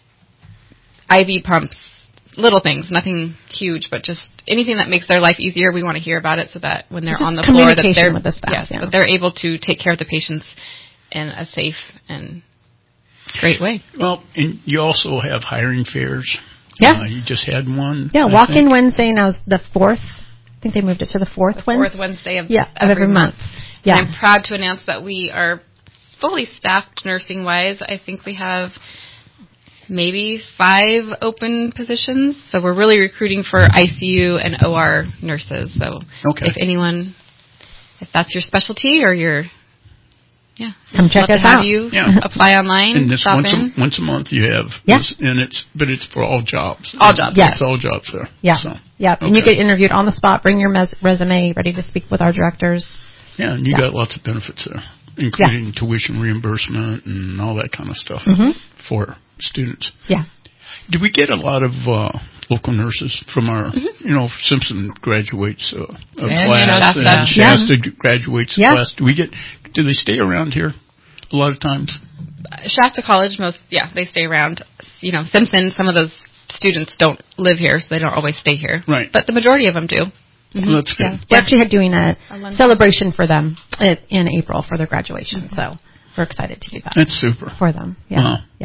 I V pumps, little things, nothing huge, but just anything that makes their life easier. We want to hear about it so that when they're
just
on the floor, that they're
with the staff,
yes,
yeah.
that they're able to take care of the patients in a safe and great way.
Well, and you also have hiring fairs.
Yeah,
uh, you just had one.
Yeah,
I
walk-in
think.
Wednesday. Now is the fourth. I think they moved it to the fourth
the
Wednesday.
Fourth Wednesday of
yeah
every,
of every month.
month.
Yeah,
and I'm proud to announce that we are fully staffed nursing wise. I think we have maybe five open positions. So we're really recruiting for I C U and O R nurses. So
okay.
if anyone, if that's your specialty or your, yeah,
come check us
to have
out.
You
yeah.
apply online.
And this
stop
once
in.
a, once a month you have,
yeah.
this, and it's but it's for all jobs.
All jobs.
Yes.
It's all jobs there.
Yeah.
So,
yeah.
okay.
And you get interviewed on the spot. Bring your mes- resume, ready to speak with our directors.
Yeah, and you
yeah.
got lots of benefits there, including
yeah.
tuition reimbursement and all that kind of stuff
mm-hmm.
for students.
Yeah.
Do we get a lot of uh, local nurses from our, mm-hmm. you know, Simpson graduates uh, a
and
class,
Shasta.
and Shasta
yeah.
graduates
yeah.
class? Do we get? Do they stay around here a lot of times?
Shasta College, most yeah, they stay around. You know, Simpson, some of those students don't live here, so they don't always stay here.
Right.
But the majority of them do.
Mm-hmm. Well, that's good.
Yeah. We're actually doing a, a celebration for them in April for their graduation, mm-hmm. so we're excited to do that.
That's super
for them. Yeah,
wow.
yeah.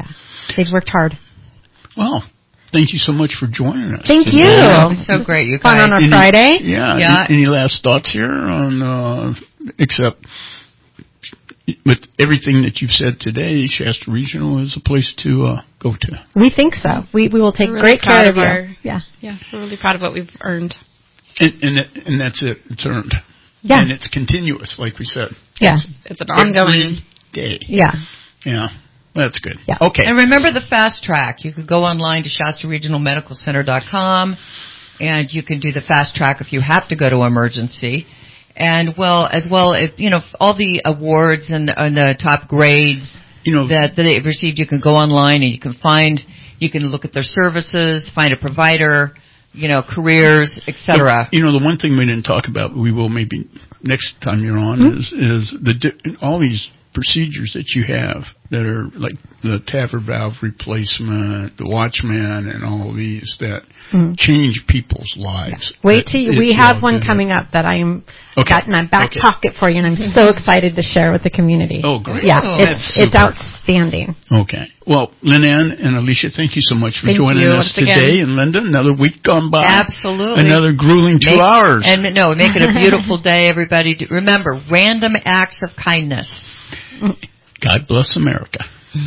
They've worked hard.
Well, thank you so much for joining us.
Thank
today.
you.
Yeah, it was so great, you guys.
Fun on a
any,
Friday.
Yeah.
Yeah.
Any last thoughts here on, uh, except with everything that you've said today, Shasta Regional is a place to uh, go to.
We think so. We we will take
We're really
great care of,
proud of
you.
our-
Yeah.
Yeah, we're really proud of what we've earned.
And and, that, and that's it. It's earned.
Yeah.
And it's continuous, like we said.
Yeah.
It's,
It's an ongoing
day.
Yeah.
Yeah. That's good.
Yeah.
Okay.
And remember the fast track. You could go online to Shasta Regional Medical Center dot com, and you can do the fast track if you have to go to emergency. And well, as well, if you know all the awards and, and the top grades
you know,
that, that they've received, you can go online and you can find, you can look at their services, find a provider, you know, careers, et cetera.
You know, the one thing we didn't talk about, we will maybe next time you're on,
Mm-hmm.
is is the di- all these procedures that you have that are like the TAVR valve replacement, the Watchman, and all of these that
Mhm.
change people's lives.
Wait till you,
It-
we
it-
have
well,
one
did
coming up that I'm
Okay.
got in my back
Okay.
pocket for you, and I'm so excited to share with the community.
Oh, great.
Yeah,
Oh,
it's
that's
it's
super.
outstanding.
Okay. Well, Lynn-Ann and Alicia, thank you so much for
Thank
joining
you
us
once again.
today. And Linda, another week gone by.
Absolutely.
Another grueling two
Make-
hours.
And no, make it a beautiful day, everybody. Do- Remember, random acts of kindness.
God bless America.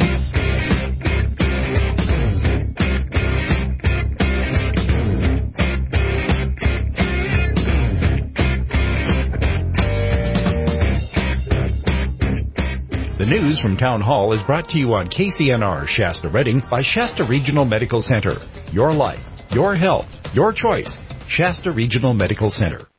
The news from Town Hall is brought to you on K C N R Shasta Redding by Shasta Regional Medical Center. Your life, your health, your choice. Shasta Regional Medical Center.